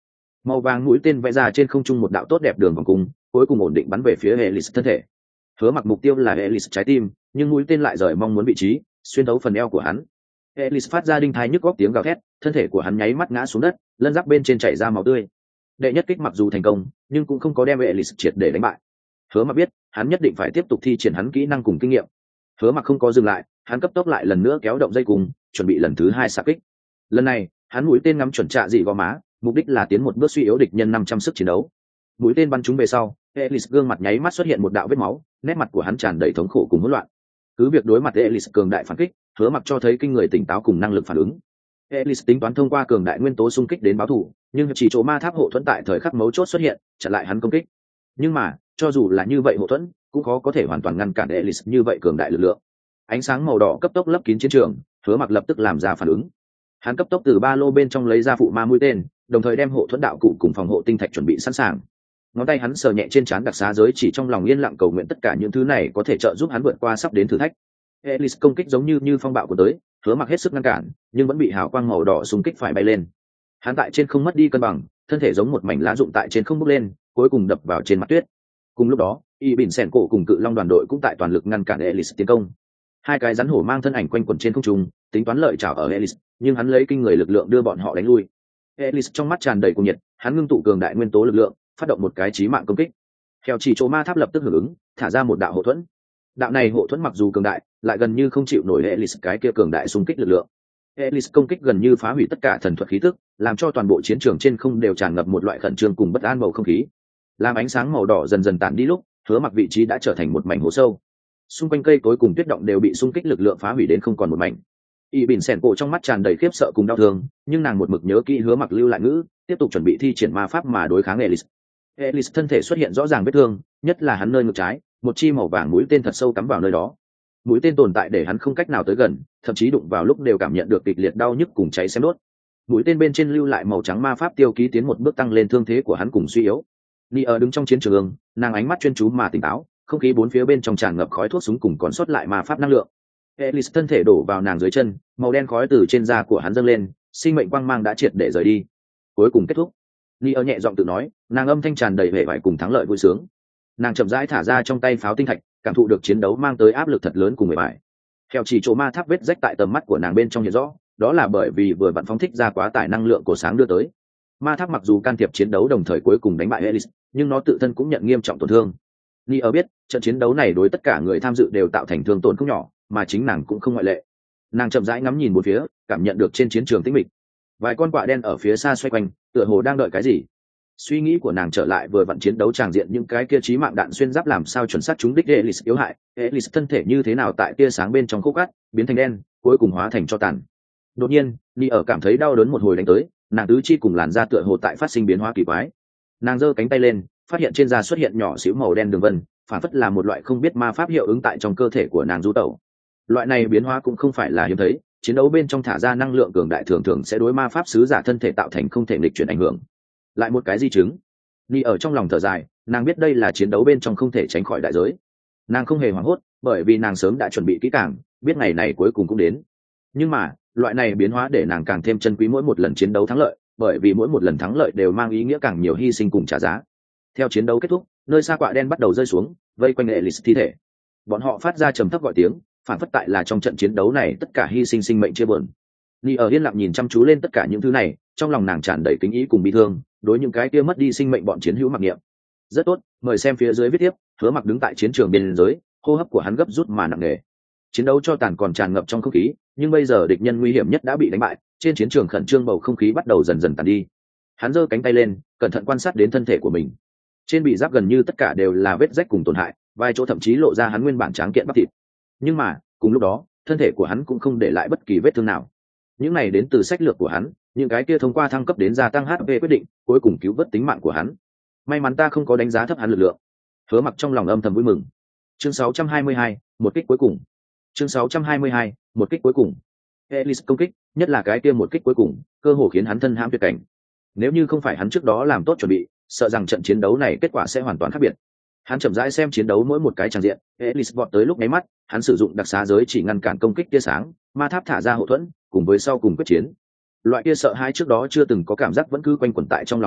Màu vàng mũi tên vẽ ra trên không trung một đạo tốt đẹp đường vòng cung, cuối cùng ổn định bắn về phía Elis thân thể. Hứa Mặc mục tiêu là Elis trái tim, nhưng mũi tên lại rời mong muốn vị trí, xuyên thấu phần eo của hắn. Elis phát ra đinh tai nhức góc tiếng gào thét, thân thể của hắn nháy mắt ngã xuống đất, lân giáp bên trên chảy ra máu tươi. Đệ nhất kích mặc dù thành công, nhưng cũng không có đem Elis triệt để đánh bại. Hứa Mặc biết, hắn nhất định phải tiếp tục thi triển hắn kỹ năng cùng kinh nghiệm. Hứa Mặc không có dừng lại, hắn cấp tốc lại lần nữa kéo động dây cùng, chuẩn bị lần thứ hai xạ kích. Lần này, hắn mũi tên ngắm chuẩn trạ dị gò má, mục đích là tiến một bước suy yếu địch nhân 500 sức chiến đấu. Mũi tên bắn trúng về sau, Elis gương mặt nháy mắt xuất hiện một đạo vết máu, nét mặt của hắn tràn đầy thống khổ cùng hỗn loạn. Cứ việc đối mặt Elis cường đại phản kích, Hứa Mặc cho thấy kinh người tỉnh táo cùng năng lực phản ứng. Elis tính toán thông qua cường đại nguyên tố xung kích đến báo thù, nhưng chỉ chỗ ma tháp hộ thuẫn tại thời khắc mấu chốt xuất hiện, chặn lại hắn công kích. Nhưng mà, cho dù là như vậy hộ thuẫn, cũng khó có thể hoàn toàn ngăn cản Elis như vậy cường đại lực lượng. Ánh sáng màu đỏ cấp tốc lấp kín chiến trường, Hứa Mặc lập tức làm ra phản ứng. Hắn cấp tốc từ ba lô bên trong lấy ra phụ ma mũi tên, đồng thời đem hộ thuẫn đạo cụ cùng phòng hộ tinh thạch chuẩn bị sẵn sàng. Ngón tay hắn sờ nhẹ trên trán đặc xá giới chỉ, trong lòng yên lặng cầu nguyện tất cả những thứ này có thể trợ giúp hắn vượt qua sắp đến thử thách. Elis công kích giống như phong bạo của tới, Hứa Mặc hết sức ngăn cản, nhưng vẫn bị hào quang màu đỏ xung kích phải bay lên. Hắn tại trên không mất đi cân bằng, thân thể giống một mảnh lá rụng tại trên không bốc lên, cuối cùng đập vào trên mặt tuyết. Cùng lúc đó, Y Bỉn Sèn cổ cùng Cự Long đoàn đội cũng tại toàn lực ngăn cản Elis tiến công. Hai cái rắn hổ mang thân ảnh quanh quẩn trên không trung, tính toán lợi chảo ở Elis, nhưng hắn lấy kinh người lực lượng đưa bọn họ đánh lui. Elis trong mắt tràn đầy cuồng nhiệt, hắn ngưng tụ cường đại nguyên tố lực lượng, phát động một cái chí mạng công kích. Theo chỉ chỗ ma tháp lập tức hưởng ứng, thả ra một đạo hộ thuẫn. Đạo này hộ thuẫn mặc dù cường đại, lại gần như không chịu nổi Elis cái kia cường đại xung kích lực lượng. Elis công kích gần như phá hủy tất cả thần thuật khí tức, làm cho toàn bộ chiến trường trên không đều tràn ngập một loại khẩn trương cùng bất an bầu không khí. Làm ánh sáng màu đỏ dần dần tản đi lúc, Hứa Mặc vị trí đã trở thành một mảnh hố sâu. Xung quanh cây cối cùng tuyết động đều bị xung kích lực lượng phá hủy đến không còn một mảnh. Y Bỉn Sèn cổ trong mắt tràn đầy khiếp sợ cùng đau thương, nhưng nàng một mực nhớ kỹ Hứa Mặc lưu lại ngữ, tiếp tục chuẩn bị thi triển ma pháp mà đối kháng Elis. Elis thân thể xuất hiện rõ ràng vết thương, nhất là hắn nơi ngực trái, một chi màu vàng mũi tên thật sâu cắm vào nơi đó. Mũi tên tồn tại để hắn không cách nào tới gần, thậm chí đụng vào lúc đều cảm nhận được kịch liệt đau nhức cùng cháy xém đốt. Mũi tên bên trên lưu lại màu trắng ma pháp tiêu ký tiến một bước tăng lên thương thế của hắn cùng suy yếu. Nia đứng trong chiến trường, nàng ánh mắt chuyên chú mà tỉnh táo, không khí bốn phía bên trong tràn ngập khói thuốc súng cùng còn sót lại ma pháp năng lượng. Elis thân thể đổ vào nàng dưới chân, màu đen khói từ trên da của hắn dâng lên, sinh mệnh quang mang đã triệt để rời đi. Cuối cùng kết thúc. Nia nhẹ giọng tự nói, nàng âm thanh tràn đầy vẻ vải cùng thắng lợi vui sướng. Nàng chậm rãi thả ra trong tay pháo tinh thạch, cảm thụ được chiến đấu mang tới áp lực thật lớn cùng vẻ vải. Theo chỉ chỗ ma tháp vết rách tại tầm mắt của nàng bên trong hiện rõ, đó là bởi vì vừa vặn phóng thích ra quá tải năng lượng của sáng đưa tới. Ma tháp mặc dù can thiệp chiến đấu đồng thời cuối cùng đánh bại Elis, nhưng nó tự thân cũng nhận nghiêm trọng tổn thương. Nia biết, trận chiến đấu này đối tất cả người tham dự đều tạo thành thương tổn không nhỏ, mà chính nàng cũng không ngoại lệ. Nàng chậm rãi ngắm nhìn một phía, cảm nhận được trên chiến trường tĩnh mịch. Vài con quạ đen ở phía xa xoay quanh, tựa hồ đang đợi cái gì. Suy nghĩ của nàng trở lại vừa vặn chiến đấu tràng diện, những cái kia chí mạng đạn xuyên giáp làm sao chuẩn xác trúng đích Elis yếu hại, Elis thân thể như thế nào tại tia sáng bên trong khúc cắt, biến thành đen, cuối cùng hóa thành tro tàn. Đột nhiên, Nia cảm thấy đau đớn một hồi đánh tới, nàng tứ chi cùng làn da tựa hồ tại phát sinh biến hóa kỳ quái. Nàng giơ cánh tay lên, phát hiện trên da xuất hiện nhỏ xíu màu đen đường vân, phản phất là một loại không biết ma pháp hiệu ứng tại trong cơ thể của nàng du tẩu. Loại này biến hóa cũng không phải là hiếm thấy, chiến đấu bên trong thả ra năng lượng cường đại thường thường sẽ đối ma pháp sứ giả thân thể tạo thành không thể nghịch chuyển ảnh hưởng. Lại một cái di chứng. Ni ở trong lòng thở dài, nàng biết đây là chiến đấu bên trong không thể tránh khỏi đại giới. Nàng không hề hoảng hốt, bởi vì nàng sớm đã chuẩn bị kỹ càng, biết ngày này cuối cùng cũng đến. Nhưng mà, loại này biến hóa để nàng càng thêm trân quý mỗi một lần chiến đấu thắng lợi, bởi vì mỗi một lần thắng lợi đều mang ý nghĩa càng nhiều hy sinh cùng trả giá. Theo chiến đấu kết thúc, nơi xa quạ đen bắt đầu rơi xuống, vây quanh Elis thi thể. Bọn họ phát ra trầm thấp gọi tiếng, phản phất tại là trong trận chiến đấu này tất cả hy sinh sinh mệnh chia buồn. Ni ở yên lặng nhìn chăm chú lên tất cả những thứ này, trong lòng nàng tràn đầy kính ý cùng bi thương, đối những cái kia mất đi sinh mệnh bọn chiến hữu mặc niệm. Rất tốt, mời xem phía dưới viết tiếp. Hứa Mặc đứng tại chiến trường biên giới, hô hấp của hắn gấp rút mà nặng nề. Chiến đấu cho tàn còn tràn ngập trong không khí, nhưng bây giờ địch nhân nguy hiểm nhất đã bị đánh bại, trên chiến trường khẩn trương bầu không khí bắt đầu dần dần tàn đi. Hắn giơ cánh tay lên, cẩn thận quan sát đến thân thể của mình. Trên bị giáp gần như tất cả đều là vết rách cùng tổn hại, vài chỗ thậm chí lộ ra hắn nguyên bản tráng kiện bắp thịt. Nhưng mà, cùng lúc đó, thân thể của hắn cũng không để lại bất kỳ vết thương nào. Những này đến từ sách lược của hắn, những cái kia thông qua thăng cấp đến gia tăng HP quyết định, cuối cùng cứu vớt tính mạng của hắn. May mắn ta không có đánh giá thấp hắn lực lượng. Hứa Mặc trong lòng âm thầm vui mừng. Chương 622, một kích cuối cùng. Chương 622, một kích cuối cùng. Elis công kích, nhất là cái kia một kích cuối cùng, cơ hồ khiến hắn thân hãm tuyệt cảnh. Nếu như không phải hắn trước đó làm tốt chuẩn bị, sợ rằng trận chiến đấu này kết quả sẽ hoàn toàn khác biệt. Hắn chậm rãi xem chiến đấu mỗi một cái tràng diện, Elis vọt tới lúc nháy mắt, hắn sử dụng đặc xá giới chỉ ngăn cản công kích tia sáng, ma tháp thả ra hậu thuẫn, cùng với sau cùng quyết chiến. Loại kia sợ hãi trước đó chưa từng có cảm giác vẫn cứ quanh quẩn tại trong lòng hắn,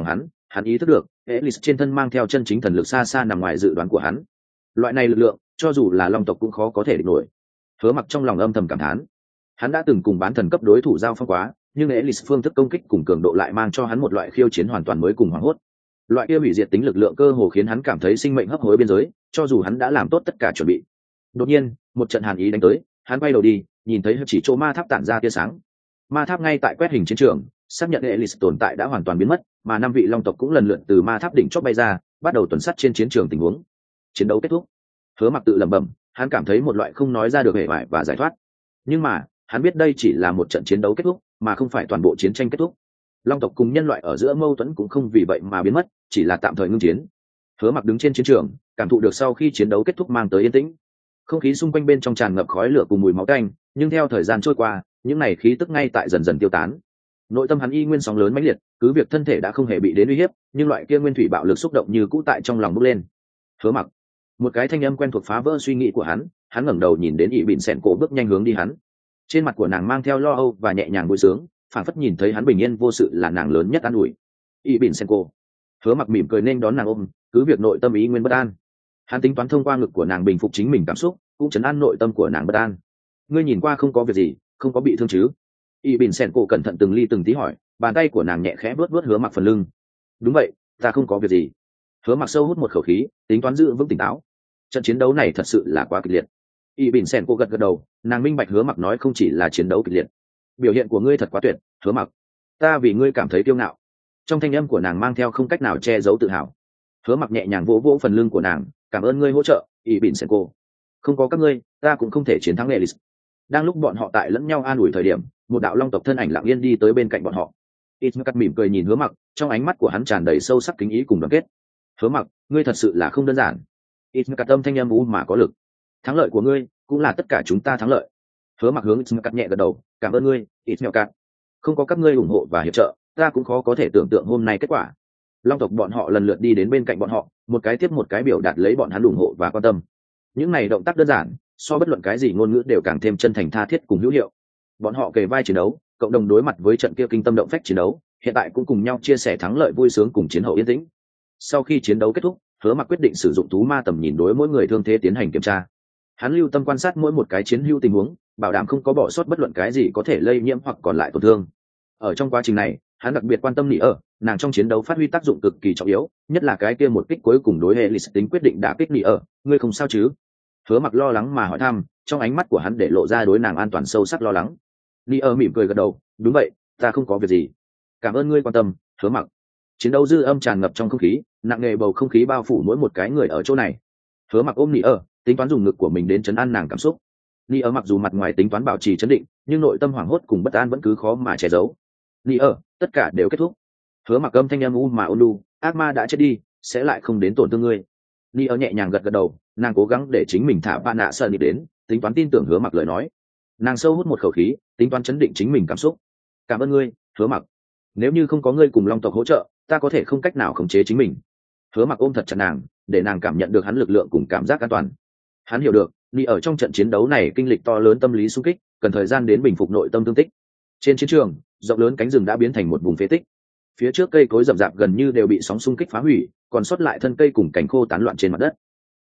hắn ý thức được Elis trên thân mang theo chân chính thần lực xa xa nằm ngoài dự đoán của hắn. Loại này lực lượng cho dù là long tộc cũng khó có thể địch nổi. Hứa Mặc trong lòng âm thầm cảm thán. Hắn đã từng cùng bán thần cấp đối thủ giao phong quá, nhưng Elis phương thức công kích cùng cường độ lại mang cho hắn một loại khiêu chiến hoàn toàn mới cùng hoảng hốt. Loại kia hủy diệt tính lực lượng cơ hồ khiến hắn cảm thấy sinh mệnh hấp hối biên giới, cho dù hắn đã làm tốt tất cả chuẩn bị. Đột nhiên, một trận hàn ý đánh tới, hắn quay đầu đi, nhìn thấy chỉ chỗ ma tháp tản ra tia sáng. Ma tháp ngay tại quét hình chiến trường, xác nhận Elis tồn tại đã hoàn toàn biến mất, mà 5 vị long tộc cũng lần lượt từ ma tháp đỉnh chót bay ra, bắt đầu tuần sát trên chiến trường tình huống. Chiến đấu kết thúc. Hứa Mặc tự lẩm bẩm, hắn cảm thấy một loại không nói ra được hề bại và giải thoát. Nhưng mà, hắn biết đây chỉ là một trận chiến đấu kết thúc, mà không phải toàn bộ chiến tranh kết thúc. Long tộc cùng nhân loại ở giữa mâu thuẫn cũng không vì vậy mà biến mất, chỉ là tạm thời ngưng chiến. Hứa Mặc đứng trên chiến trường, cảm thụ được sau khi chiến đấu kết thúc mang tới yên tĩnh. Không khí xung quanh bên trong tràn ngập khói lửa cùng mùi máu tanh, nhưng theo thời gian trôi qua, những này khí tức ngay tại dần dần tiêu tán. Nội tâm hắn y nguyên sóng lớn mãnh liệt, cứ việc thân thể đã không hề bị đến uy hiếp, nhưng loại kia nguyên thủy bạo lực xúc động như cũ tại trong lòng bốc lên. Hứa Mặc, một cái thanh âm quen thuộc phá vỡ suy nghĩ của hắn ngẩng đầu nhìn đến ỷ bỉn sẹn cổ bước nhanh hướng đi hắn. Trên mặt của nàng mang theo lo âu và nhẹ nhàng vui sướng, phảng phất nhìn thấy hắn bình yên vô sự là nàng lớn nhất an ủi. ỷ bỉn sẹn cổ. Hứa Mặc mỉm cười nên đón nàng ôm, cứ việc nội tâm ý nguyên bất an. Hắn tính toán thông qua ngực của nàng bình phục chính mình cảm xúc, cũng trấn an nội tâm của nàng bất an. Ngươi nhìn qua không có việc gì, không có bị thương chứ? ỷ bỉn sẹn cổ cẩn thận từng ly từng tí hỏi, bàn tay của nàng nhẹ khẽ vuốt vuốt Hứa Mặc phần lưng. Đúng vậy, ta không có việc gì. Hứa Mặc sâu hút một khẩu khí, tính toán giữ vững tỉnh táo. Trận chiến đấu này thật sự là quá kịch liệt. ỷ bỉn sẹn cổ gật gật đầu, nàng minh bạch Hứa Mặc nói không chỉ là chiến đấu kịch liệt. Biểu hiện của ngươi thật quá tuyệt, Hứa Mặc. Ta vì ngươi cảm thấy kiêu ngạo. Trong thanh âm của nàng mang theo không cách nào che giấu tự hào. Hứa Mặc nhẹ nhàng vỗ vỗ phần lưng của nàng, cảm ơn ngươi hỗ trợ, ỷ bỉn sẹn cổ. Không có các ngươi, ta cũng không thể chiến thắng Elis. Đang lúc bọn họ tại lẫn nhau an ủi thời điểm, một đạo long tộc thân ảnh lặng yên đi tới bên cạnh bọn họ. Ismail mỉm cười nhìn Hứa Mặc, trong ánh mắt của hắn tràn đầy sâu sắc kính ý cùng đoàn kết. Hứa Mặc, ngươi thật sự là không đơn giản. Ismail âm thanh âm u mà có lực. Thắng lợi của ngươi cũng là tất cả chúng ta thắng lợi. Hứa Mặc hướng Ismail nhẹ gật đầu, cảm ơn ngươi, Ismail. Không có các ngươi ủng hộ và hiệp trợ, ta cũng khó có thể tưởng tượng hôm nay kết quả. Long tộc bọn họ lần lượt đi đến bên cạnh bọn họ, một cái tiếp một cái biểu đạt lấy bọn hắn ủng hộ và quan tâm. Những này động tác đơn giản, so bất luận cái gì ngôn ngữ đều càng thêm chân thành tha thiết cùng hữu hiệu. Bọn họ kề vai chiến đấu, cộng đồng đối mặt với trận kia kinh tâm động phách chiến đấu, hiện tại cũng cùng nhau chia sẻ thắng lợi vui sướng cùng chiến hậu yên tĩnh. Sau khi chiến đấu kết thúc, Hứa Mặc quyết định sử dụng thú ma tầm nhìn đối mỗi người thương thế tiến hành kiểm tra. Hắn lưu tâm quan sát mỗi một cái chiến hữu tình huống, bảo đảm không có bỏ sót bất luận cái gì có thể lây nhiễm hoặc còn lại tổn thương. Ở trong quá trình này, hắn đặc biệt quan tâm Nỉ ở, nàng trong chiến đấu phát huy tác dụng cực kỳ trọng yếu, nhất là cái kia một kích cuối cùng đối Elis tính quyết định đã kích Nỉ ở, ngươi không sao chứ? Hứa Mặc lo lắng mà hỏi thăm, trong ánh mắt của hắn để lộ ra đối nàng an toàn sâu sắc lo lắng. Nỉ ở mỉm cười gật đầu, đúng vậy, ta không có việc gì. Cảm ơn ngươi quan tâm, Hứa Mặc. Chiến đấu dư âm tràn ngập trong không khí, nặng nề bầu không khí bao phủ mỗi một cái người ở chỗ này. Hứa Mặc ôm Nỉ ở, tính toán dùng ngực của mình đến trấn an nàng cảm xúc. Nỉ ở mặc dù mặt ngoài tính toán bảo trì trấn định, nhưng nội tâm hoảng hốt cùng bất an vẫn cứ khó mà che giấu. Nỉ ở, tất cả đều kết thúc. Hứa Mặc âm thanh âm u mà ôn nhu, ác ma đã chết đi, sẽ lại không đến tổn thương ngươi. Nỉ ở nhẹ nhàng gật gật đầu, nàng cố gắng để chính mình thả bạn nạ sợ đi đến, tính toán tin tưởng Hứa Mặc lời nói. Nàng sâu hút một khẩu khí, tính toán chấn định chính mình cảm xúc. Cảm ơn ngươi, Hứa Mặc. Nếu như không có ngươi cùng long tộc hỗ trợ, ta có thể không cách nào khống chế chính mình. Hứa Mặc ôm thật chặt nàng, để nàng cảm nhận được hắn lực lượng cùng cảm giác an toàn. Hắn hiểu được, Nỉ ở trong trận chiến đấu này kinh lịch to lớn tâm lý xung kích, cần thời gian đến bình phục nội tâm thương tích. Trên chiến trường, rộng lớn cánh rừng đã biến thành một vùng phế tích. Phía trước cây cối rậm rạp gần như đều bị sóng xung kích phá hủy, còn sót lại thân cây cùng cành khô tán loạn trên mặt đất.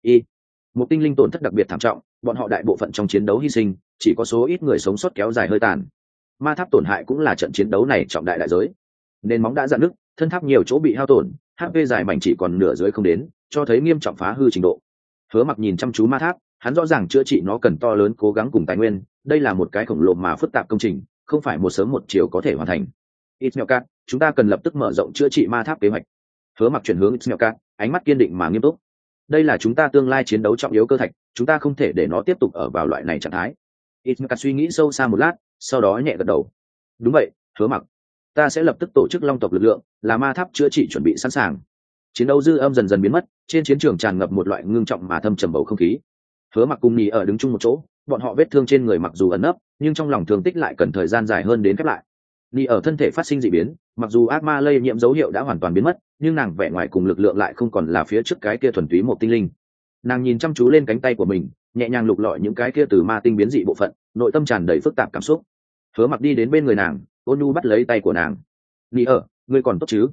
Một tinh linh tổn thất đặc biệt thảm trọng, bọn họ đại bộ phận trong chiến đấu hy sinh, chỉ có số ít người sống sót kéo dài hơi tàn. Ma tháp tổn hại cũng là trận chiến đấu này trọng đại đại giới. Nền móng đã rạn nứt, thân tháp nhiều chỗ bị hao tổn, HP dài mảnh chỉ còn nửa dưới không đến, cho thấy nghiêm trọng phá hư trình độ. Hứa Mặc nhìn chăm chú ma tháp, hắn rõ ràng chữa trị nó cần to lớn cố gắng cùng tài nguyên, đây là một cái khổng lồ mà phức tạp công trình, không phải một sớm một chiều có thể hoàn thành. Ismail, chúng ta cần lập tức mở rộng chữa trị ma tháp kế hoạch. Hứa Mặc chuyển hướng Ismail, ánh mắt kiên định mà nghiêm túc. Đây là chúng ta tương lai chiến đấu trọng yếu cơ thạch, chúng ta không thể để nó tiếp tục ở vào loại này trạng thái. Ismail suy nghĩ sâu xa một lát, sau đó nhẹ gật đầu. Đúng vậy, Hứa Mặc. Ta sẽ lập tức tổ chức long tộc lực lượng, là ma tháp chữa trị chuẩn bị sẵn sàng. Chiến đấu dư âm dần dần biến mất, trên chiến trường tràn ngập một loại ngưng trọng mà thâm trầm bầu không khí. Hứa Mặc cùng Nỉ ở đứng chung một chỗ, bọn họ vết thương trên người mặc dù ẩn nấp, nhưng trong lòng thương tích lại cần thời gian dài hơn đến khép lại. Nỉ ở thân thể phát sinh dị biến, mặc dù ác ma lây nhiễm dấu hiệu đã hoàn toàn biến mất, nhưng nàng vẻ ngoài cùng lực lượng lại không còn là phía trước cái kia thuần túy một tinh linh. Nàng nhìn chăm chú lên cánh tay của mình, nhẹ nhàng lục lọi những cái kia từ ma tinh biến dị bộ phận, nội tâm tràn đầy phức tạp cảm xúc. Hứa Mặc đi đến bên người nàng, ôn nhu bắt lấy tay của nàng. Nỉ ở, ngươi còn tốt chứ?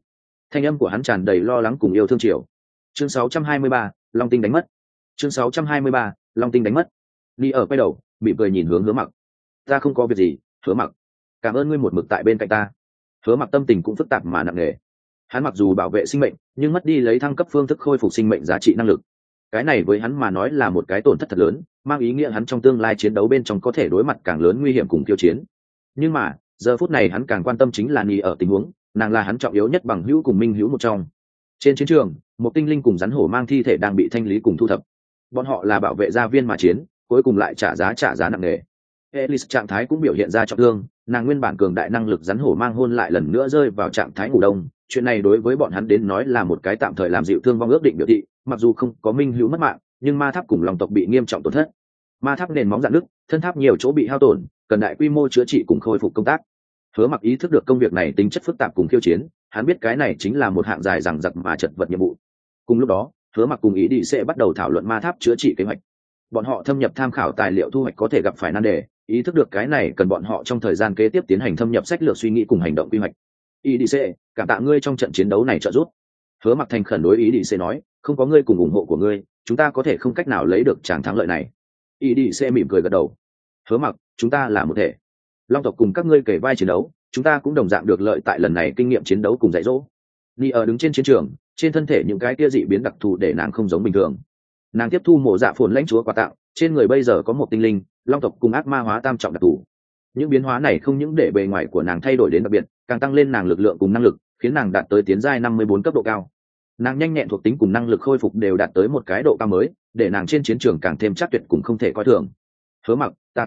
Thanh âm của hắn tràn đầy lo lắng cùng yêu thương chiều. Chương 623, Long Tinh đánh mất. Chương 623, Long Tinh đánh mất. Ni ở quay đầu, mỉm cười nhìn hướng Hứa Mặc. Ta không có việc gì, Hứa Mặc. Cảm ơn ngươi một mực tại bên cạnh ta. Hứa Mặc tâm tình cũng phức tạp mà nặng nề. Hắn mặc dù bảo vệ sinh mệnh, nhưng mất đi lấy thăng cấp phương thức khôi phục sinh mệnh giá trị năng lực. Cái này với hắn mà nói là một cái tổn thất thật lớn, mang ý nghĩa hắn trong tương lai chiến đấu bên trong có thể đối mặt càng lớn nguy hiểm cùng tiêu chiến. Nhưng mà, giờ phút này hắn càng quan tâm chính là Ni ở tình huống, nàng là hắn trọng yếu nhất bằng hữu cùng minh hữu một trong. Trên chiến trường, một tinh linh cùng rắn hổ mang thi thể đang bị thanh lý cùng thu thập. Bọn họ là bảo vệ gia viên mà chiến, cuối cùng lại trả giá nặng nề. Elise trạng thái cũng biểu hiện ra trọng thương, nàng nguyên bản cường đại năng lực rắn hổ mang hôn lại lần nữa rơi vào trạng thái ngủ đông. Chuyện này đối với bọn hắn đến nói là một cái tạm thời làm dịu thương vong ước định biểu thị, mặc dù không có minh hữu mất mạng, nhưng ma tháp cùng lòng tộc bị nghiêm trọng tổn thất. Ma tháp nền móng rạn nứt, thân tháp nhiều chỗ bị hao tổn, cần đại quy mô chữa trị cùng khôi phục công tác. Hứa Mặc ý thức được công việc này tính chất phức tạp cùng khiêu chiến, hắn biết cái này chính là một hạng dài dằng dặc mà chật vật nhiệm vụ. Cùng lúc đó, Hứa Mặc cùng ý đi sẽ bắt đầu thảo luận ma tháp chữa trị kế hoạch. Bọn họ thâm nhập tham khảo tài liệu thu hoạch có thể gặp phải nan đề, ý thức được cái này cần bọn họ trong thời gian kế tiếp tiến hành thâm nhập sách lược suy nghĩ cùng hành động quy hoạch. Ý đi sẽ, cảm tạ ngươi trong trận chiến đấu này trợ giúp. Hứa Mặc thành khẩn đối ý đi sẽ nói, không có ngươi cùng ủng hộ của ngươi, chúng ta có thể không cách nào lấy được tràng thắng lợi này. Ý đi sẽ mỉm cười gật đầu. Hứa Mặc, chúng ta là một thể. Long tộc cùng các ngươi kể vai chiến đấu, chúng ta cũng đồng dạng được lợi tại lần này kinh nghiệm chiến đấu cùng dạy dỗ. Ni ở đứng trên chiến trường, trên thân thể những cái kia dị biến đặc thù để nàng không giống bình thường. Nàng tiếp thu mộ dạ phồn lãnh chúa quà tặng, trên người bây giờ có một tinh linh, long tộc cùng ác ma hóa tam trọng đặc thù. Những biến hóa này không những để bề ngoài của nàng thay đổi đến đặc biệt, càng tăng lên nàng lực lượng cùng năng lực, khiến nàng đạt tới tiến giai 54 cấp độ cao. Nàng nhanh nhẹn thuộc tính cùng năng lực khôi phục đều đạt tới một cái độ cao mới, để nàng trên chiến trường càng thêm chắc tuyệt cùng không thể coi thường. Hứa Mặc, ta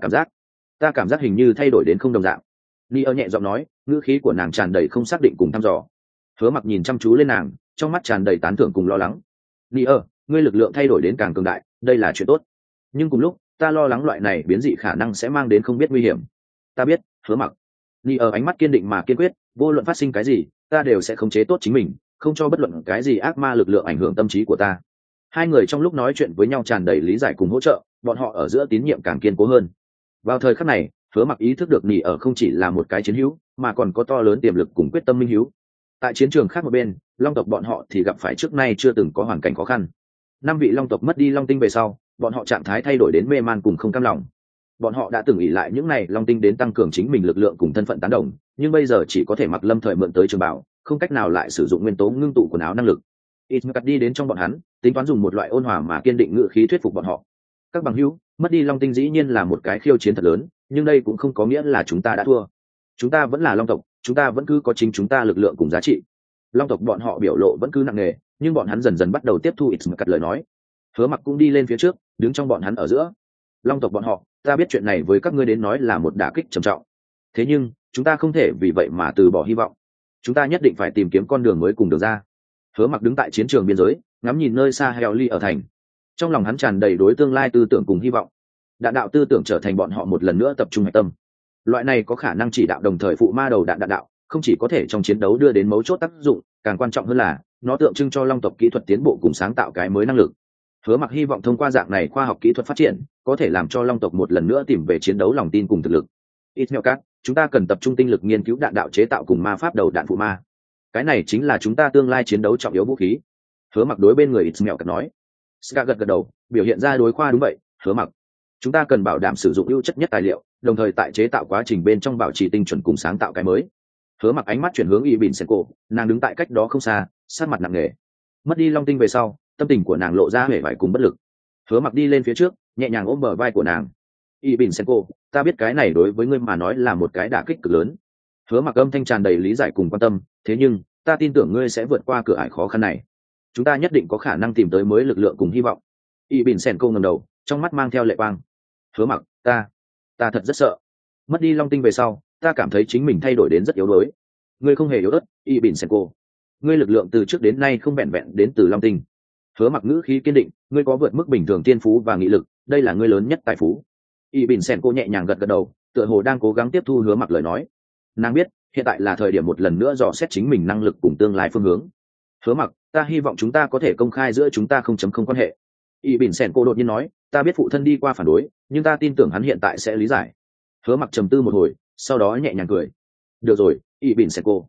cảm giác hình như thay đổi đến không đồng dạng. Ni ơ nhẹ giọng nói, ngữ khí của nàng tràn đầy không xác định cùng thăm dò. Hứa Mặc nhìn chăm chú lên nàng, trong mắt tràn đầy tán thưởng cùng lo lắng. Ni ơ, ngươi lực lượng thay đổi đến càng cường đại, đây là chuyện tốt. Nhưng cùng lúc, ta lo lắng loại này biến dị khả năng sẽ mang đến không biết nguy hiểm. Ta biết, Hứa Mặc. Ni ơ ánh mắt kiên định mà kiên quyết, vô luận phát sinh cái gì, ta đều sẽ khống chế tốt chính mình, không cho bất luận cái gì ác ma lực lượng ảnh hưởng tâm trí của ta. Hai người trong lúc nói chuyện với nhau tràn đầy lý giải cùng hỗ trợ, bọn họ ở giữa tín nhiệm càng kiên cố hơn. Vào thời khắc này, Hứa Mặc ý thức được Nỉ ở không chỉ là một cái chiến hữu, mà còn có to lớn tiềm lực cùng quyết tâm minh hữu. Tại chiến trường khác một bên, long tộc bọn họ thì gặp phải trước nay chưa từng có hoàn cảnh khó khăn. 5 vị long tộc mất đi long tinh về sau, bọn họ trạng thái thay đổi đến mê man cùng không cam lòng. Bọn họ đã từng ỷ lại những này long tinh đến tăng cường chính mình lực lượng cùng thân phận tán đồng, nhưng bây giờ chỉ có thể mặc lâm thời mượn tới trường bảo, không cách nào lại sử dụng nguyên tố ngưng tụ quần áo năng lực. Ismail đi đến trong bọn hắn, tính toán dùng một loại ôn hòa mà kiên định ngữ khí thuyết phục bọn họ. Các bằng hữu, mất đi long tinh dĩ nhiên là một cái khiêu chiến thật lớn, nhưng đây cũng không có nghĩa là chúng ta đã thua. Chúng ta vẫn là long tộc, chúng ta vẫn cứ có chính chúng ta lực lượng cùng giá trị. Long tộc bọn họ biểu lộ vẫn cứ nặng nề, nhưng bọn hắn dần dần bắt đầu tiếp thu Ismail lời nói. Hứa Mặc cũng đi lên phía trước, đứng trong bọn hắn ở giữa. Long tộc bọn họ, ta biết chuyện này với các ngươi đến nói là một đả kích trầm trọng. Thế nhưng, chúng ta không thể vì vậy mà từ bỏ hy vọng. Chúng ta nhất định phải tìm kiếm con đường mới cùng đường ra. Hứa Mặc đứng tại chiến trường biên giới, ngắm nhìn nơi xa Heo Ly ở thành. Trong lòng hắn tràn đầy đối tương lai tư tưởng cùng hy vọng. Đạn đạo tư tưởng trở thành bọn họ một lần nữa tập trung hạch tâm. Loại này có khả năng chỉ đạo đồng thời phụ ma đầu đạn đạo, không chỉ có thể trong chiến đấu đưa đến mấu chốt tác dụng, càng quan trọng hơn là nó tượng trưng cho long tộc kỹ thuật tiến bộ cùng sáng tạo cái mới năng lực. Hứa Mặc hy vọng thông qua dạng này khoa học kỹ thuật phát triển, có thể làm cho long tộc một lần nữa tìm về chiến đấu lòng tin cùng thực lực. Ismail, chúng ta cần tập trung tinh lực nghiên cứu đạn đạo chế tạo cùng ma pháp đầu đạn phụ ma. Cái này chính là chúng ta tương lai chiến đấu trọng yếu vũ khí. Hứa Mặc đối bên người Ismail nói. Ska gật đầu, biểu hiện ra đối khoa đúng vậy. Hứa Mặc, chúng ta cần bảo đảm sử dụng ưu chất nhất tài liệu, đồng thời tại chế tạo quá trình bên trong bảo trì tinh chuẩn cùng sáng tạo cái mới. Hứa Mặc ánh mắt chuyển hướng Y Bìn Senko, nàng đứng tại cách đó không xa, sát mặt nặng nề. Mất đi long tinh về sau, tâm tình của nàng lộ ra hề vải cùng bất lực. Hứa Mặc đi lên phía trước, nhẹ nhàng ôm bờ vai của nàng. Y Bìn Senko, ta biết cái này đối với ngươi mà nói là một cái đả kích cực lớn. Hứa Mặc âm thanh tràn đầy lý giải cùng quan tâm, thế nhưng ta tin tưởng ngươi sẽ vượt qua cửa ải khó khăn này. Chúng ta nhất định có khả năng tìm tới mới lực lượng cùng hy vọng. Y Bìn Senko ngẩng đầu, trong mắt mang theo lệ quang. Hứa Mặc, ta thật rất sợ. Mất đi long tinh về sau, ta cảm thấy chính mình thay đổi đến rất yếu đuối. Ngươi không hề yếu ớt, Y Bìn Senko. Ngươi lực lượng từ trước đến nay không vẹn vẹn đến từ long tinh. Hứa Mặc ngữ khí kiên định, ngươi có vượt mức bình thường tiên phú và nghị lực, đây là ngươi lớn nhất tài phú. Y Bìn Senko nhẹ nhàng gật đầu, tựa hồ đang cố gắng tiếp thu Hứa Mặc lời nói. Nàng biết, hiện tại là thời điểm một lần nữa dò xét chính mình năng lực cùng tương lai phương hướng. Hứa Mặc, ta hy vọng chúng ta có thể công khai giữa chúng ta 0.0 quan hệ. Y Bìn Senko đột nhiên nói, ta biết phụ thân đi qua phản đối, nhưng ta tin tưởng hắn hiện tại sẽ lý giải. Hứa Mặc trầm tư một hồi, sau đó nhẹ nhàng cười. Được rồi, Y Bìn Senko.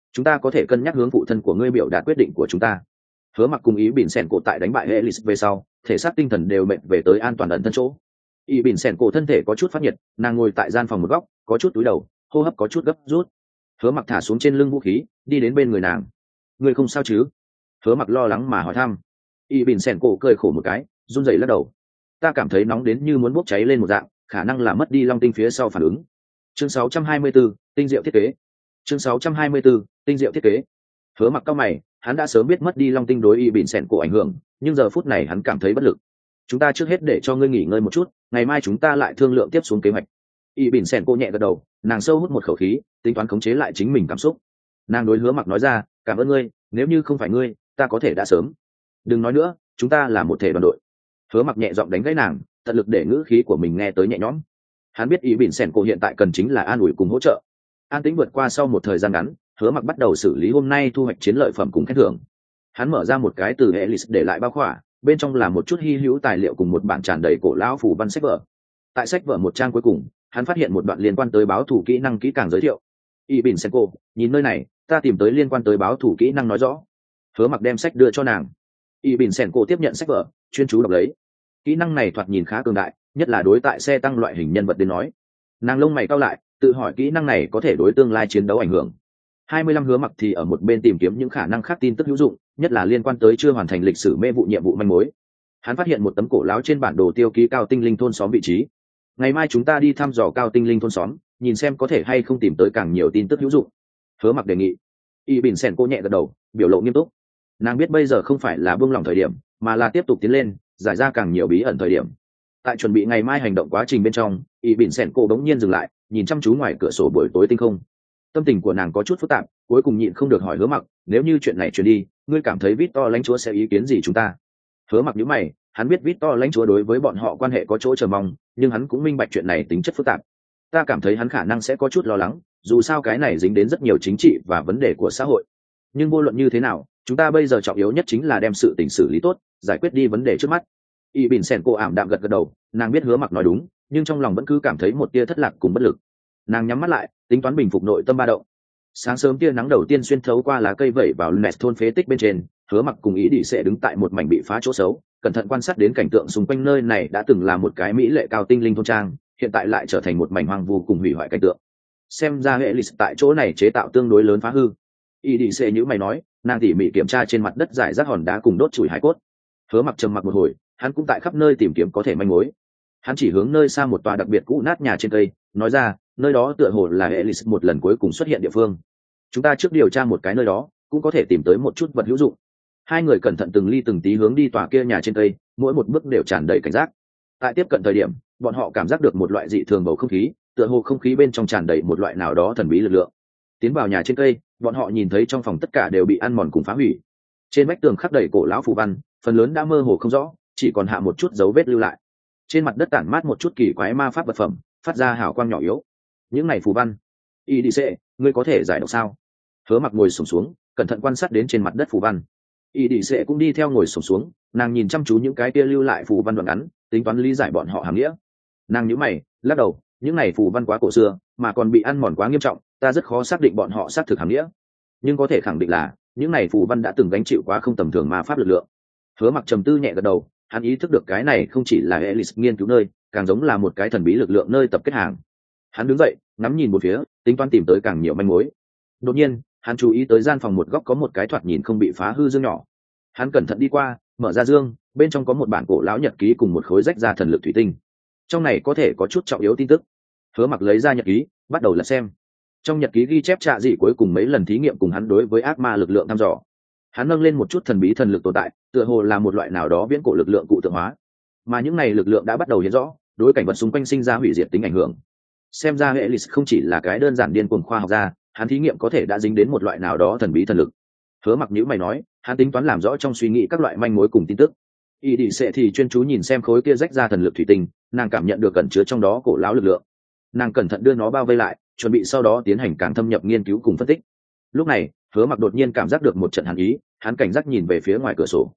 chúng ta có thể cân nhắc hướng phụ thân của ngươi biểu đạt quyết định của chúng ta. Hứa Mặc cùng ý bỉn sẻn cổ tại đánh bại Elis về sau, thể xác tinh thần đều mệt về tới an toàn ẩn thân chỗ. Ý bỉn sẻn cổ thân thể có chút phát nhiệt, nàng ngồi tại gian phòng một góc, có chút túi đầu, hô hấp có chút gấp rút. Hứa Mặc thả xuống trên lưng vũ khí, đi đến bên người nàng. Ngươi không sao chứ? Hứa Mặc lo lắng mà hỏi thăm. Ý bỉn sẻn cổ cười khổ một cái, run rẩy lắc đầu. Ta cảm thấy nóng đến như muốn bốc cháy lên một dạng, khả năng là mất đi long tinh phía sau phản ứng. Chương 624, tinh diệu thiết kế. Chương 624, tinh diệu thiết kế. Hứa Mặc cau mày, hắn đã sớm biết mất đi long tinh đối y bỉn sẹn cổ ảnh hưởng, nhưng giờ phút này hắn cảm thấy bất lực. Chúng ta trước hết để cho ngươi nghỉ ngơi một chút, ngày mai chúng ta lại thương lượng tiếp xuống kế hoạch. Y bỉn sẹn cổ nhẹ gật đầu, nàng sâu hút một khẩu khí, tính toán khống chế lại chính mình cảm xúc. Nàng đối Hứa Mặc nói ra, cảm ơn ngươi, nếu như không phải ngươi, ta có thể đã sớm. Đừng nói nữa, chúng ta là một thể đoàn đội. Hứa Mặc nhẹ giọng đánh gãy nàng, tận lực để ngữ khí của mình nghe tới nhẹ nhõm. Hắn biết y bỉn sẹn cổ hiện tại cần chính là an ủi cùng hỗ trợ. An tĩnh vượt qua sau một thời gian ngắn, Hứa Mặc bắt đầu xử lý hôm nay thu hoạch chiến lợi phẩm cùng khen thưởng. Hắn mở ra một cái từ Elis để lại bao khỏa, bên trong là một chút hy hữu tài liệu cùng một bản tràn đầy cổ lão phù văn sách vở. Tại sách vở một trang cuối cùng, hắn phát hiện một đoạn liên quan tới báo thủ kỹ năng kỹ càng giới thiệu. Ibn Senko, nhìn nơi này, ta tìm tới liên quan tới báo thủ kỹ năng nói rõ. Hứa Mặc đem sách đưa cho nàng. Ibn Senko tiếp nhận sách vở, chuyên chú đọc lấy. Kỹ năng này thoạt nhìn khá cường đại, nhất là đối tại xe tăng loại hình nhân vật đến nói. Nàng lông mày cau lại, tự hỏi kỹ năng này có thể đối tương lai chiến đấu ảnh hưởng. 25 Hứa Mặc thì ở một bên tìm kiếm những khả năng khác tin tức hữu dụng, nhất là liên quan tới chưa hoàn thành lịch sử mê vụ nhiệm vụ manh mối. Hắn phát hiện một tấm cổ láo trên bản đồ tiêu ký cao tinh linh thôn xóm vị trí. Ngày mai chúng ta đi thăm dò cao tinh linh thôn xóm, nhìn xem có thể hay không tìm tới càng nhiều tin tức hữu dụng. Hứa Mặc đề nghị. Y Bình Sen cô nhẹ gật đầu, biểu lộ nghiêm túc. Nàng biết bây giờ không phải là buông lỏng thời điểm, mà là tiếp tục tiến lên, giải ra càng nhiều bí ẩn thời điểm. Tại chuẩn bị ngày mai hành động quá trình bên trong, Y Bình Sen cô đống nhiên dừng lại, nhìn chăm chú ngoài cửa sổ buổi tối tinh không. Tâm tình của nàng có chút phức tạp, cuối cùng nhịn không được hỏi Hứa Mặc, nếu như chuyện này truyền đi, ngươi cảm thấy Victor lãnh chúa sẽ ý kiến gì chúng ta? Hứa Mặc nhíu mày, hắn biết Victor lãnh chúa đối với bọn họ quan hệ có chỗ chờ mong, nhưng hắn cũng minh bạch chuyện này tính chất phức tạp. Ta cảm thấy hắn khả năng sẽ có chút lo lắng, dù sao cái này dính đến rất nhiều chính trị và vấn đề của xã hội. Nhưng vô luận như thế nào, chúng ta bây giờ trọng yếu nhất chính là đem sự tình xử lý tốt, giải quyết đi vấn đề trước mắt. Y Bình Sen cô ảm đạm gật gật đầu, nàng biết Hứa Mặc nói đúng, nhưng trong lòng vẫn cứ cảm thấy một tia thất lạc cùng bất lực. Nàng nhắm mắt lại, tính toán bình phục nội tâm ba động. Sáng sớm tia nắng đầu tiên xuyên thấu qua lá cây vẩy vào Lunes thôn phế tích bên trên, Hứa Mặc cùng ý đi sẽ đứng tại một mảnh bị phá chỗ xấu, cẩn thận quan sát đến cảnh tượng xung quanh. Nơi này đã từng là một cái mỹ lệ cao tinh linh thôn trang, hiện tại lại trở thành một mảnh hoang vu cùng hủy hoại cảnh tượng. Xem ra hệ lịch tại chỗ này chế tạo tương đối lớn phá hư. Ý đi sẽ như mày nói, nàng tỉ mỉ kiểm tra trên mặt đất giải rác hòn đá cùng đốt chùi hải cốt. Hứa Mặc trầm mặc một hồi, hắn cũng tại khắp nơi tìm kiếm có thể manh mối. Hắn chỉ hướng nơi xa một tòa đặc biệt cũ nát nhà trên cây, nói ra, nơi đó tựa hồ là Elis một lần cuối cùng xuất hiện địa phương. Chúng ta trước điều tra một cái nơi đó, cũng có thể tìm tới một chút vật hữu dụng. Hai người cẩn thận từng ly từng tí hướng đi tòa kia nhà trên cây, mỗi một bước đều tràn đầy cảnh giác. Tại tiếp cận thời điểm, bọn họ cảm giác được một loại dị thường bầu không khí, tựa hồ không khí bên trong tràn đầy một loại nào đó thần bí lực lượng. Tiến vào nhà trên cây, bọn họ nhìn thấy trong phòng tất cả đều bị ăn mòn cùng phá hủy. Trên vách tường khắc đầy cổ lão phù văn, phần lớn đã mơ hồ không rõ, chỉ còn hạ một chút dấu vết lưu lại. Trên mặt đất tản mát một chút kỳ quái ma pháp vật phẩm, phát ra hào quang nhỏ yếu. Những này phù văn, y đi xệ, ngươi có thể giải đọc sao? Hứa Mặc ngồi xổm xuống, cẩn thận quan sát đến trên mặt đất phù văn. Y đi xệ cũng đi theo ngồi xổm xuống, nàng nhìn chăm chú những cái kia lưu lại phù văn đoạn ngắn, tính toán lý giải bọn họ hàm nghĩa. Nàng nhíu mày, lắc đầu, những này phù văn quá cổ xưa, mà còn bị ăn mòn quá nghiêm trọng, ta rất khó xác định bọn họ xác thực hàm nghĩa. Nhưng có thể khẳng định là những này phù văn đã từng gánh chịu quá không tầm thường ma pháp lực lượng. Hứa Mặc trầm tư nhẹ gật đầu, hắn ý thức được cái này không chỉ là Elis nghiên cứu nơi, càng giống là một cái thần bí lực lượng nơi tập kết hàng. Hắn đứng dậy, ngắm nhìn một phía, tính toán tìm tới càng nhiều manh mối. Đột nhiên, hắn chú ý tới gian phòng một góc có một cái thoạt nhìn không bị phá hư dương nhỏ. Hắn cẩn thận đi qua, mở ra dương, bên trong có một bản cổ lão nhật ký cùng một khối rách ra thần lực thủy tinh. Trong này có thể có chút trọng yếu tin tức. Hứa Mặc lấy ra nhật ký, bắt đầu lật xem. Trong nhật ký ghi chép trạ dị cuối cùng mấy lần thí nghiệm cùng hắn đối với ác ma lực lượng thăm dò. Hắn nâng lên một chút thần bí thần lực tồn tại, tựa hồ là một loại nào đó viễn cổ lực lượng cụ tượng hóa. Mà những này lực lượng đã bắt đầu hiện rõ, đối cảnh vật xung quanh sinh ra hủy diệt tính ảnh hưởng. Xem ra Elis không chỉ là cái đơn giản điên cuồng khoa học gia, hắn thí nghiệm có thể đã dính đến một loại nào đó thần bí thần lực. Hứa Mặc nhíu mày nói, hắn tính toán làm rõ trong suy nghĩ các loại manh mối cùng tin tức. Y đi sẽ thì chuyên chú nhìn xem khối kia rách ra thần lực thủy tinh, nàng cảm nhận được cẩn chứa trong đó cổ lão lực lượng. Nàng cẩn thận đưa nó bao vây lại, chuẩn bị sau đó tiến hành càng thâm nhập nghiên cứu cùng phân tích. Lúc này, Hứa Mặc đột nhiên cảm giác được một trận hàn ý, hắn cảnh giác nhìn về phía ngoài cửa sổ.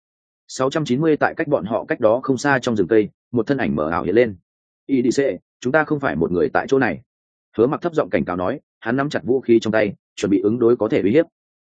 690 tại cách bọn họ cách đó không xa trong rừng cây, một thân ảnh mờ ảo hiện lên. Y đi sẽ, chúng ta không phải một người tại chỗ này. Hứa Mặc thấp giọng cảnh cáo nói, hắn nắm chặt vũ khí trong tay, chuẩn bị ứng đối có thể uy hiếp.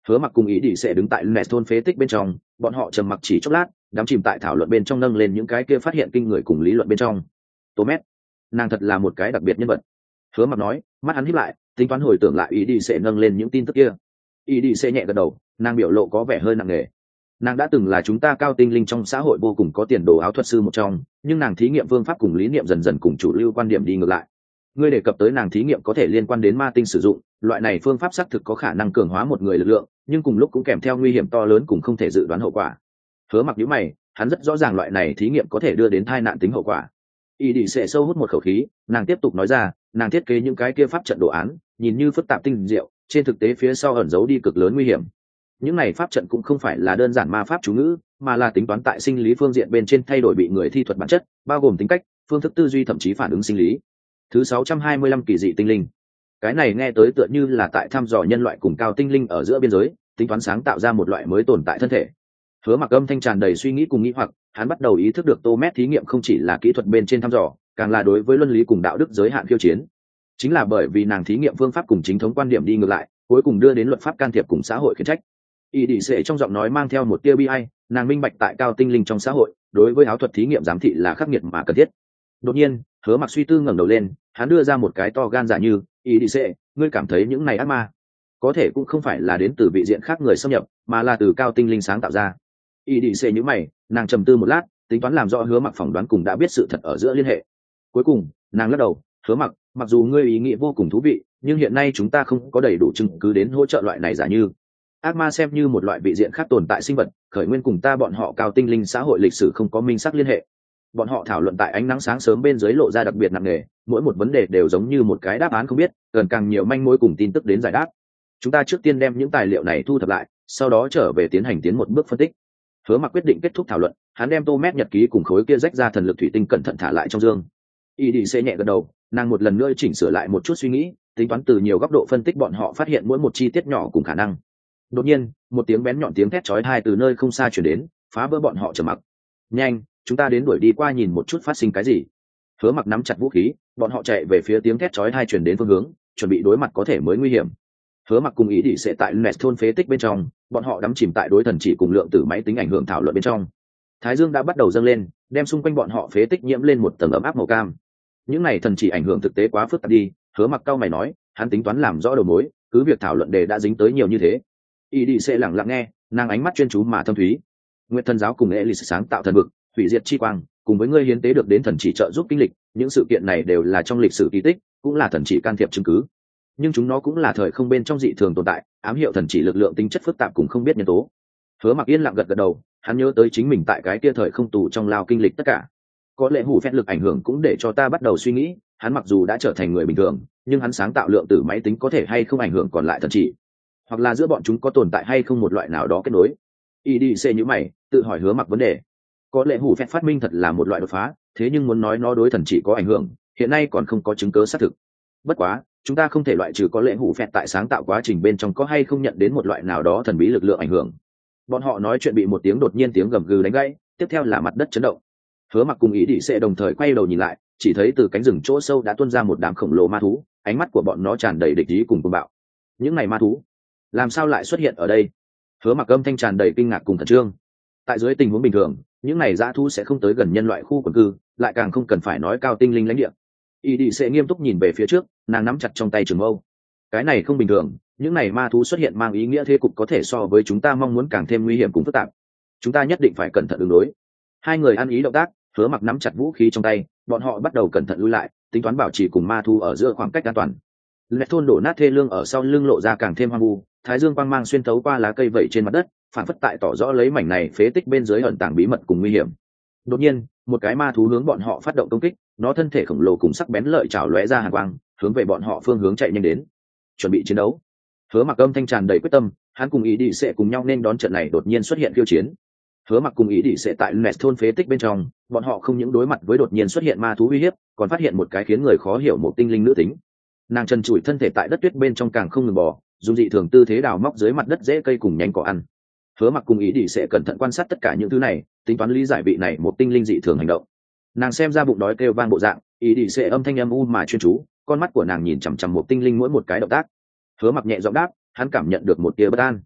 Hứa Mặc cùng ý đi sẽ đứng tại Nest thôn phế tích bên trong, bọn họ trầm mặc chỉ chốc lát, đắm chìm tại thảo luận bên trong, nâng lên những cái kia phát hiện kinh người cùng lý luận bên trong. Tô Mét, nàng thật là một cái đặc biệt nhân vật. Hứa Mặc nói, mắt hắn híp lại, tính toán hồi tưởng lại ý đi sẽ nâng lên những tin tức kia. Ý đi sẽ nhẹ gật đầu, nàng biểu lộ có vẻ hơi nặng nề. Nàng đã từng là chúng ta cao tinh linh trong xã hội vô cùng có tiền đồ áo thuật sư một trong, nhưng nàng thí nghiệm phương pháp cùng lý niệm dần dần cùng chủ lưu quan điểm đi ngược lại. Ngươi đề cập tới nàng thí nghiệm có thể liên quan đến ma tinh sử dụng, loại này phương pháp xác thực có khả năng cường hóa một người lực lượng, nhưng cùng lúc cũng kèm theo nguy hiểm to lớn cùng không thể dự đoán hậu quả. Hứa Mặc nhíu mày, hắn rất rõ ràng loại này thí nghiệm có thể đưa đến tai nạn tính hậu quả. Y đi sẽ sâu hút một khẩu khí, nàng tiếp tục nói ra, nàng thiết kế những cái kia pháp trận đồ án, nhìn như phức tạp tinh diệu, trên thực tế phía sau ẩn giấu đi cực lớn nguy hiểm. Những này pháp trận cũng không phải là đơn giản ma pháp chú ngữ, mà là tính toán tại sinh lý phương diện bên trên thay đổi bị người thi thuật bản chất, bao gồm tính cách, phương thức tư duy, thậm chí phản ứng sinh lý. Thứ 625 kỳ dị tinh linh. Cái này nghe tới tựa như là tại thăm dò nhân loại cùng cao tinh linh ở giữa biên giới, tính toán sáng tạo ra một loại mới tồn tại thân thể. Hứa Mặc âm thanh tràn đầy suy nghĩ cùng nghĩ hoặc, hắn bắt đầu ý thức được Tô Mét thí nghiệm không chỉ là kỹ thuật bên trên thăm dò, càng là đối với luân lý cùng đạo đức giới hạn khiêu chiến. Chính là bởi vì nàng thí nghiệm phương pháp cùng chính thống quan điểm đi ngược lại, cuối cùng đưa đến luật pháp can thiệp cùng xã hội khiển trách. Y đi sẽ trong giọng nói mang theo một tia bi ai, nàng minh bạch tại cao tinh linh trong xã hội, đối với áo thuật thí nghiệm giám thị là khắc nghiệt mà cần thiết. Đột nhiên, Hứa Mặc suy tư ngẩng đầu lên, hắn đưa ra một cái to gan giả như, "Y đi sẽ, ngươi cảm thấy những này ác ma, có thể cũng không phải là đến từ vị diện khác người xâm nhập, mà là từ cao tinh linh sáng tạo ra." Y đi sẽ nhíu mày, nàng trầm tư một lát, tính toán làm rõ Hứa Mặc phỏng đoán cùng đã biết sự thật ở giữa liên hệ. Cuối cùng, nàng lắc đầu, "Hứa Mặc, mặc dù ngươi ý nghĩ vô cùng thú vị, nhưng hiện nay chúng ta không có đầy đủ chứng cứ đến hỗ trợ loại này giả như. Ác ma xem như một loại vị diện khác tồn tại sinh vật, khởi nguyên cùng ta bọn họ cao tinh linh xã hội lịch sử không có minh xác liên hệ. Bọn họ thảo luận tại ánh nắng sáng sớm bên dưới lộ ra đặc biệt nặng nề, mỗi một vấn đề đều giống như một cái đáp án không biết, cần càng nhiều manh mối cùng tin tức đến giải đáp. Chúng ta trước tiên đem những tài liệu này thu thập lại, sau đó trở về tiến một bước phân tích." Hứa Mặc quyết định kết thúc thảo luận, hắn đem Tô Mét nhật ký cùng khối kia rách ra thần lực thủy tinh cẩn thận thả lại trong dương. Y đi xê nhẹ gật đầu, nàng một lần nữa chỉnh sửa lại một chút suy nghĩ, tính toán từ nhiều góc độ phân tích bọn họ phát hiện mỗi một chi tiết nhỏ cùng khả năng. Đột nhiên, một tiếng bén nhọn tiếng thét chói tai từ nơi không xa truyền đến, phá vỡ bọn họ trầm mặc. "Nhanh, chúng ta đến đuổi đi qua nhìn một chút phát sinh cái gì." Hứa Mặc nắm chặt vũ khí, bọn họ chạy về phía tiếng thét chói tai truyền đến phương hướng, chuẩn bị đối mặt có thể mới nguy hiểm. Hứa Mặc cùng ý đi sẽ tại Nest thôn phế tích bên trong, bọn họ đắm chìm tại đối thần chỉ cùng lượng tử máy tính ảnh hưởng thảo luận bên trong. Thái dương đã bắt đầu dâng lên, đem xung quanh bọn họ phế tích nhiễm lên một tầng ấm áp màu cam. Những này thần chỉ ảnh hưởng thực tế quá phức tạp đi, Hứa Mặc cau mày nói, hắn tính toán làm rõ đầu mối, cứ việc thảo luận đề đã dính tới nhiều như thế. Y đi sẽ lặng lặng nghe, nàng ánh mắt chuyên chú mà thâm thúy. Nguyệt thần giáo cùng Ellis sáng tạo thần vực, hủy diệt chi quang, cùng với ngươi hiến tế được đến thần chỉ trợ giúp kinh lịch, những sự kiện này đều là trong lịch sử kỳ tích, cũng là thần chỉ can thiệp chứng cứ. Nhưng chúng nó cũng là thời không bên trong dị thường tồn tại, ám hiệu thần chỉ lực lượng tính chất phức tạp cùng không biết nhân tố. Hứa Mặc yên lặng gật gật đầu, hắn nhớ tới chính mình tại cái kia thời không tù trong lao kinh lịch tất cả. Có lẽ hủ phép lực ảnh hưởng cũng để cho ta bắt đầu suy nghĩ, hắn mặc dù đã trở thành người bình thường, nhưng hắn sáng tạo lượng tử máy tính có thể hay không ảnh hưởng còn lại thần chỉ, hoặc là giữa bọn chúng có tồn tại hay không một loại nào đó kết nối. Y đi xê nhíu mày, tự hỏi Hứa Mặc vấn đề. Có lẽ hủ phép phát minh thật là một loại đột phá, thế nhưng muốn nói nó đối thần chỉ có ảnh hưởng, hiện nay còn không có chứng cứ xác thực. Bất quá, chúng ta không thể loại trừ có lẽ hủ phép tại sáng tạo quá trình bên trong có hay không nhận đến một loại nào đó thần bí lực lượng ảnh hưởng. Bọn họ nói chuyện bị một tiếng đột nhiên tiếng gầm gừ đánh gãy, tiếp theo là mặt đất chấn động. Hứa Mặc cùng ý đi sẽ đồng thời quay đầu nhìn lại, chỉ thấy từ cánh rừng chỗ sâu đã tuôn ra một đám khổng lồ ma thú, ánh mắt của bọn nó tràn đầy địch ý cùng cuồng bạo. Những này ma thú, làm sao lại xuất hiện ở đây? Hứa Mặc âm thanh tràn đầy kinh ngạc cùng khẩn trương. Tại dưới tình huống bình thường, những này dã thú sẽ không tới gần nhân loại khu quần cư, lại càng không cần phải nói cao tinh linh lãnh địa. Y đi sẽ nghiêm túc nhìn về phía trước, nàng nắm chặt trong tay trường mâu. Cái này không bình thường, những này ma thú xuất hiện mang ý nghĩa thế cục có thể so với chúng ta mong muốn càng thêm nguy hiểm cùng phức tạp. Chúng ta nhất định phải cẩn thận ứng đối. Hai người ăn ý động tác, Hứa Mặc nắm chặt vũ khí trong tay, bọn họ bắt đầu cẩn thận lui lại, tính toán bảo trì cùng ma thú ở giữa khoảng cách an toàn. Lẹt thôn đổ nát thê lương ở sau lưng lộ ra càng thêm hoang vu, thái dương quang mang xuyên thấu qua lá cây vẩy trên mặt đất, phản phất tại tỏ rõ lấy mảnh này phế tích bên dưới ẩn tàng bí mật cùng nguy hiểm. Đột nhiên, một cái ma thú hướng bọn họ phát động công kích, nó thân thể khổng lồ cùng sắc bén lợi chảo lóe ra hàn quang, hướng về bọn họ phương hướng chạy nhanh đến. Chuẩn bị chiến đấu. Hứa Mặc âm thanh tràn đầy quyết tâm, hắn cùng ý đi sẽ cùng nhau nên đón trận này đột nhiên xuất hiện khiêu chiến. Hứa Mặc cùng ý đi sẽ tại Nest thôn phế tích bên trong, bọn họ không những đối mặt với đột nhiên xuất hiện ma thú uy hiếp, còn phát hiện một cái khiến người khó hiểu một tinh linh nữ tính. Nàng trần trụi thân thể tại đất tuyết bên trong càng không ngừng bò, dùng dị thường tư thế đào móc dưới mặt đất rễ cây cùng nhánh cỏ ăn. Hứa Mặc cùng ý đi sẽ cẩn thận quan sát tất cả những thứ này, tính toán lý giải vị này một tinh linh dị thường hành động. Nàng xem ra bụng đói kêu vang bộ dạng, ý đi sẽ âm thanh âm u mà chuyên chú, con mắt của nàng nhìn chằm chằm một tinh linh mỗi một cái động tác. Hứa Mặc nhẹ giọng đáp, hắn cảm nhận được một tia bất an.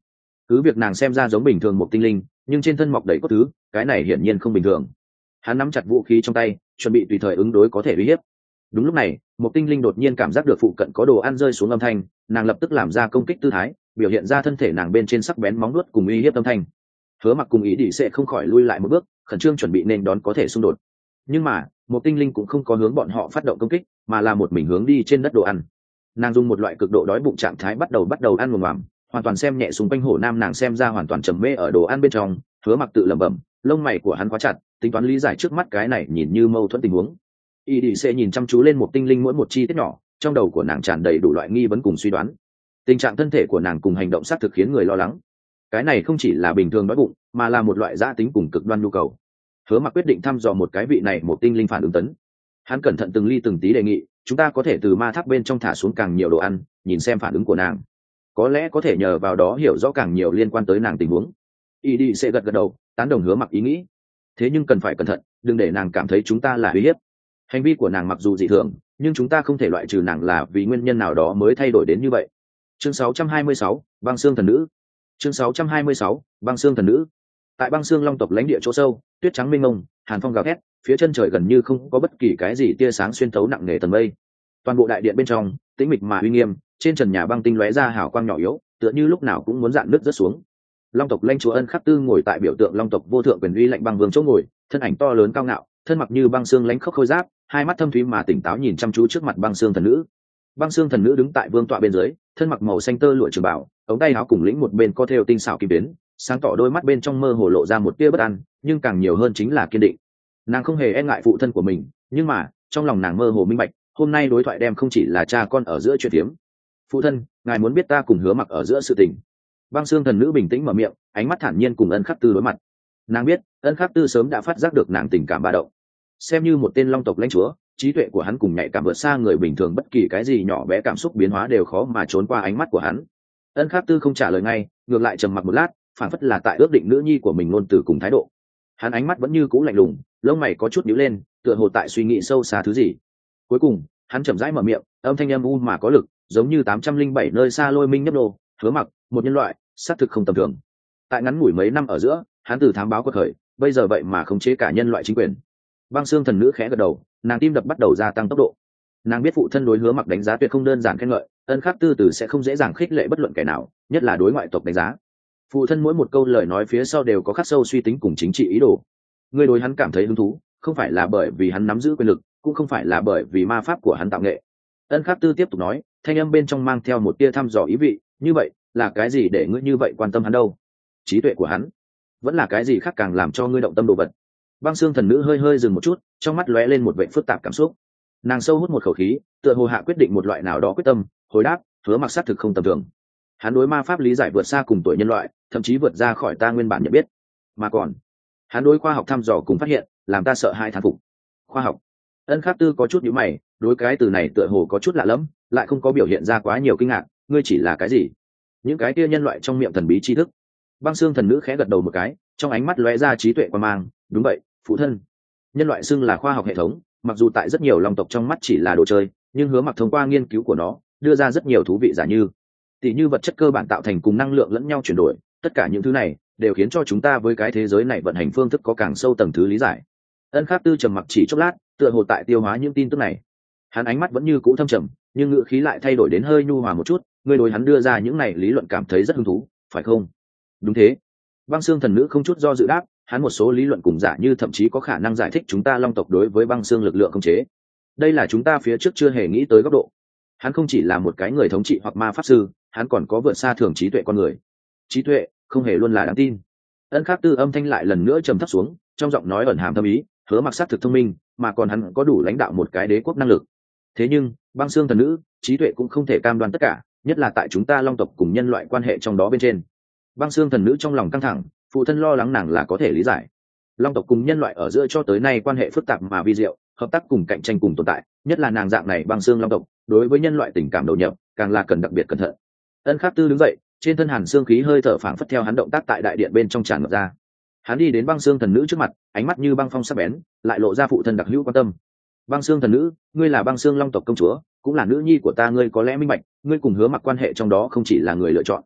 cứ việc nàng xem ra giống bình thường một tinh linh, nhưng trên thân mọc đầy cốt thứ, cái này hiển nhiên không bình thường. Hắn nắm chặt vũ khí trong tay, chuẩn bị tùy thời ứng đối có thể uy hiếp. Đúng lúc này, một tinh linh đột nhiên cảm giác được phụ cận có đồ ăn rơi xuống âm thanh, nàng lập tức làm ra công kích tư thái, biểu hiện ra thân thể nàng bên trên sắc bén móng nuốt cùng uy hiếp âm thanh. Hứa Mặc cùng ý đi sẽ không khỏi lui lại một bước, khẩn trương chuẩn bị nên đón có thể xung đột. Nhưng mà một tinh linh cũng không có hướng bọn họ phát động công kích, mà là một mình hướng đi trên đất đồ ăn. Nàng dùng một loại cực độ đói bụng trạng thái bắt đầu ăn ngồm ngoàm, hoàn toàn xem nhẹ xung quanh hổ nam, nàng xem ra hoàn toàn trầm mê ở đồ ăn bên trong. Hứa Mặc tự lẩm bẩm, lông mày của hắn khóa chặt, tính toán lý giải trước mắt cái này nhìn như mâu thuẫn tình huống. Y đi sẽ nhìn chăm chú lên một tinh linh mỗi một chi tiết nhỏ, trong đầu của nàng tràn đầy đủ loại nghi vấn cùng suy đoán. Tình trạng thân thể của nàng cùng hành động xác thực khiến người lo lắng. Cái này không chỉ là bình thường đói bụng, mà là một loại dã tính cùng cực đoan nhu cầu. Hứa Mặc quyết định thăm dò một cái vị này một tinh linh phản ứng tấn. Hắn cẩn thận từng ly từng tí đề nghị, chúng ta có thể từ ma tháp bên trong thả xuống càng nhiều đồ ăn, nhìn xem phản ứng của nàng, có lẽ có thể nhờ vào đó hiểu rõ càng nhiều liên quan tới nàng tình huống. Y đi sẽ gật gật đầu, tán đồng Hứa Mặc ý nghĩ. Thế nhưng cần phải cẩn thận, đừng để nàng cảm thấy chúng ta là uy hiếp. Hành vi của nàng mặc dù dị thường, nhưng chúng ta không thể loại trừ nàng là vì nguyên nhân nào đó mới thay đổi đến như vậy. Chương 626, băng xương thần nữ. Chương 626, băng xương thần nữ. Tại băng xương long tộc lãnh địa chỗ sâu, tuyết trắng mênh mông, hàn phong gào thét, phía chân trời gần như không có bất kỳ cái gì tia sáng xuyên thấu nặng nề tầng mây. Toàn bộ đại điện bên trong tĩnh mịch mà uy nghiêm, trên trần nhà băng tinh lóe ra hào quang nhỏ yếu, tựa như lúc nào cũng muốn dạn nứt rớt xuống. Long tộc lãnh chúa Ân Khắc Tư ngồi tại biểu tượng long tộc vô thượng quyền uy lạnh băng vương chỗ ngồi, thân ảnh to lớn cao ngạo, thân mặc như băng xương lãnh khốc khôi giáp, hai mắt thâm thúy mà tỉnh táo nhìn chăm chú trước mặt băng xương thần nữ. Băng xương thần nữ đứng tại vương tọa bên dưới, thân mặc màu xanh tơ lụa trường bảo, ống tay áo cùng lĩnh một bên có thêu tinh xảo kim tuyến, sáng tỏ đôi mắt bên trong mơ hồ lộ ra một tia bất an, nhưng càng nhiều hơn chính là kiên định. Nàng không hề e ngại phụ thân của mình, nhưng mà trong lòng nàng mơ hồ minh bạch, hôm nay đối thoại đem không chỉ là cha con ở giữa chuyện tiếm. Phụ thân, ngài muốn biết ta cùng Hứa Mặc ở giữa sự tình. Băng xương thần nữ bình tĩnh mở miệng, ánh mắt thản nhiên cùng Ân Khắc Tư đối mặt. Nàng biết Ân Khắc Tư sớm đã phát giác được nàng tình cảm ba động. Xem như một tên long tộc lãnh chúa, trí tuệ của hắn cùng nhạy cảm vượt xa người bình thường, bất kỳ cái gì nhỏ bé cảm xúc biến hóa đều khó mà trốn qua ánh mắt của hắn. Ân Khắc Tư không trả lời ngay, ngược lại trầm mặc một lát, phản phất là tại ước định nữ nhi của mình ngôn từ cùng thái độ. Hắn ánh mắt vẫn như cũ lạnh lùng, lông mày có chút nhíu lên, tựa hồ tại suy nghĩ sâu xa thứ gì. Cuối cùng hắn chậm rãi mở miệng, âm thanh âm u mà có lực, giống như 807 nơi xa lôi minh nhấp nô. Hứa Mặc, một nhân loại xác thực không tầm thường. Tại ngắn ngủi mấy năm ở giữa, hắn từ thám báo quật khởi, bây giờ vậy mà khống chế cả nhân loại chính quyền. Băng xương thần nữ khẽ gật đầu, nàng tim đập bắt đầu gia tăng tốc độ. Nàng biết phụ thân đối Hứa Mặc đánh giá tuyệt không đơn giản khen ngợi, Ân Khắc Tư từ sẽ không dễ dàng khích lệ bất luận kẻ nào, nhất là đối ngoại tộc đánh giá. Phụ thân mỗi một câu lời nói phía sau đều có khắc sâu suy tính cùng chính trị ý đồ. Ngươi đối hắn cảm thấy hứng thú, không phải là bởi vì hắn nắm giữ quyền lực, cũng không phải là bởi vì ma pháp của hắn tạo nghệ. Ân Khắc Tư tiếp tục nói, thanh âm bên trong mang theo một tia thăm dò ý vị, như vậy là cái gì để ngươi như vậy quan tâm hắn đâu? Trí tuệ của hắn, vẫn là cái gì khác càng làm cho ngươi động tâm đồ vật? Băng xương thần nữ hơi hơi dừng một chút, trong mắt lóe lên một vẻ phức tạp cảm xúc. Nàng sâu hút một khẩu khí, tựa hồ hạ quyết định một loại nào đó quyết tâm, hồi đáp, Hứa Mặc xác thực không tầm thường. Hắn đối ma pháp lý giải vượt xa cùng tuổi nhân loại, thậm chí vượt ra khỏi ta nguyên bản nhận biết. Mà còn, hắn đối khoa học thăm dò cùng phát hiện, làm ta sợ hãi thán phục. Khoa học. Ân Khắc Tư có chút nhíu mày, đối cái từ này tựa hồ có chút lạ lẫm, lại không có biểu hiện ra quá nhiều kinh ngạc. Ngươi chỉ là cái gì? Những cái kia nhân loại trong miệng thần bí tri thức. Băng xương thần nữ khẽ gật đầu một cái, trong ánh mắt lóe ra trí tuệ quan mang. Đúng vậy, phụ thân. Nhân loại xưng là khoa học hệ thống, mặc dù tại rất nhiều long tộc trong mắt chỉ là đồ chơi, nhưng Hứa Mặc thông qua nghiên cứu của nó, đưa ra rất nhiều thú vị giả như, tỉ như vật chất cơ bản tạo thành cùng năng lượng lẫn nhau chuyển đổi. Tất cả những thứ này đều khiến cho chúng ta với cái thế giới này vận hành phương thức có càng sâu tầng thứ lý giải. Ân Khắc Tư trầm mặc chỉ chốc lát, tựa hồ tại tiêu hóa những tin tức này. Hắn ánh mắt vẫn như cũ thâm trầm, nhưng ngữ khí lại thay đổi đến hơi nhu hòa một chút. Ngươi đối hắn đưa ra những này lý luận cảm thấy rất hứng thú, phải không? Đúng thế. Băng xương thần nữ không chút do dự đáp, hắn một số lý luận cùng giả như thậm chí có khả năng giải thích chúng ta long tộc đối với băng xương lực lượng khống chế. Đây là chúng ta phía trước chưa hề nghĩ tới góc độ. Hắn không chỉ là một cái người thống trị hoặc ma pháp sư, hắn còn có vượt xa thường trí tuệ con người. Trí tuệ không hề luôn là đáng tin. Ân Khắc Tư âm thanh lại lần nữa trầm thấp xuống, trong giọng nói ẩn hàm thâm ý. Hứa Mặc xác thực thông minh, mà còn hắn có đủ lãnh đạo một cái đế quốc năng lực. Thế nhưng băng xương thần nữ, trí tuệ cũng không thể cam đoan tất cả, nhất là tại chúng ta long tộc cùng nhân loại quan hệ trong đó bên trên. Băng xương thần nữ trong lòng căng thẳng, phụ thân lo lắng nàng là có thể lý giải. Long tộc cùng nhân loại ở giữa cho tới nay quan hệ phức tạp mà vi diệu, hợp tác cùng cạnh tranh cùng tồn tại, nhất là nàng dạng này băng xương long tộc, đối với nhân loại tình cảm đầu nhập càng là cần đặc biệt cẩn thận. Ân Khắc Tư đứng dậy, trên thân hàn xương khí hơi thở phảng phất theo hắn động tác tại đại điện bên trong tràn ngập ra. Hắn đi đến băng xương thần nữ trước mặt, ánh mắt như băng phong sắc bén, lại lộ ra phụ thân đặc hữu quan tâm. Băng xương thần nữ, ngươi là băng xương long tộc công chúa, cũng là nữ nhi của ta, ngươi có lẽ minh bạch, ngươi cùng Hứa Mặc quan hệ trong đó không chỉ là người lựa chọn.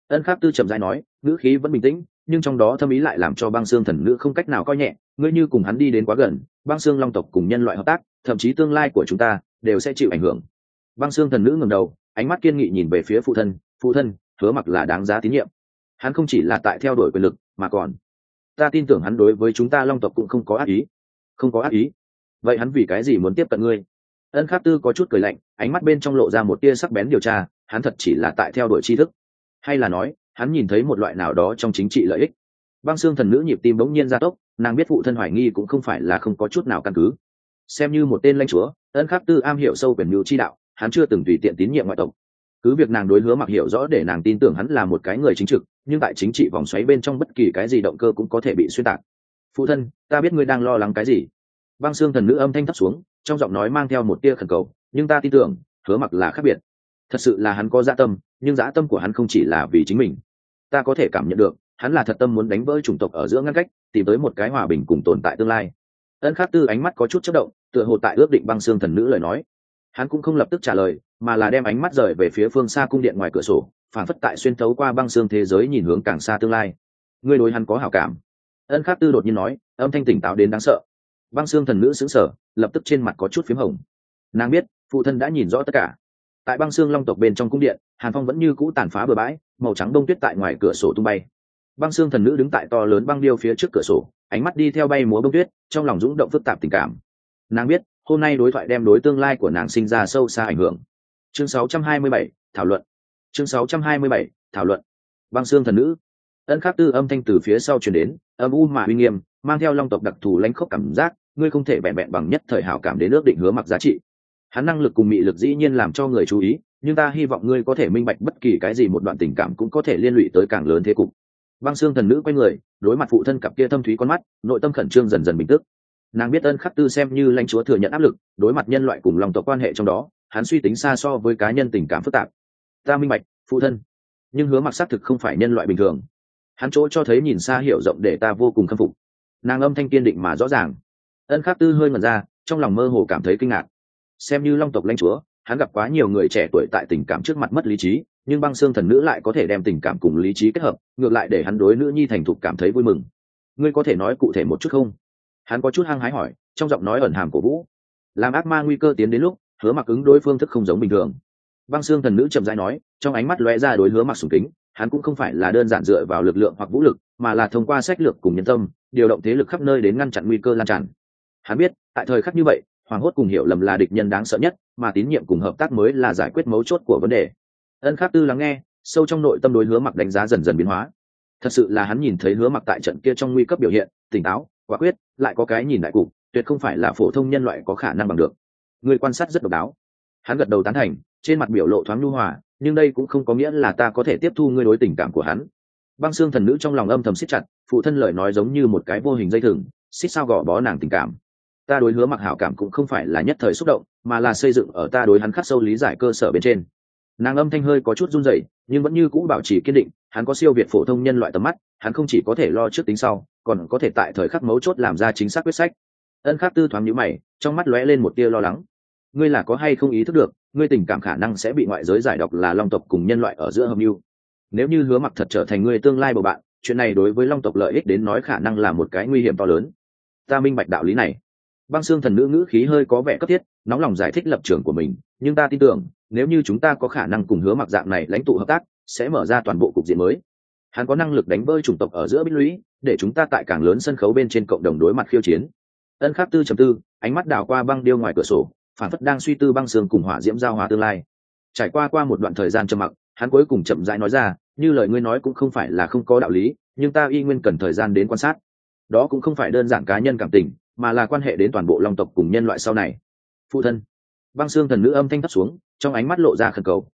Ân Khắc Tư chậm rãi nói, ngữ khí vẫn bình tĩnh, nhưng trong đó thâm ý lại làm cho băng xương thần nữ không cách nào coi nhẹ. Ngươi như cùng hắn đi đến quá gần, băng xương long tộc cùng nhân loại hợp tác, thậm chí tương lai của chúng ta đều sẽ chịu ảnh hưởng. Băng xương thần nữ ngẩng đầu, ánh mắt kiên nghị nhìn về phía phụ thân. Phụ thân, Hứa Mặc là đáng giá tín nhiệm. Hắn không chỉ là tại theo đuổi quyền lực, mà còn ta tin tưởng hắn đối với chúng ta long tộc cũng không có ác ý. Không có ác ý? Vậy hắn vì cái gì muốn tiếp cận ngươi? Ân Khắc Tư có chút cười lạnh, ánh mắt bên trong lộ ra một tia sắc bén điều tra. Hắn thật chỉ là tại theo đuổi tri thức, hay là nói hắn nhìn thấy một loại nào đó trong chính trị lợi ích? Băng xương thần nữ nhịp tim bỗng nhiên gia tốc, nàng biết phụ thân hoài nghi cũng không phải là không có chút nào căn cứ. Xem như một tên lãnh chúa, Ân Khắc Tư am hiểu sâu quyền mưu chi đạo, hắn chưa từng tùy tiện tín nhiệm ngoại tộc. Cứ việc nàng đối Hứa Mặc hiểu rõ để nàng tin tưởng hắn là một cái người chính trực, nhưng tại chính trị vòng xoáy bên trong bất kỳ cái gì động cơ cũng có thể bị xuyên tạc. Phụ thân, ta biết ngươi đang lo lắng cái gì. Băng xương thần nữ âm thanh thấp xuống, trong giọng nói mang theo một tia khẩn cầu, nhưng ta tin tưởng Hứa Mặc là khác biệt. Thật sự là hắn có dã tâm, nhưng dã tâm của hắn không chỉ là vì chính mình. Ta có thể cảm nhận được hắn là thật tâm muốn đánh vỡ chủng tộc ở giữa ngăn cách, tìm tới một cái hòa bình cùng tồn tại tương lai. Ân Khắc Tư ánh mắt có chút chớp động, tựa hồ tại ước định băng xương thần nữ lời nói. Hắn cũng không lập tức trả lời, mà là đem ánh mắt rời về phía phương xa cung điện ngoài cửa sổ, phản phất tại xuyên thấu qua băng xương thế giới nhìn hướng càng xa tương lai. Ngươi đối hắn có hảo cảm? Ân Khắc Tư đột nhiên nói, âm thanh tỉnh táo đến đáng sợ. Băng xương thần nữ sững sờ, lập tức trên mặt có chút phím hồng. Nàng biết phụ thân đã nhìn rõ tất cả. Tại băng xương long tộc bên trong cung điện, hàn phong vẫn như cũ tàn phá bừa bãi, màu trắng đông tuyết tại ngoài cửa sổ tung bay. Băng xương thần nữ đứng tại to lớn băng điêu phía trước cửa sổ, ánh mắt đi theo bay múa bông tuyết, trong lòng dũng động phức tạp tình cảm. Nàng biết hôm nay đối thoại đem đối tương lai của nàng sinh ra sâu xa ảnh hưởng. Chương 627, thảo luận. Chương 627, thảo luận. Băng xương thần nữ. Ân Khắc Tư âm thanh từ phía sau truyền đến, âm u mà uy nghiêm, mang theo long tộc đặc thù lãnh khốc cảm giác. Ngươi không thể bẹn bẹn bằng nhất thời hảo cảm đến ước định Hứa Mặc giá trị. Hắn năng lực cùng mị lực dĩ nhiên làm cho người chú ý, nhưng ta hy vọng ngươi có thể minh bạch bất kỳ cái gì một đoạn tình cảm cũng có thể liên lụy tới càng lớn thế cục. Băng xương thần nữ quay người, đối mặt phụ thân cặp kia thâm thúy con mắt, nội tâm khẩn trương dần dần bình tức. Nàng biết Ân Khắc Tư xem như lãnh chúa thừa nhận áp lực, đối mặt nhân loại cùng lòng tộc quan hệ trong đó, hắn suy tính xa so với cá nhân tình cảm phức tạp. Ta minh bạch, phụ thân. Nhưng Hứa Mặc xác thực không phải nhân loại bình thường. Hắn chỗ cho thấy nhìn xa hiểu rộng để ta vô cùng khâm phục. Nàng âm thanh kiên định mà rõ ràng. Ân Khắc Tư hơi ngẩn ra, trong lòng mơ hồ cảm thấy kinh ngạc. Xem như long tộc lãnh chúa, hắn gặp quá nhiều người trẻ tuổi tại tình cảm trước mặt mất lý trí, nhưng băng xương thần nữ lại có thể đem tình cảm cùng lý trí kết hợp, ngược lại để hắn đối nữ nhi thành thục cảm thấy vui mừng. Ngươi có thể nói cụ thể một chút không? Hắn có chút hăng hái hỏi, trong giọng nói ẩn hàm cổ vũ. Làm ác ma nguy cơ tiến đến lúc, Hứa Mặc ứng đối phương thức không giống bình thường. Băng xương thần nữ chậm rãi nói, trong ánh mắt lóe ra đối Hứa Mặc sùng kính. Hắn cũng không phải là đơn giản dựa vào lực lượng hoặc vũ lực, mà là thông qua sách lược cùng nhân tâm, điều động thế lực khắp nơi đến ngăn chặn nguy cơ lan tràn. Hắn biết, tại thời khắc như vậy, hoảng hốt cùng hiểu lầm là địch nhân đáng sợ nhất, mà tín nhiệm cùng hợp tác mới là giải quyết mấu chốt của vấn đề. Ân Khắc Tư lắng nghe, sâu trong nội tâm đối Hứa Mặc đánh giá dần dần biến hóa. Thật sự là hắn nhìn thấy Hứa Mặc tại trận kia trong nguy cấp biểu hiện tỉnh táo, quả quyết, lại có cái nhìn đại cục, tuyệt không phải là phổ thông nhân loại có khả năng bằng được. Người quan sát rất độc đáo. Hắn gật đầu tán thành, trên mặt biểu lộ thoáng nhu hòa, nhưng đây cũng không có nghĩa là ta có thể tiếp thu ngươi đối tình cảm của hắn. Băng xương thần nữ trong lòng âm thầm siết chặt, phụ thân lời nói giống như một cái vô hình dây thừng, xích sao gò bó nàng tình cảm. Ta đối Hứa Mặc hảo cảm cũng không phải là nhất thời xúc động, mà là xây dựng ở ta đối hắn khắc sâu lý giải cơ sở bên trên. Nàng âm thanh hơi có chút run rẩy, nhưng vẫn như cũ bảo trì kiên định. Hắn có siêu việt phổ thông nhân loại tầm mắt, hắn không chỉ có thể lo trước tính sau, còn có thể tại thời khắc mấu chốt làm ra chính xác quyết sách. Ân Khắc Tư thoáng nhíu mày, trong mắt lóe lên một tia lo lắng. Ngươi là có hay không ý thức được, ngươi tình cảm khả năng sẽ bị ngoại giới giải độc là long tộc cùng nhân loại ở giữa hợp mưu. Nếu như Hứa Mặc thật trở thành ngươi tương lai bầu bạn, chuyện này đối với long tộc lợi ích đến nói khả năng là một cái nguy hiểm to lớn. Ta minh bạch đạo lý này. Băng xương thần nữ ngữ khí hơi có vẻ cấp thiết, nóng lòng giải thích lập trường của mình, nhưng ta tin tưởng nếu như chúng ta có khả năng cùng Hứa Mặc dạng này lãnh tụ hợp tác, sẽ mở ra toàn bộ cục diện mới. Hắn có năng lực đánh vỡ chủng tộc ở giữa bích lũy, để chúng ta tại càng lớn sân khấu bên trên cộng đồng đối mặt khiêu chiến. Ân Khắc Tư trầm tư, ánh mắt đảo qua băng điêu ngoài cửa sổ, phản phất đang suy tư băng xương cùng hỏa diễm giao hòa tương lai. Trải qua một đoạn thời gian trầm mặc, hắn cuối cùng chậm rãi nói ra, như lời ngươi nói cũng không phải là không có đạo lý, nhưng ta y nguyên cần thời gian đến quan sát. Đó cũng không phải đơn giản cá nhân cảm tình, mà là quan hệ đến toàn bộ long tộc cùng nhân loại sau này. Phụ thân. Băng xương thần nữ âm thanh thấp xuống, trong ánh mắt lộ ra khẩn cầu.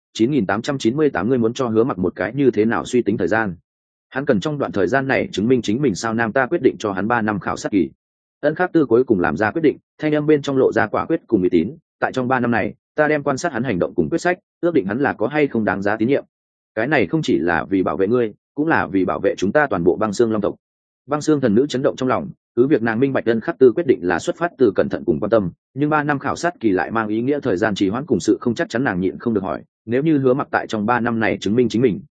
9898 ngươi muốn cho Hứa Mặc một cái như thế nào suy tính thời gian? Hắn cần trong đoạn thời gian này chứng minh chính mình sao nam ta quyết định cho hắn 3 năm khảo sát kỳ. Ân Khắc Tư cuối cùng làm ra quyết định, thanh âm bên trong lộ ra quả quyết cùng uy tín. Tại trong 3 năm này, ta đem quan sát hắn hành động cùng quyết sách, ước định hắn là có hay không đáng giá tín nhiệm. Cái này không chỉ là vì bảo vệ ngươi, cũng là vì bảo vệ chúng ta toàn bộ băng xương long tộc. Băng xương thần nữ chấn động trong lòng, cứ việc nàng minh bạch Ân Khắc Tư quyết định là xuất phát từ cẩn thận cùng quan tâm, nhưng 3 năm khảo sát kỳ lại mang ý nghĩa thời gian trì hoãn cùng sự không chắc chắn, nàng nhịn không được hỏi, nếu như Hứa Mặc tại trong 3 năm này chứng minh chính mình,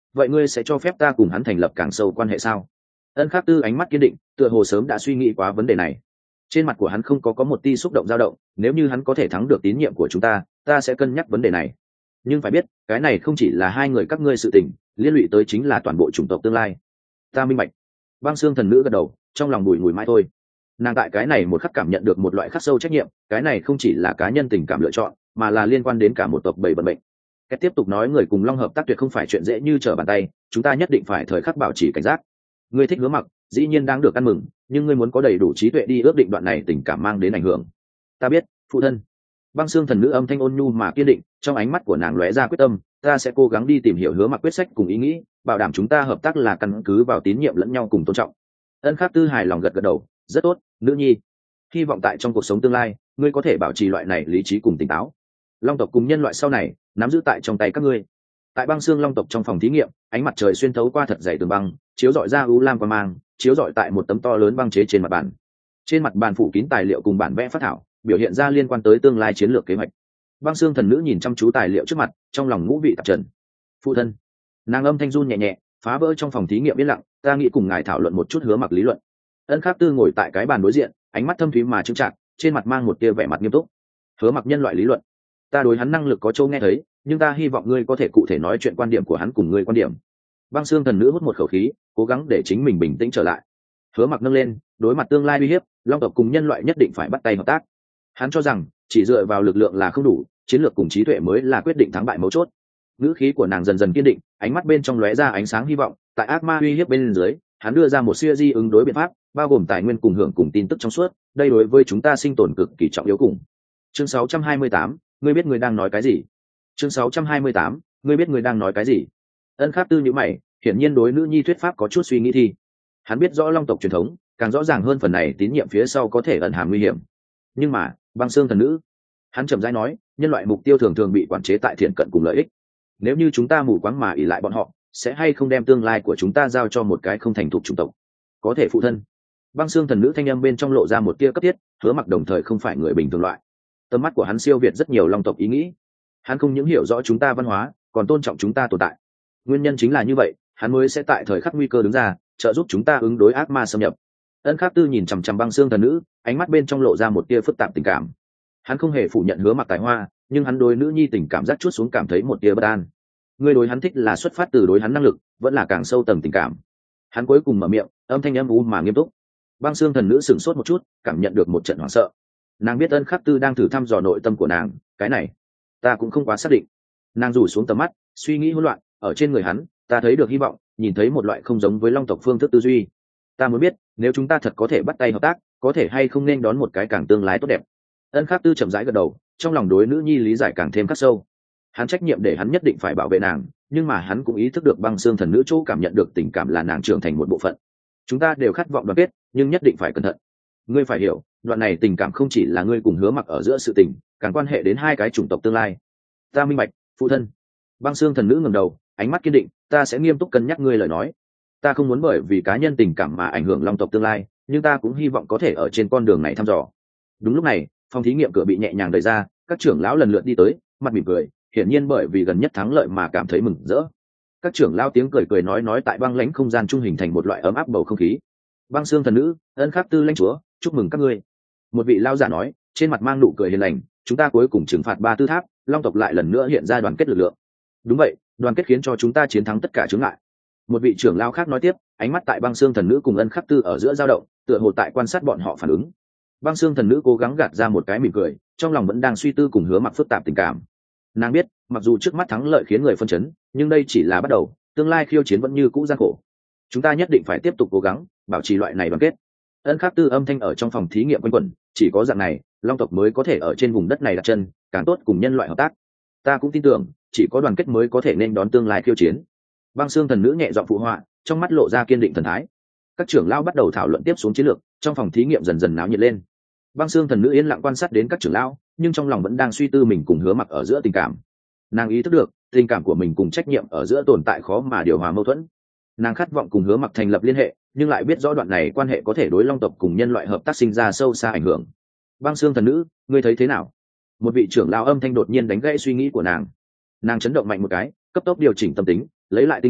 vậy ngươi sẽ cho phép ta cùng hắn thành lập càng sâu quan hệ sao? Ân Khắc Tư ánh mắt kiên định, tựa hồ sớm đã suy nghĩ quá vấn đề này. Trên mặt của hắn không có một tia xúc động dao động, nếu như hắn có thể thắng được tín nhiệm của chúng ta sẽ cân nhắc vấn đề này. Nhưng phải biết, cái này không chỉ là hai người các ngươi sự tình, liên lụy tới chính là toàn bộ chủng tộc tương lai. Ta minh bạch. Băng Xương Thần Nữ gật đầu, trong lòng bùi ngùi mãi thôi. Nàng tại cái này một khắc cảm nhận được một loại khắc sâu trách nhiệm, cái này không chỉ là cá nhân tình cảm lựa chọn, mà là liên quan đến cả một tộc bảy vận mệnh. Cách tiếp tục nói, người cùng Long hợp tác tuyệt không phải chuyện dễ như trở bàn tay, chúng ta nhất định phải thời khắc bảo trì cảnh giác. Ngươi thích Hứa Mặc, dĩ nhiên đang được ăn mừng, nhưng ngươi muốn có đầy đủ trí tuệ đi ước định đoạn này tình cảm mang đến ảnh hưởng. Ta biết, phụ thân. Băng Xương Thần Nữ âm thanh ôn nhu mà kiên định, trong ánh mắt của nàng lóe ra quyết tâm, ta sẽ cố gắng đi tìm hiểu Hứa Mặc quyết sách cùng ý nghĩ, bảo đảm chúng ta hợp tác là căn cứ vào tín nhiệm lẫn nhau cùng tôn trọng. Ân Khắc Tư hài lòng gật gật đầu, rất tốt, nữ nhi. Hy vọng tại trong cuộc sống tương lai, ngươi có thể bảo trì loại này lý trí cùng tỉnh táo. Long tộc cùng nhân loại sau này nắm giữ tại trong tay các ngươi. Tại Băng Xương Long tộc trong phòng thí nghiệm, ánh mặt trời xuyên thấu qua thật dày tường băng, chiếu rọi ra u lam quang mang, chiếu rọi tại một tấm to lớn băng chế trên mặt bàn. Trên mặt bàn phủ kín tài liệu cùng bản vẽ phác thảo, biểu hiện ra liên quan tới tương lai chiến lược kế hoạch. Băng Xương Thần Nữ nhìn chăm chú tài liệu trước mặt, trong lòng ngũ vị tạp trần. Phụ thân. Nàng âm thanh run nhẹ nhẹ, phá vỡ trong phòng thí nghiệm yên lặng, ta nghĩ cùng ngài thảo luận một chút Hứa Mặc lý luận. Ân Khắc Tư ngồi tại cái bàn đối diện, ánh mắt thâm thúy mà trưng trạc, trên mặt mang một tia vẻ mặt nghiêm túc. Hứa Mặc nhân loại lý luận, ta đối hắn năng lực có châu nghe thấy, nhưng ta hy vọng ngươi có thể cụ thể nói chuyện quan điểm của hắn cùng ngươi quan điểm. Băng Xương Thần Nữ hút một khẩu khí, cố gắng để chính mình bình tĩnh trở lại. Hứa Mặc nâng lên, đối mặt tương lai uy hiếp, Long tộc cùng nhân loại nhất định phải bắt tay hợp tác. Hắn cho rằng chỉ dựa vào lực lượng là không đủ, chiến lược cùng trí tuệ mới là quyết định thắng bại mấu chốt. Ngữ khí của nàng dần dần kiên định, ánh mắt bên trong lóe ra ánh sáng hy vọng. Tại ác ma uy hiếp bên dưới, hắn đưa ra một siêu di ứng đối biện pháp, bao gồm tài nguyên cùng hưởng cùng tin tức trong suốt. Đây đối với chúng ta sinh tồn cực kỳ trọng yếu cùng. Chương 628, ngươi biết ngươi đang nói cái gì? Chương 628, ngươi biết ngươi đang nói cái gì? Ân Khắc Tư nhíu mày, hiển nhiên đối nữ nhi thuyết pháp có chút suy nghĩ thi. Hắn biết rõ Long tộc truyền thống, càng rõ ràng hơn phần này tín nhiệm phía sau có thể ẩn hàm nguy hiểm. Nhưng mà, Băng Xương Thần Nữ, hắn chậm rãi nói, nhân loại mục tiêu thường thường bị quản chế tại thiện cận cùng lợi ích. Nếu như chúng ta mù quáng mà ỷ lại bọn họ, sẽ hay không đem tương lai của chúng ta giao cho một cái không thành thục chủng tộc? Có thể phụ thân. Băng Xương Thần Nữ thanh âm bên trong lộ ra một tia cấp thiết, Hứa Mặc đồng thời không phải người bình thường loại. Tầm mắt của hắn siêu việt rất nhiều Long tộc ý nghĩ. Hắn không những hiểu rõ chúng ta văn hóa, còn tôn trọng chúng ta tồn tại. Nguyên nhân chính là như vậy, hắn mới sẽ tại thời khắc nguy cơ đứng ra, trợ giúp chúng ta ứng đối ác ma xâm nhập. Ân Khắc Tư nhìn chằm chằm Băng Xương Thần Nữ, ánh mắt bên trong lộ ra một tia phức tạp tình cảm. Hắn không hề phủ nhận Hứa Mặc tài hoa, nhưng hắn đối nữ nhi tình cảm giác chút xuống cảm thấy một tia bất an. Người đối hắn thích là xuất phát từ đối hắn năng lực, vẫn là càng sâu tầng tình cảm? Hắn cuối cùng mở miệng, âm thanh âm u mà nghiêm túc. Băng Xương Thần Nữ sửng sốt một chút, cảm nhận được một trận hoảng sợ. Nàng biết Ân Khắc Tư đang thử thăm dò nội tâm của nàng, cái này ta cũng không quá xác định. Nàng rủ xuống tầm mắt, suy nghĩ hỗn loạn. Ở trên người hắn, ta thấy được hy vọng, nhìn thấy một loại không giống với Long tộc phương thức tư duy. Ta muốn biết, nếu chúng ta thật có thể bắt tay hợp tác, có thể hay không nên đón một cái càng tương lai tốt đẹp. Ân Khắc Tư chậm rãi gật đầu, trong lòng đối nữ nhi lý giải càng thêm khắc sâu. Hắn trách nhiệm để hắn nhất định phải bảo vệ nàng, nhưng mà hắn cũng ý thức được Băng Xương Thần Nữ chỗ cảm nhận được tình cảm là nàng trưởng thành một bộ phận. Chúng ta đều khát vọng đoàn kết, nhưng nhất định phải cẩn thận. Ngươi phải hiểu, đoạn này tình cảm không chỉ là ngươi cùng Hứa Mặc ở giữa sự tình, càng quan hệ đến hai cái chủng tộc tương lai. Ta minh bạch, phụ thân. Băng Xương Thần Nữ ngẩng đầu, ánh mắt kiên định, ta sẽ nghiêm túc cân nhắc ngươi lời nói. Ta không muốn bởi vì cá nhân tình cảm mà ảnh hưởng Long tộc tương lai, nhưng ta cũng hy vọng có thể ở trên con đường này thăm dò. Đúng lúc này, phòng thí nghiệm cửa bị nhẹ nhàng đẩy ra, các trưởng lão lần lượt đi tới, mặt mỉm cười, hiển nhiên bởi vì gần nhất thắng lợi mà cảm thấy mừng rỡ. Các trưởng lão tiếng cười cười nói tại băng lãnh không gian trung hình thành một loại ấm áp bầu không khí. Băng Xương Thần Nữ, Ân Khắc Tư lãnh chúa, chúc mừng các ngươi. Một vị lão giả nói, trên mặt mang nụ cười hiền lành, chúng ta cuối cùng trừng phạt 3 tư tháp, Long tộc lại lần nữa hiện ra đoàn kết lực lượng. Đúng vậy, đoàn kết khiến cho chúng ta chiến thắng tất cả chướng ngại. Một vị trưởng lão khác nói tiếp, ánh mắt tại Băng Xương Thần Nữ cùng Ân Khắc Tư ở giữa dao động, tựa hồ tại quan sát bọn họ phản ứng. Băng Xương Thần Nữ cố gắng gạt ra một cái mỉm cười, trong lòng vẫn đang suy tư cùng Hứa Mặc phức tạp tình cảm. Nàng biết, mặc dù trước mắt thắng lợi khiến người phân chấn, nhưng đây chỉ là bắt đầu, tương lai khiêu chiến vẫn như cũ gian khổ. Chúng ta nhất định phải tiếp tục cố gắng, bảo trì loại này đoàn kết. Ân Khắc Tư âm thanh ở trong phòng thí nghiệm quanh quẩn, chỉ có dạng này, Long tộc mới có thể ở trên vùng đất này đặt chân, càng tốt cùng nhân loại hợp tác. Ta cũng tin tưởng, chỉ có đoàn kết mới có thể nên đón tương lai khiêu chiến. Băng Xương Thần Nữ nhẹ giọng phụ họa, trong mắt lộ ra kiên định thần thái. Các trưởng lão bắt đầu thảo luận tiếp xuống chiến lược, trong phòng thí nghiệm dần dần náo nhiệt lên. Băng Xương Thần Nữ yên lặng quan sát đến các trưởng lão, nhưng trong lòng vẫn đang suy tư mình cùng Hứa Mặc ở giữa tình cảm. Nàng ý thức được, tình cảm của mình cùng trách nhiệm ở giữa tồn tại khó mà điều hòa mâu thuẫn. Nàng khát vọng cùng Hứa Mặc thành lập liên hệ, nhưng lại biết rõ đoạn này quan hệ có thể đối Long tộc cùng nhân loại hợp tác sinh ra sâu xa ảnh hưởng. Băng Xương Thần Nữ, ngươi thấy thế nào? Một vị trưởng lão âm thanh đột nhiên đánh gãy suy nghĩ của nàng. Nàng chấn động mạnh một cái, cấp tốc điều chỉnh tâm tính, lấy lại tinh thần,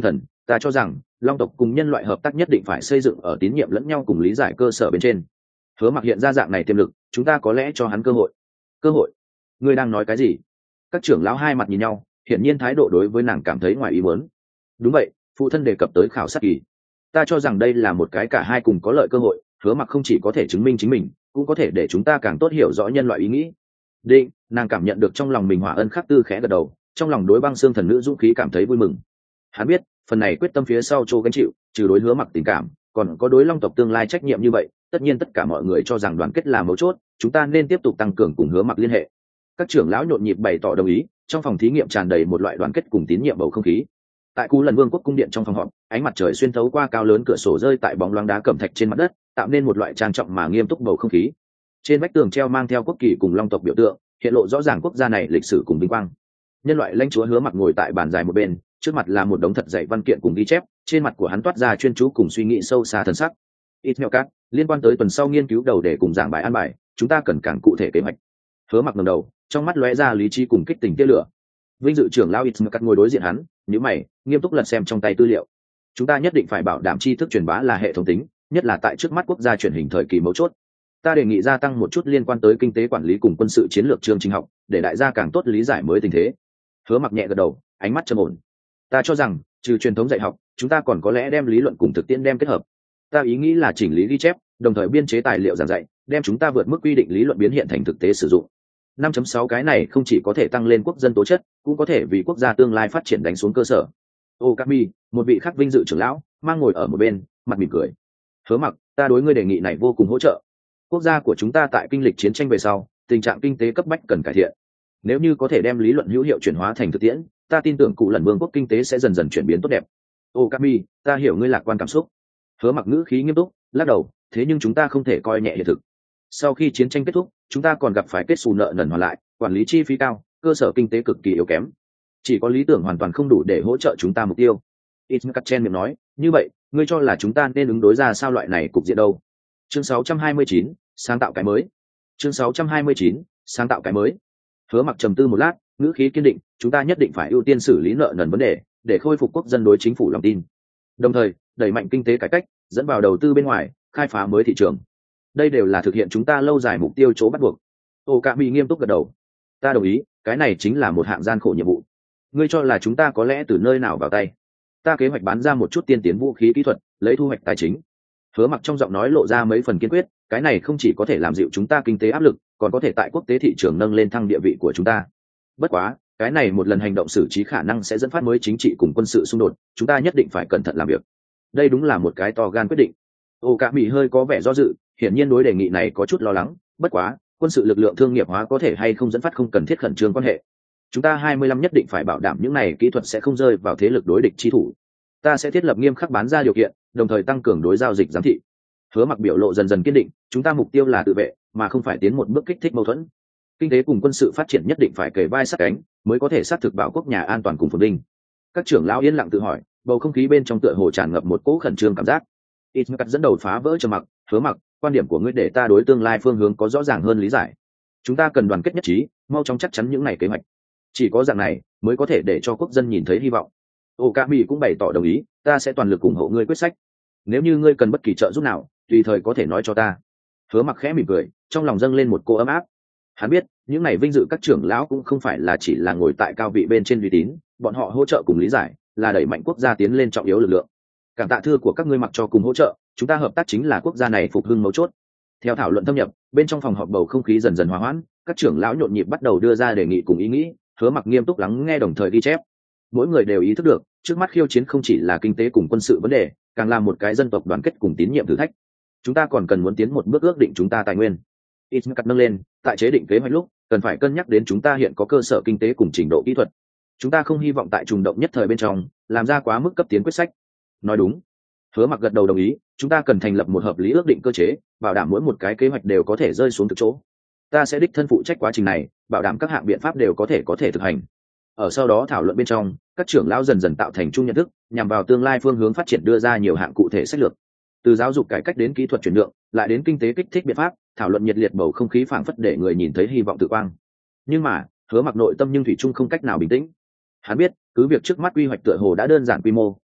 Ta cho rằng long tộc cùng nhân loại hợp tác nhất định phải xây dựng ở tín nhiệm lẫn nhau cùng lý giải cơ sở bên trên. Hứa Mặc hiện ra dạng này tiềm lực, chúng ta có lẽ cho hắn cơ hội. Cơ hội? Ngươi đang nói cái gì? Các trưởng lão hai mặt nhìn nhau, hiển nhiên thái độ đối với nàng cảm thấy ngoài ý muốn. Đúng vậy, phụ thân đề cập tới khảo sát kỳ. Ta cho rằng đây là một cái cả hai cùng có lợi cơ hội. Hứa Mặc không chỉ có thể chứng minh chính mình, cũng có thể để chúng ta càng tốt hiểu rõ nhân loại ý nghĩ. Định, nàng cảm nhận được trong lòng mình hỏa ân khắc tư khẽ gật đầu, trong lòng đối băng xương thần nữ dũng khí cảm thấy vui mừng. Hắn biết, phần này quyết tâm phía sau Châu gánh chịu, trừ đối Hứa Mặc tình cảm, còn có đối long tộc tương lai trách nhiệm như vậy. Tất nhiên tất cả mọi người cho rằng đoàn kết là mấu chốt, chúng ta nên tiếp tục tăng cường cùng Hứa Mặc liên hệ. Các trưởng lão nhộn nhịp bày tỏ đồng ý, trong phòng thí nghiệm tràn đầy một loại đoàn kết cùng tín nhiệm bầu không khí. Tại Cú Lần Vương quốc cung điện trong phòng họp, ánh mặt trời xuyên thấu qua cao lớn cửa sổ rơi tại bóng loáng đá cẩm thạch trên mặt đất, tạo nên một loại trang trọng mà nghiêm túc bầu không khí. Trên vách tường treo mang theo quốc kỳ cùng long tộc biểu tượng, hiện lộ rõ ràng quốc gia này lịch sử cùng vinh quang. Nhân loại lãnh chúa Hứa Mặc ngồi tại bàn dài một bên, trước mặt là một đống thật dày văn kiện cùng ghi chép, trên mặt của hắn toát ra chuyên chú cùng suy nghĩ sâu xa thần sắc. Ismail liên quan tới tuần sau nghiên cứu đầu để cùng giảng bài an bài, chúng ta cần càng cụ thể kế hoạch. Hứa Mặc ngẩng đầu, trong mắt lóe ra lý trí cùng kích tình tia lửa. Vinh dự trưởng lão Ismail ngồi đối diện hắn, nhíu mày, nghiêm túc lật xem trong tay tư liệu. Chúng ta nhất định phải bảo đảm tri thức truyền bá là hệ thống tính, nhất là tại trước mắt quốc gia truyền hình thời kỳ mấu chốt. Ta đề nghị gia tăng một chút liên quan tới kinh tế quản lý cùng quân sự chiến lược chương trình học, để đại gia càng tốt lý giải mới tình thế. Hứa Mặc nhẹ gật đầu, ánh mắt trầm ổn. Ta cho rằng, trừ truyền thống dạy học, chúng ta còn có lẽ đem lý luận cùng thực tiễn đem kết hợp. Ta ý nghĩ là chỉnh lý ghi chép, đồng thời biên chế tài liệu giảng dạy, đem chúng ta vượt mức quy định lý luận biến hiện thành thực tế sử dụng. 5.6 cái này không chỉ có thể tăng lên quốc dân tố chất, cũng có thể vì quốc gia tương lai phát triển đánh xuống cơ sở. Okami, một vị khác vinh dự trưởng lão, mang ngồi ở một bên, mặt mỉm cười. Hứa Mặc, ta đối ngươi đề nghị này vô cùng hỗ trợ. Quốc gia của chúng ta tại kinh lịch chiến tranh về sau, tình trạng kinh tế cấp bách cần cải thiện. Nếu như có thể đem lý luận hữu hiệu chuyển hóa thành thực tiễn, ta tin tưởng Cụ Lần Vương quốc kinh tế sẽ dần dần chuyển biến tốt đẹp. Okami, ta hiểu ngươi lạc quan cảm xúc. Hứa Mặc ngữ khí nghiêm túc, lắc đầu, thế nhưng chúng ta không thể coi nhẹ hiện thực. Sau khi chiến tranh kết thúc, chúng ta còn gặp phải kết xù nợ nần hoàn lại, quản lý chi phí cao, cơ sở kinh tế cực kỳ yếu kém. Chỉ có lý tưởng hoàn toàn không đủ để hỗ trợ chúng ta mục tiêu. Ismail miệng nói, như vậy, ngươi cho là chúng ta nên ứng đối ra sao loại này cục diện đâu? Chương 629, sáng tạo cái mới. Chương 629, sáng tạo cái mới. Hứa Mặc trầm tư một lát, ngữ khí kiên định, chúng ta nhất định phải ưu tiên xử lý nợ nần vấn đề, để khôi phục quốc dân đối chính phủ lòng tin. Đồng thời, đẩy mạnh kinh tế cải cách, dẫn vào đầu tư bên ngoài, khai phá mới thị trường. Đây đều là thực hiện chúng ta lâu dài mục tiêu chỗ bắt buộc. Okami nghiêm túc gật đầu. Ta đồng ý, cái này chính là một hạng gian khổ nhiệm vụ. Ngươi cho là chúng ta có lẽ từ nơi nào vào tay? Ta kế hoạch bán ra một chút tiên tiến vũ khí kỹ thuật, lấy thu hoạch tài chính. Hứa Mặc trong giọng nói lộ ra mấy phần kiên quyết, cái này không chỉ có thể làm dịu chúng ta kinh tế áp lực, còn có thể tại quốc tế thị trường nâng lên thăng địa vị của chúng ta. Bất quá, cái này một lần hành động xử trí khả năng sẽ dẫn phát mới chính trị cùng quân sự xung đột, chúng ta nhất định phải cẩn thận làm việc. Đây đúng là một cái to gan quyết định. Okami hơi có vẻ do dự, hiển nhiên đối đề nghị này có chút lo lắng, bất quá, quân sự lực lượng thương nghiệp hóa có thể hay không dẫn phát không cần thiết khẩn trương quan hệ. Chúng ta 25 nhất định phải bảo đảm những này kỹ thuật sẽ không rơi vào thế lực đối địch chi thủ. Ta sẽ thiết lập nghiêm khắc bán ra điều kiện, đồng thời tăng cường đối giao dịch giám thị. Hứa Mặc biểu lộ dần dần kiên định, chúng ta mục tiêu là tự vệ, mà không phải tiến một bước kích thích mâu thuẫn. Kinh tế cùng quân sự phát triển nhất định phải kề vai sát cánh, mới có thể xác thực bảo quốc nhà an toàn cùng phồn vinh. Các trưởng lão yên lặng tự hỏi, bầu không khí bên trong tựa hồ tràn ngập một cỗ khẩn trương cảm giác. Ismail dẫn đầu phá vỡ trầm mặc, Hứa Mặc, quan điểm của ngươi để ta đối tương lai phương hướng có rõ ràng hơn lý giải. Chúng ta cần đoàn kết nhất trí, mau chóng chắc chắn những này kế hoạch. Chỉ có dạng này mới có thể để cho quốc dân nhìn thấy hy vọng. Okami cũng bày tỏ đồng ý, ta sẽ toàn lực ủng hộ ngươi quyết sách. Nếu như ngươi cần bất kỳ trợ giúp nào, tùy thời có thể nói cho ta. Hứa Mặc khẽ mỉm cười, trong lòng dâng lên một cô ấm áp. Hắn biết, những này vinh dự các trưởng lão cũng không phải là chỉ là ngồi tại cao vị bên trên uy tín, bọn họ hỗ trợ cùng lý giải, là đẩy mạnh quốc gia tiến lên trọng yếu lực lượng. Cảm tạ thư của các ngươi Mặc cho cùng hỗ trợ, chúng ta hợp tác chính là quốc gia này phục hưng mấu chốt. Theo thảo luận thâm nhập, bên trong phòng họp bầu không khí dần dần hòa hoãn, các trưởng lão nhộn nhịp bắt đầu đưa ra đề nghị cùng ý nghĩ. Hứa Mặc nghiêm túc lắng nghe đồng thời ghi chép. Mỗi người đều ý thức được, trước mắt khiêu chiến không chỉ là kinh tế cùng quân sự vấn đề, càng là một cái dân tộc đoàn kết cùng tín nhiệm thử thách. Chúng ta còn cần muốn tiến một bước ước định chúng ta tài nguyên. Ismail nâng lên, tại chế định kế hoạch lúc, cần phải cân nhắc đến chúng ta hiện có cơ sở kinh tế cùng trình độ kỹ thuật. Chúng ta không hy vọng tại trùng động nhất thời bên trong, làm ra quá mức cấp tiến quyết sách. Nói đúng. Hứa Mặc gật đầu đồng ý, chúng ta cần thành lập một hợp lý ước định cơ chế, bảo đảm mỗi một cái kế hoạch đều có thể rơi xuống thực chỗ. Ta sẽ đích thân phụ trách quá trình này, bảo đảm các hạng biện pháp đều có thể thực hành. Ở sau đó thảo luận bên trong, các trưởng lão dần dần tạo thành chung nhận thức, nhằm vào tương lai phương hướng phát triển đưa ra nhiều hạng cụ thể sách lược. Từ giáo dục cải cách đến kỹ thuật chuyển nhượng, lại đến kinh tế kích thích biện pháp, thảo luận nhiệt liệt, bầu không khí phảng phất để người nhìn thấy hy vọng tự quang. Nhưng mà, Hứa Mặc nội tâm nhưng thủy chung không cách nào bình tĩnh. Hắn biết, cứ việc trước mắt quy hoạch tựa hồ đã đơn giản quy mô,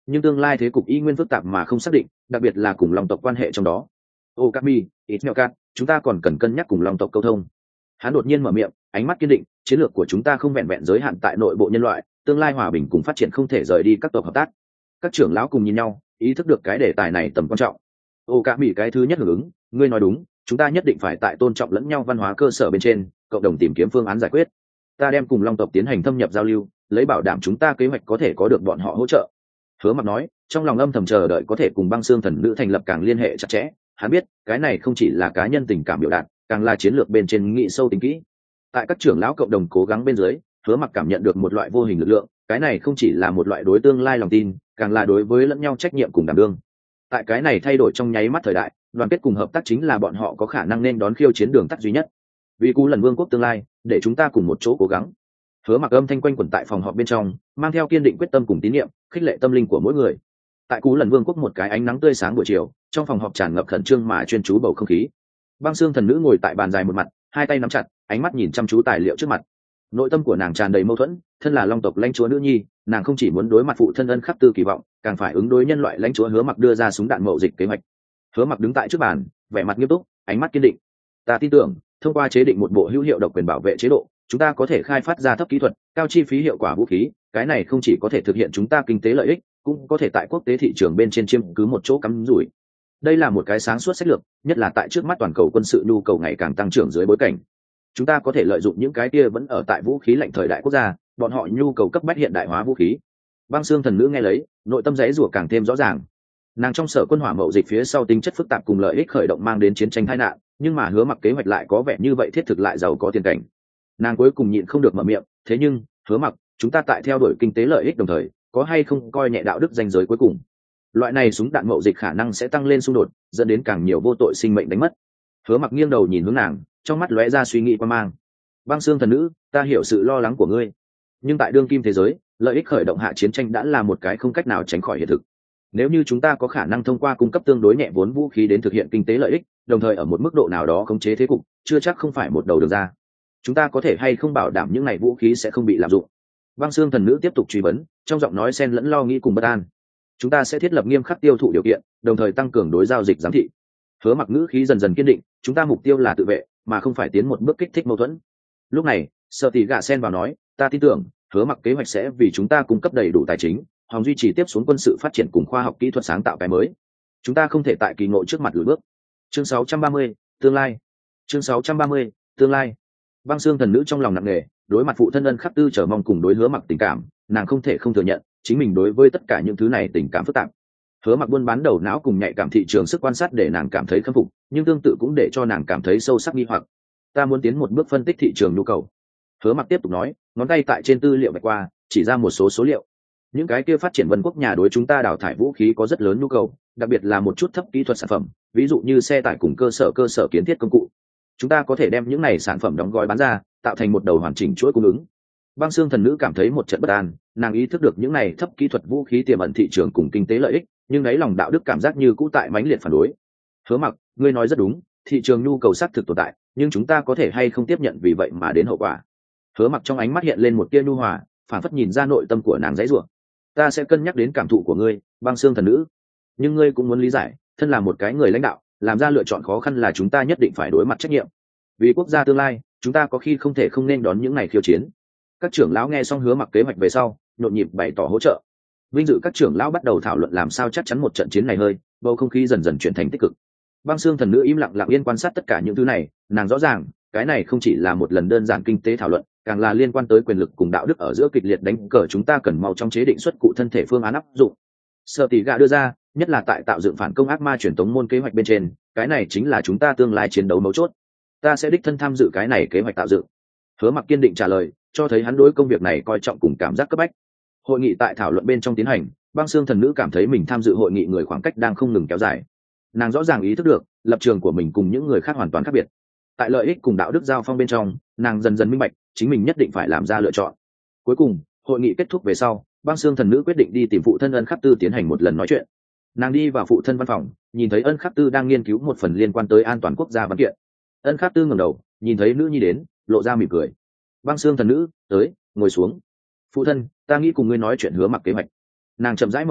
nhưng tương lai thế cục y nguyên phức tạp mà không xác định, đặc biệt là cùng long tộc quan hệ trong đó. Okami, Ismail, chúng ta còn cần cân nhắc cùng long tộc câu thông. Hắn đột nhiên mở miệng, ánh mắt kiên định, chiến lược của chúng ta không vẹn vẹn giới hạn tại nội bộ nhân loại, tương lai hòa bình cùng phát triển không thể rời đi các tộc hợp tác. Các trưởng lão cùng nhìn nhau, ý thức được cái đề tài này tầm quan trọng. Okami cái thứ nhất hưởng ứng, ngươi nói đúng, chúng ta nhất định phải tại tôn trọng lẫn nhau văn hóa cơ sở bên trên, cộng đồng tìm kiếm phương án giải quyết. Ta đem cùng long tộc tiến hành thâm nhập giao lưu, lấy bảo đảm chúng ta kế hoạch có thể có được bọn họ hỗ trợ. Hứa Mặc nói, trong lòng âm thầm chờ đợi có thể cùng Băng Xương Thần Nữ thành lập càng liên hệ chặt chẽ. Hắn biết, cái này không chỉ là cá nhân tình cảm biểu đạt, càng là chiến lược bên trên nghị sâu tính kỹ. Tại các trưởng lão cộng đồng cố gắng bên dưới, Hứa Mặc cảm nhận được một loại vô hình lực lượng, cái này không chỉ là một loại đối tương lai lòng tin, càng là đối với lẫn nhau trách nhiệm cùng đảm đương. Tại cái này thay đổi trong nháy mắt thời đại, đoàn kết cùng hợp tác chính là bọn họ có khả năng nên đón khiêu chiến đường tắt duy nhất. Vì Cú Lần Vương quốc tương lai, để chúng ta cùng một chỗ cố gắng. Hứa Mặc âm thanh quanh quẩn tại phòng họp bên trong, mang theo kiên định quyết tâm cùng tín nhiệm, khích lệ tâm linh của mỗi người. Tại Cú Lần Vương quốc một cái ánh nắng tươi sáng buổi chiều, trong phòng họp tràn ngập khẩn trương mà chuyên chú bầu không khí. Băng Xương Thần Nữ ngồi tại bàn dài một mặt, hai tay nắm chặt, ánh mắt nhìn chăm chú tài liệu trước mặt. Nội tâm của nàng tràn đầy mâu thuẫn, thân là long tộc lãnh chúa nữ nhi, nàng không chỉ muốn đối mặt phụ thân Ân Khắc Tư kỳ vọng, càng phải ứng đối nhân loại lãnh chúa Hứa Mặc đưa ra súng đạn mậu dịch kế hoạch. Hứa Mặc đứng tại trước bàn, vẻ mặt nghiêm túc, ánh mắt kiên định. Ta tin tưởng, thông qua chế định một bộ hữu hiệu độc quyền bảo vệ chế độ, chúng ta có thể khai phát ra thấp kỹ thuật, cao chi phí hiệu quả vũ khí. Cái này không chỉ có thể thực hiện chúng ta kinh tế lợi ích, cũng có thể tại quốc tế thị trường bên trên chiếm cứ một chỗ cắm rủi. Đây là một cái sáng suốt sách lược, nhất là tại trước mắt toàn cầu quân sự nhu cầu ngày càng tăng trưởng dưới bối cảnh. Chúng ta có thể lợi dụng những cái kia vẫn ở tại vũ khí lạnh thời đại quốc gia, bọn họ nhu cầu cấp bách hiện đại hóa vũ khí. Băng Xương Thần Nữ nghe lấy, nội tâm giấy rủa càng thêm rõ ràng. Nàng trong sở quân hỏa mậu dịch phía sau tính chất phức tạp cùng lợi ích khởi động mang đến chiến tranh tai nạn, nhưng mà Hứa Mặc kế hoạch lại có vẻ như vậy thiết thực lại giàu có tiền cảnh. Nàng cuối cùng nhịn không được mở miệng, thế nhưng Hứa Mặc, chúng ta tại theo đuổi kinh tế lợi ích đồng thời, có hay không coi nhẹ đạo đức ranh giới cuối cùng? Loại này súng đạn mậu dịch khả năng sẽ tăng lên xung đột, dẫn đến càng nhiều vô tội sinh mệnh đánh mất. Hứa Mặc nghiêng đầu nhìn hướng nàng, trong mắt lóe ra suy nghĩ quan mang. Băng Xương Thần Nữ, ta hiểu sự lo lắng của ngươi, nhưng tại đương kim thế giới, lợi ích khởi động hạ chiến tranh đã là một cái không cách nào tránh khỏi hiện thực. Nếu như chúng ta có khả năng thông qua cung cấp tương đối nhẹ vốn vũ khí đến thực hiện kinh tế lợi ích, đồng thời ở một mức độ nào đó khống chế thế cục, chưa chắc không phải một đầu đường ra. Chúng ta có thể hay không bảo đảm những này vũ khí sẽ không bị lạm dụng? Băng Xương Thần Nữ tiếp tục truy vấn, trong giọng nói xen lẫn lo nghĩ cùng bất an. Chúng ta sẽ thiết lập nghiêm khắc tiêu thụ điều kiện, đồng thời tăng cường đối giao dịch giám thị. Hứa Mặc ngữ khí dần dần kiên định, chúng ta mục tiêu là tự vệ, mà không phải tiến một bước kích thích mâu thuẫn. Lúc này, Sở Tỷ Gạ xen vào nói, ta tin tưởng, Hứa Mặc kế hoạch sẽ vì chúng ta cung cấp đầy đủ tài chính, hòng duy trì tiếp xuống quân sự phát triển cùng khoa học kỹ thuật sáng tạo cái mới. Chúng ta không thể tại kỳ ngộ trước mặt lùi bước. Chương 630, tương lai. Chương 630, tương lai. Băng Xương Thần Nữ trong lòng nặng nề, đối mặt phụ thân Ân Khắc Tư chờ mong cùng đối Hứa Mặc tình cảm, nàng không thể không thừa nhận, chính mình đối với tất cả những thứ này tình cảm phức tạp. Hứa Mặc buôn bán đầu não cùng nhạy cảm thị trường sức quan sát để nàng cảm thấy khâm phục, nhưng tương tự cũng để cho nàng cảm thấy sâu sắc nghi hoặc. Ta muốn tiến một bước phân tích thị trường nhu cầu. Hứa Mặc tiếp tục nói, ngón tay tại trên tư liệu vạch qua, chỉ ra một số số liệu. Những cái kia phát triển vân quốc nhà đối chúng ta đào thải vũ khí có rất lớn nhu cầu, đặc biệt là một chút thấp kỹ thuật sản phẩm, ví dụ như xe tải cùng cơ sở kiến thiết công cụ. Chúng ta có thể đem những này sản phẩm đóng gói bán ra, tạo thành một đầu hoàn chỉnh chuỗi cung ứng. Băng Xương Thần Nữ cảm thấy một trận bất an, nàng ý thức được những này thấp kỹ thuật vũ khí tiềm ẩn thị trường cùng kinh tế lợi ích, nhưng đáy lòng đạo đức cảm giác như cũ tại mãnh liệt phản đối. Hứa Mặc, ngươi nói rất đúng, thị trường nhu cầu xác thực tồn tại, nhưng chúng ta có thể hay không tiếp nhận vì vậy mà đến hậu quả? Hứa Mặc trong ánh mắt hiện lên một tia nhu hòa, phản phất nhìn ra nội tâm của nàng dãy rủa. Ta sẽ cân nhắc đến cảm thụ của ngươi, Băng Xương Thần Nữ, nhưng ngươi cũng muốn lý giải, thân là một cái người lãnh đạo, làm ra lựa chọn khó khăn là chúng ta nhất định phải đối mặt trách nhiệm. Vì quốc gia tương lai, chúng ta có khi không thể không nên đón những ngày khiêu chiến. Các trưởng lão nghe xong Hứa Mặc kế hoạch về sau, nhộn nhịp bày tỏ hỗ trợ. Vinh dự các trưởng lão bắt đầu thảo luận làm sao chắc chắn một trận chiến này hơi, bầu không khí dần dần chuyển thành tích cực. Băng Xương Thần Nữ im lặng lặng yên quan sát tất cả những thứ này, nàng rõ ràng, cái này không chỉ là một lần đơn giản kinh tế thảo luận, càng là liên quan tới quyền lực cùng đạo đức ở giữa kịch liệt đánh cờ, chúng ta cần mau trong chế định xuất cụ thân thể phương án áp dụng. Sở Tỷ Gạ đưa ra, nhất là tại tạo dựng phản công ác ma truyền tống môn kế hoạch bên trên, cái này chính là chúng ta tương lai chiến đấu mấu chốt. Ta sẽ đích thân tham dự cái này kế hoạch tạo dựng. Hứa Mặc kiên định trả lời, cho thấy hắn đối công việc này coi trọng cùng cảm giác cấp bách. Hội nghị tại thảo luận bên trong tiến hành, Băng Xương Thần Nữ cảm thấy mình tham dự hội nghị người khoảng cách đang không ngừng kéo dài. Nàng rõ ràng ý thức được lập trường của mình cùng những người khác hoàn toàn khác biệt. Tại lợi ích cùng đạo đức giao phong bên trong, nàng dần dần minh bạch, chính mình nhất định phải làm ra lựa chọn. Cuối cùng, hội nghị kết thúc về sau, Băng Xương Thần Nữ quyết định đi tìm phụ thân Ân Khắc Tư tiến hành một lần nói chuyện. Nàng đi vào phụ thân văn phòng, nhìn thấy Ân Khắc Tư đang nghiên cứu một phần liên quan tới an toàn quốc gia văn kiện. Ân Khắc Tư ngẩng đầu, nhìn thấy nữ nhi đến, lộ ra mỉm cười. Băng Xương Thần Nữ, tới, ngồi xuống. Phụ thân, ta nghĩ cùng ngươi nói chuyện Hứa Mặc kế hoạch. Nàng chậm rãi mở miệng,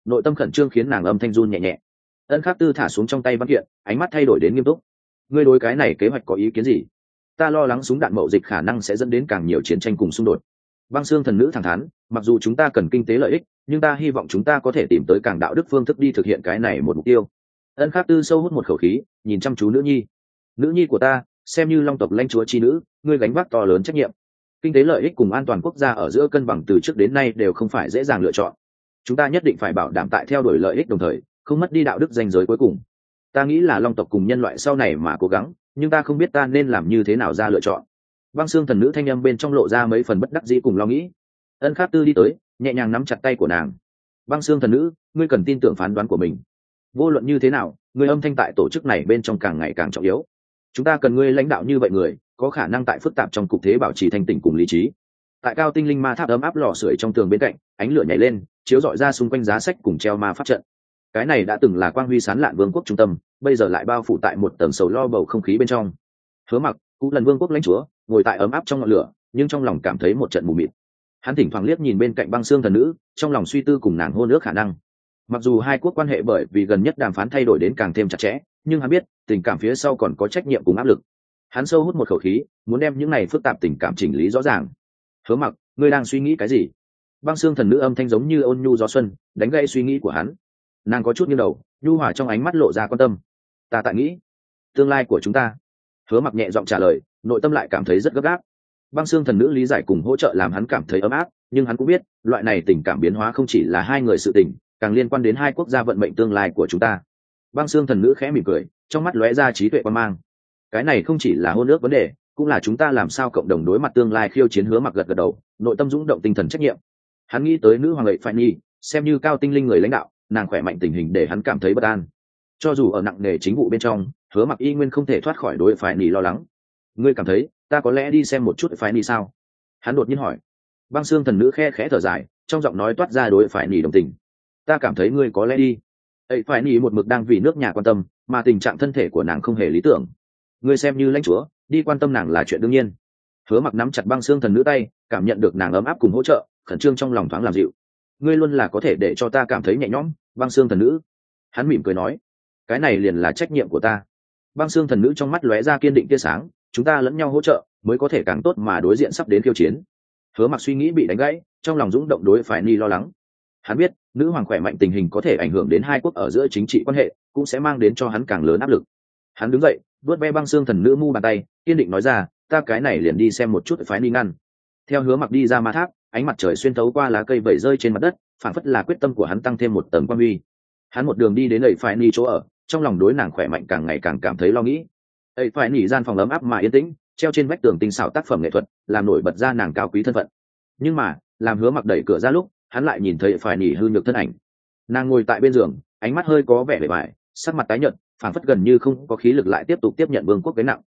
nội tâm khẩn trương khiến nàng âm thanh run nhẹ nhẹ. Ân Khắc Tư thả xuống trong tay văn kiện, ánh mắt thay đổi đến nghiêm túc. Ngươi đối cái này kế hoạch có ý kiến gì? Ta lo lắng súng đạn mậu dịch khả năng sẽ dẫn đến càng nhiều chiến tranh cùng xung đột. Băng Xương Thần Nữ thẳng thắn, mặc dù chúng ta cần kinh tế lợi ích, nhưng ta hy vọng chúng ta có thể tìm tới càng đạo đức phương thức đi thực hiện cái này một mục tiêu. Ân Khắc Tư sâu hút một khẩu khí, nhìn chăm chú nữ nhi. Nữ nhi của ta, xem như long tộc lãnh chúa chi nữ, ngươi gánh vác to lớn trách nhiệm. Kinh tế lợi ích cùng an toàn quốc gia ở giữa cân bằng từ trước đến nay đều không phải dễ dàng lựa chọn. Chúng ta nhất định phải bảo đảm tại theo đuổi lợi ích đồng thời không mất đi đạo đức ranh giới cuối cùng. Ta nghĩ là long tộc cùng nhân loại sau này mà cố gắng, nhưng ta không biết ta nên làm như thế nào ra lựa chọn. Băng Xương Thần Nữ thanh âm bên trong lộ ra mấy phần bất đắc dĩ cùng lo nghĩ. Ân Khắc Tư đi tới, nhẹ nhàng nắm chặt tay của nàng. Băng Xương Thần Nữ, ngươi cần tin tưởng phán đoán của mình. Vô luận như thế nào, ngươi âm thanh tại tổ chức này bên trong càng ngày càng trọng yếu. Chúng ta cần ngươi lãnh đạo như vậy người, có khả năng tại phức tạp trong cục thế bảo trì thanh tỉnh cùng lý trí. Tại cao tinh linh ma tháp ấm áp lò sưởi trong tường bên cạnh, ánh lửa nhảy lên, chiếu rọi ra xung quanh giá sách cùng treo ma pháp trận. Cái này đã từng là quang huy sáng lạn vương quốc trung tâm, bây giờ lại bao phủ tại một tầng sầu lo bầu không khí bên trong. Hứa Mặc, Cú Lần vương quốc lãnh chúa, ngồi tại ấm áp trong ngọn lửa, nhưng trong lòng cảm thấy một trận mù mịt. Hắn thỉnh thoảng liếc nhìn bên cạnh Băng Xương Thần Nữ, trong lòng suy tư cùng nàng hôn ước khả năng. Mặc dù hai quốc quan hệ bởi vì gần nhất đàm phán thay đổi đến càng thêm chặt chẽ, nhưng hắn biết tình cảm phía sau còn có trách nhiệm cùng áp lực. Hắn sâu hút một khẩu khí, muốn đem những này phức tạp tình cảm chỉnh lý rõ ràng. Hứa Mặc, ngươi đang suy nghĩ cái gì? Băng Xương Thần Nữ âm thanh giống như ôn nhu gió xuân, đánh gãy suy nghĩ của hắn. Nàng có chút nghiêng đầu, nhu hòa trong ánh mắt lộ ra quan tâm. Ta tại nghĩ tương lai của chúng ta. Hứa Mặc nhẹ giọng trả lời, nội tâm lại cảm thấy rất gấp gáp. Băng Xương Thần Nữ lý giải cùng hỗ trợ làm hắn cảm thấy ấm áp, nhưng hắn cũng biết loại này tình cảm biến hóa không chỉ là hai người sự tình, càng liên quan đến hai quốc gia vận mệnh tương lai của chúng ta. Băng Xương Thần Nữ khẽ mỉm cười, trong mắt lóe ra trí tuệ quan mang. Cái này không chỉ là hôn ước vấn đề, cũng là chúng ta làm sao cộng đồng đối mặt tương lai khiêu chiến. Hứa Mặc gật gật đầu, nội tâm dũng động tinh thần trách nhiệm. Hắn nghĩ tới nữ hoàng lệ phải nhi, xem như cao tinh linh người lãnh đạo, nàng khỏe mạnh tình hình để hắn cảm thấy bất an. Cho dù ở nặng nề chính vụ bên trong, Hứa Mặc y nguyên không thể thoát khỏi đối phải nhi lo lắng. Ngươi cảm thấy ta có lẽ đi xem một chút phải nhi sao? Hắn đột nhiên hỏi. Băng Xương Thần Nữ khẽ khẽ thở dài, trong giọng nói toát ra đối phải nhi đồng tình. Ta cảm thấy ngươi có lẽ đi. Ấy phải nhi một mực đang vì nước nhà quan tâm, mà tình trạng thân thể của nàng không hề lý tưởng. Ngươi xem như lãnh chúa, đi quan tâm nàng là chuyện đương nhiên. Hứa Mặc nắm chặt Băng Xương Thần Nữ tay, cảm nhận được nàng ấm áp cùng hỗ trợ, khẩn trương trong lòng thoáng làm dịu. Ngươi luôn là có thể để cho ta cảm thấy nhẹ nhõm, Băng Xương Thần Nữ. Hắn mỉm cười nói, cái này liền là trách nhiệm của ta. Băng Xương Thần Nữ trong mắt lóe ra kiên định tia sáng, chúng ta lẫn nhau hỗ trợ mới có thể càng tốt mà đối diện sắp đến khiêu chiến. Hứa Mặc suy nghĩ bị đánh gãy, trong lòng dũng động đối phải ni lo lắng. Hắn biết nữ hoàng khỏe mạnh tình hình có thể ảnh hưởng đến hai quốc ở giữa chính trị quan hệ, cũng sẽ mang đến cho hắn càng lớn áp lực. Hắn đứng dậy, vuốt ve Băng Xương Thần Nữ mu bàn tay, kiên định nói ra, ta cái này liền đi xem một chút phái ni ngăn. Theo Hứa Mặc đi ra ma tháp, ánh mặt trời xuyên thấu qua lá cây vẩy rơi trên mặt đất, phảng phất là quyết tâm của hắn tăng thêm một tầng quan huy. Hắn một đường đi đến ẩy phải ni chỗ ở, trong lòng đối nàng khỏe mạnh càng ngày càng cảm thấy lo nghĩ. Ẩy phải ni gian phòng ấm áp mà yên tĩnh, treo trên vách tường tinh xảo tác phẩm nghệ thuật, làm nổi bật ra nàng cao quý thân phận. Nhưng mà, làm Hứa Mặc đẩy cửa ra lúc, hắn lại nhìn thấy phải nỉ hư nhược thân ảnh. Nàng ngồi tại bên giường, ánh mắt hơi có vẻ bề bại, sắc mặt tái nhợt, phảng phất gần như không có khí lực lại tiếp tục tiếp nhận vương quốc gánh nặng.